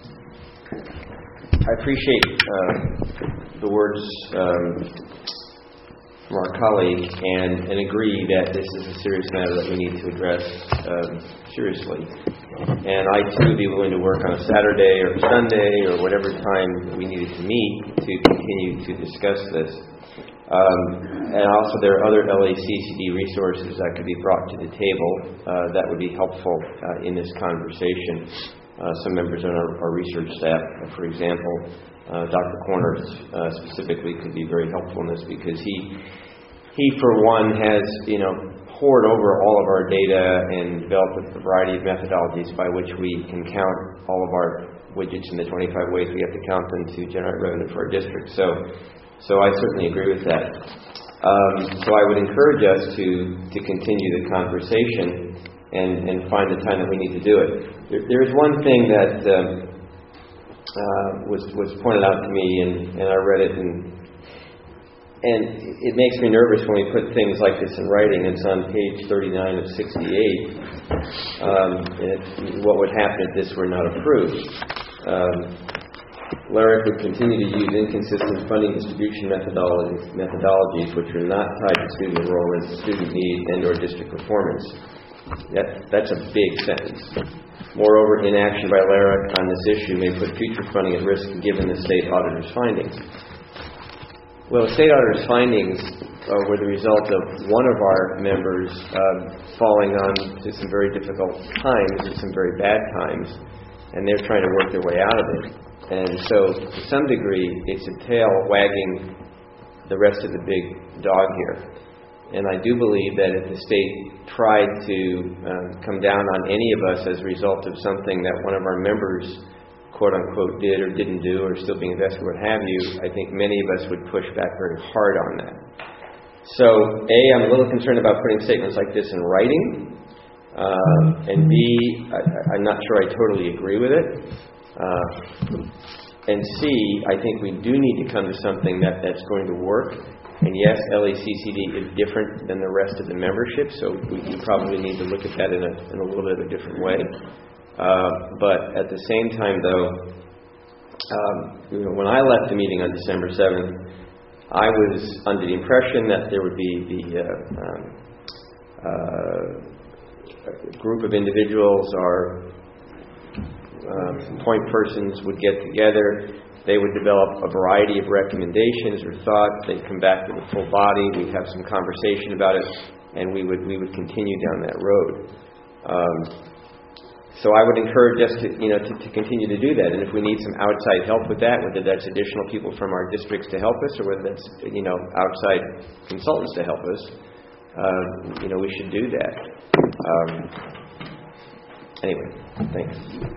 I appreciate uh, the words um, from our colleague and, and agree that this is a serious matter that we need to address um, seriously. And I too would be willing to work on a Saturday or Sunday or whatever time we needed to meet to continue to discuss this. Um, and also there are other L A C C D resources that could be brought to the table uh, that would be helpful uh, in this conversation. Uh, some members on our, our research staff, uh, for example, uh, Doctor Corner uh, specifically could be very helpful in this because he, he for one has, you know, poured over all of our data and developed a variety of methodologies by which we can count all of our widgets in the twenty-five ways we have to count them to generate revenue for our district. So, so I certainly agree with that. Um, so I would encourage us to to continue the conversation and, and find the time that we need to do it. There, there is one thing that um, uh, was was pointed out to me, and, and I read it and. And it makes me nervous when we put things like this in writing. It's on page thirty-nine of sixty-eight. Um, it, what would happen if this were not approved? Um, LARIC would continue to use inconsistent funding distribution methodologies, methodologies which are not tied to student enrollment, student need, and or district performance. That, that's a big sentence. Moreover, inaction by LARIC on this issue may put future funding at risk given the state auditor's findings. Well, the state auditor's findings uh, were the result of one of our members uh, falling on to some very difficult times and some very bad times, and they're trying to work their way out of it. And so, to some degree, it's a tail wagging the rest of the big dog here. And I do believe that if the state tried to um, come down on any of us as a result of something that one of our members quote-unquote did or didn't do or still being invested, what have you, I think many of us would push back very hard on that. So, A, I'm a little concerned about putting statements like this in writing, uh, and B, I, I'm not sure I totally agree with it, uh, and C, I think we do need to come to something that, that's going to work. And yes, L A C C D is different than the rest of the membership, so we, we probably need to look at that in a, in a little bit of a different way. Uh, but at the same time, though, um, you know, when I left the meeting on December seventh, I was under the impression that there would be the uh, um, uh, group of individuals or uh, point persons would get together. They would develop a variety of recommendations or thoughts. They'd come back to the full body. We'd have some conversation about it, and we would we would continue down that road. Um, So I would encourage us to, you know, to, to continue to do that. And if we need some outside help with that, whether that's additional people from our districts to help us, or whether that's, you know, outside consultants to help us, uh, you know, we should do that. Um, anyway, thanks.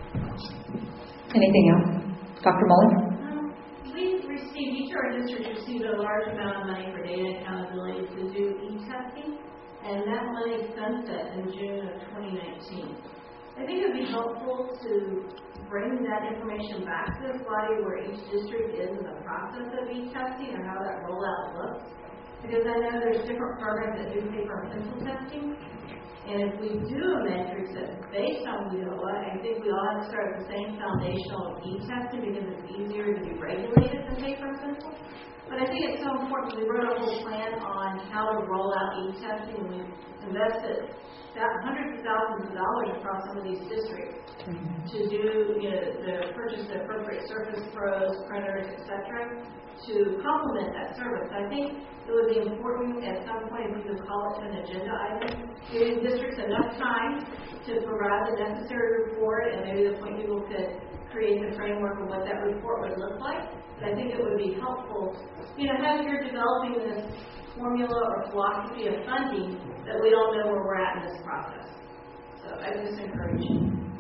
Anything else? Doctor Mullen? We received, each of our districts received a large amount of money for data accountability to do e-testing, and that money sunset in June of twenty nineteen. I think it would be helpful to bring that information back to this body where each district is in the process of e-testing or how that rollout looks. Because I know there's different programs that do paper and pencil testing. And if we do a metrics that's based on W O A, I think we all have to start at the same foundational e-testing because it's easier to be regulated than paper and pencil. But I think it's so important. We wrote a whole plan on how to roll out e-testing, and we invested hundreds of thousands of dollars across some of these districts to do, you know, the purchase the appropriate Surface Pros, printers, et cetera, to complement that service. I think it would be important at some point if we could call it an agenda item, giving districts enough time to provide the necessary report, and maybe the point people could create the framework of what that report would look like. But I think it would be helpful, you know, as you're developing this formula or philosophy of funding, that we don't know where we're at in this process. So I would just encourage you.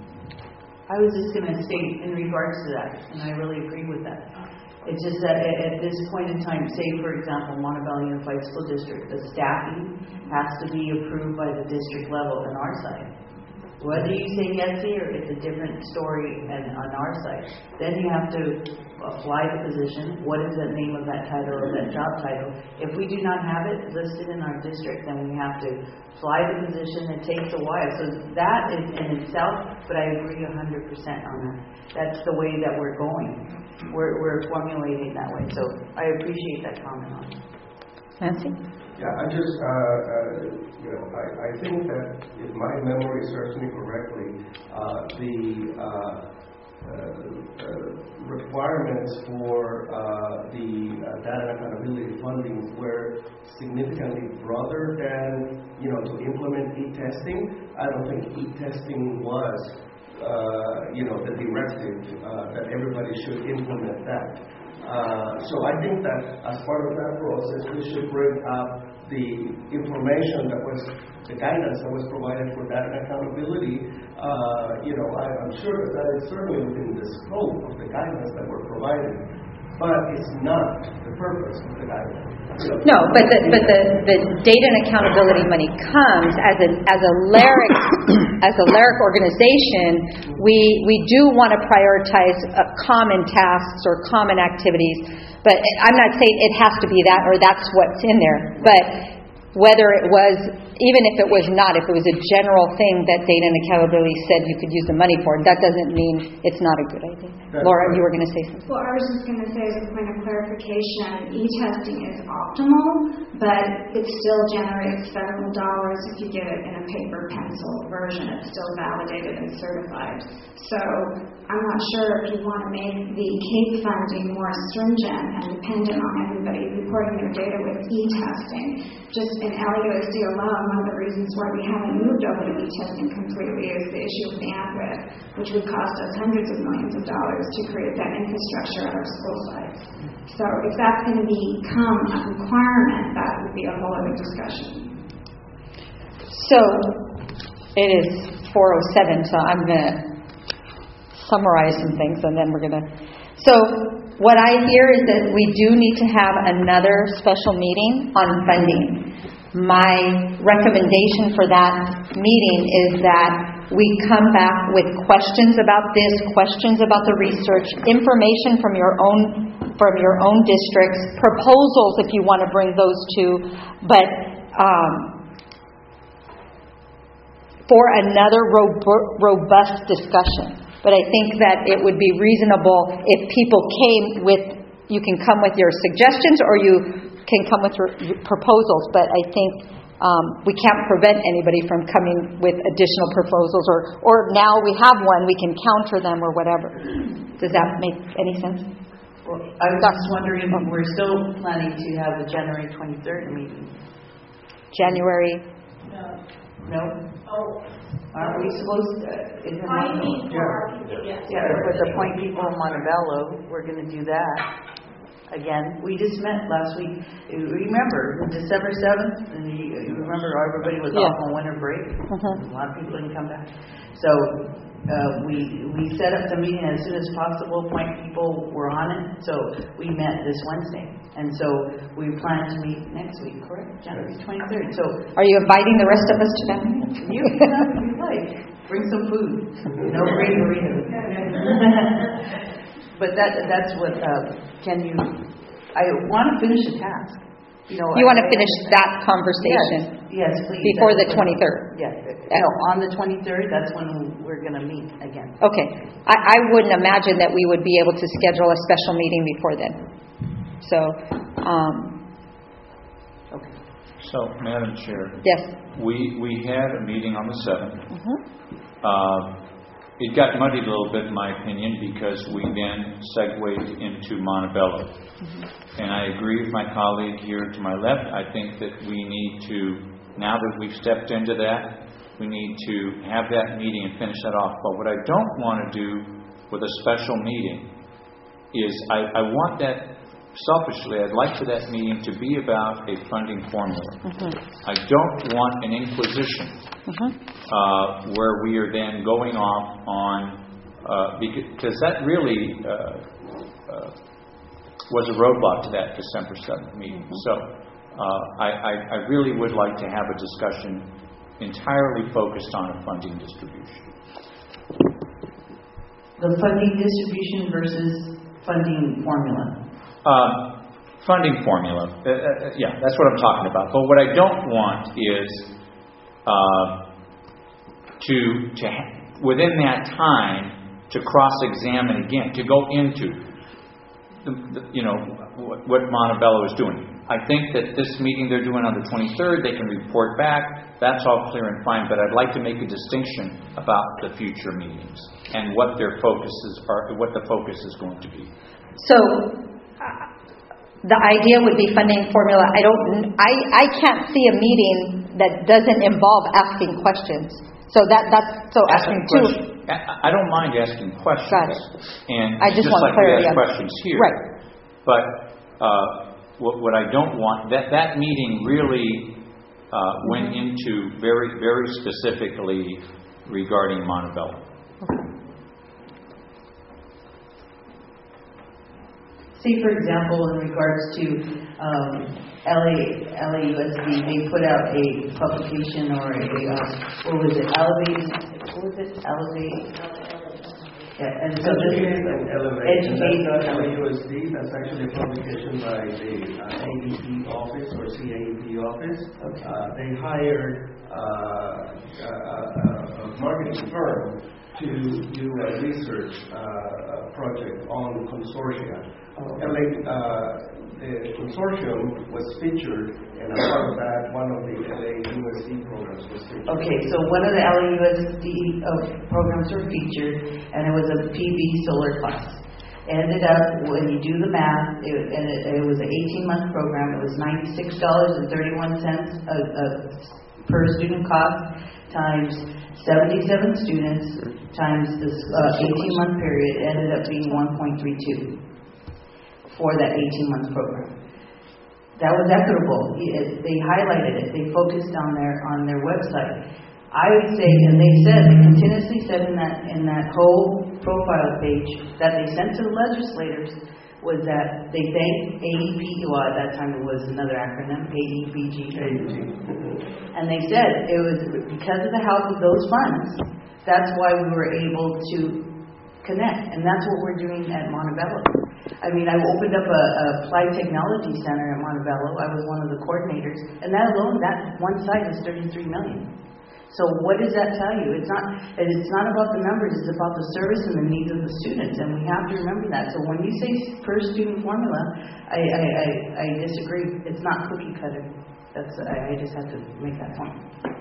I was just going to state in regards to that, and I really agree with that. It's just that at, at this point in time, say for example, Montebello Unified School District, the staffing has to be approved by the district level on our side. Whether you say yes here, it's a different story and on our side. Then you have to apply the position. What is the name of that title or that job title? If we do not have it listed in our district, then we have to apply the position. It takes a while. So that is in itself, but I agree one hundred percent on that. That's the way that we're going. We're, we're formulating that way. So I appreciate that comment on it. Nancy? Yeah, I just, uh, uh, you know, I, I think that if my memory serves me correctly, uh, the uh, uh, uh, requirements for uh, the uh, data accountability funding were significantly broader than, you know, to implement e-testing. I don't think e-testing was, uh, you know, the directive uh, that everybody should implement that. Uh, so I think that as part of that process, we should bring up the information that was, the guidance that was provided for data accountability. Uh, you know, I, I'm sure that that is certainly within the scope of the guidance that were provided, but it's not the purpose of the guidance. You know, no, but the, but the, the data and accountability money comes as a as a LARIC as a LARIC organization. We we do want to prioritize uh, common tasks or common activities, but I'm not saying it has to be that or that's what's in there. But whether it was, even if it was not, if it was a general thing that data and accountability said you could use the money for, that doesn't mean it's not a good idea. That's Laura, right. You were going to say something. Well, I was just going to say as a point of clarification, e-testing is optimal, but it still generates federal dollars if you get it in a paper pencil version. It's still validated and certified. So I'm not sure if you want to make the CAPE funding more stringent and dependent on everybody reporting their data with e-testing. Just in L U S D alone, one of the reasons why we haven't moved over to e-testing completely is the issue of bandwidth, which would cost us hundreds of millions of dollars to create that infrastructure at our school sites. So if that's going to become a requirement, that would be a whole other discussion. So it is four oh seven, so I'm going to summarize some things and then we're going to... So what I hear is that we do need to have another special meeting on funding. My recommendation for that meeting is that we come back with questions about this, questions about the research, information from your own from your own districts, proposals if you want to bring those to, but um, for another robu- robust discussion. But I think that it would be reasonable if people came with, you can come with your suggestions or you can come with your proposals. But I think um, we can't prevent anybody from coming with additional proposals or, or now we have one, we can counter them or whatever. Does that make any sense? Well, I was just wondering if we're still planning to have the January twenty-third meeting. January? No. No? Oh. Aren't we supposed to? Is it Montebello? Yeah. Yes. Yeah, with the point people in Montebello, we're going to do that. Again, we just met last week. You Remember, December seventh, and you you remember everybody was Yeah. off on winter break? Mhm. A lot of people didn't come back. So uh, we we set up the meeting as soon as possible, point people were on it, so we met this Wednesday. And so we plan to meet next week, correct? January twenty-third. So Are you inviting the rest of us to that meeting? you can have if you like. Bring some food. No free burritos. But that that's what, uh, can you, I want to finish the task. You know, You want to I- finish that conversation? Yes, yes, please. Before the That's when- twenty-third? Yes. No, on the twenty-third, that's when we're going to meet again. Okay. I, I wouldn't imagine that we would be able to schedule a special meeting before then. So, um, So, Madam Chair. yes. We, we had a meeting on the seventh. Mhm. Uh, It got muddied a little bit, in my opinion, because we then segued into Montebello. And I agree with my colleague here to my left. I think that we need to, now that we've stepped into that, we need to have that meeting and finish that off. But what I don't want to do with a special meeting is I, I want that, selfishly, I'd like for that meeting to be about a funding formula. Mhm. I don't want an inquisition Mhm. uh, where we are then going off on, uh, because that really uh, uh, was a roadblock to that December seventh meeting. So uh, I, I, I really would like to have a discussion entirely focused on a funding distribution. The funding distribution versus funding formula. Uh, funding formula, uh, uh, yeah, that's what I'm talking about. But what I don't want is uh, to, to ha- within that time, to cross-examine again, to go into, the, the, you know, what, what Montebello is doing. I think that this meeting they're doing on the twenty-third, they can report back. That's all clear and fine. But I'd like to make a distinction about the future meetings and what their focuses are, what the focus is going to be. So, the idea would be funding formula. I don't, I, I can't see a meeting that doesn't involve asking questions. So that, that's, so asking two. Question- I I don't mind asking questions. Got it. And I just just want like we clarity ask on- questions here. Right. But uh, what, what I don't want, that, that meeting really uh, went into very, very specifically regarding Montebello. Say, for example, in regards to um, L A L A U S D, they put out a publication or a, uh, what was it, Elevate, what was it, Elevate? Yeah, and so this is Elevate. And educate. that's not L A U S D, that's actually a publication by the uh, A D P office or C A E P office. Uh, they hired uh, a, a, a marketing firm to do a research uh, project on consortia. L A, uh, the consortium was featured, and as part of that, one of the L A U S D programs was featured. Okay, so one of the L A U S D uh, programs were featured, and it was a P V solar class. Ended up, when you do the math, it, and it, it was an eighteen-month program. It was ninety-six dollars and thirty-one cents a, a, per student cost times seventy-seven students times this uh, eighteen-month period ended up being one point three two for that eighteen-month program. That was equitable. It, they highlighted it. They focused on their on their website. I would say, and they said, they continuously said in that in that whole profile page that they sent to the legislators was that they thanked A E P, well at that time it was another acronym, A E P G. And they said it was because of the help of those funds, that's why we were able to connect. And that's what we're doing at Montebello. I mean, I opened up a, a Applied Technology Center at Montebello. I was one of the coordinators. And that alone, that one site is thirty-three million dollars. So what does that tell you? It's not, it's not about the numbers, it's about the service and the needs of the students, and we have to remember that. So when you say per student formula, I, I, I, I disagree. It's not cookie cutter. That's, I, I just have to make that point.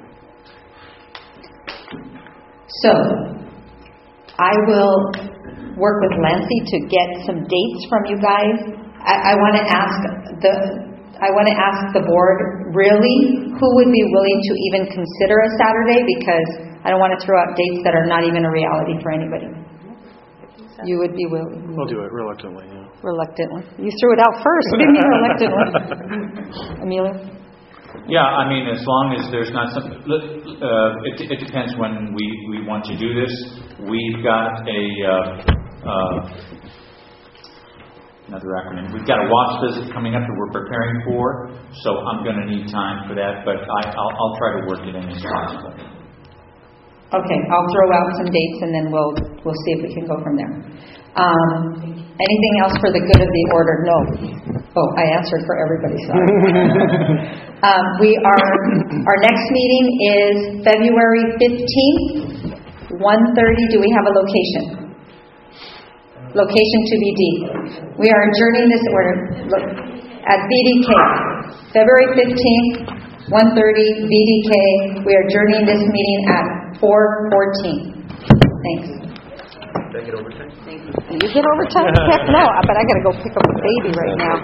So, I will work with Lancy to get some dates from you guys. I, I want to ask the, I want to ask the board, really, who would be willing to even consider a Saturday? Because I don't want to throw out dates that are not even a reality for anybody. You would be willing? We'll do it reluctantly, yeah. Reluctantly. You threw it out first. What do you mean reluctantly? Emilio? Yeah, I mean, as long as there's not some, uh, it, it depends when we, we want to do this. We've got a, uh, uh, another acronym, we've got a watch visit coming up that we're preparing for, so I'm going to need time for that, but I, I'll, I'll try to work it in as possible. Okay, I'll throw out some dates and then we'll, we'll see if we can go from there. Um, anything else for the good of the order? No. Oh, I answered for everybody, sorry. um, we are, our next meeting is February fifteenth, one thirty. Do we have a location? Location to be D. We are adjourning this order at V D K. February fifteenth, one thirty, V D K. We are adjourning this meeting at four fourteen. Thanks. Did I get overtime? Thank you. You get overtime? Heck no, but I got to go pick up a baby right now.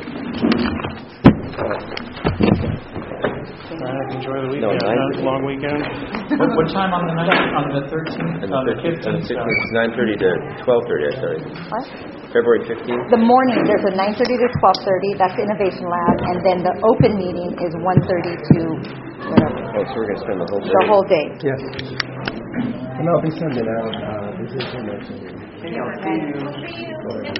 All right, enjoy the No, weekend. nine- huh? Long weekend. What, what time on the ninth, on the thirteenth, on the fifteenth? It's nine thirty to twelve thirty, I started. What? February fifteenth? The morning, there's a nine thirty to twelve thirty, that's Innovation Lab, and then the open meeting is one thirty to whatever. Oh, so we're going to spend the whole day? The whole day. Yes. And I'll be sending out, uh, this information. Okay.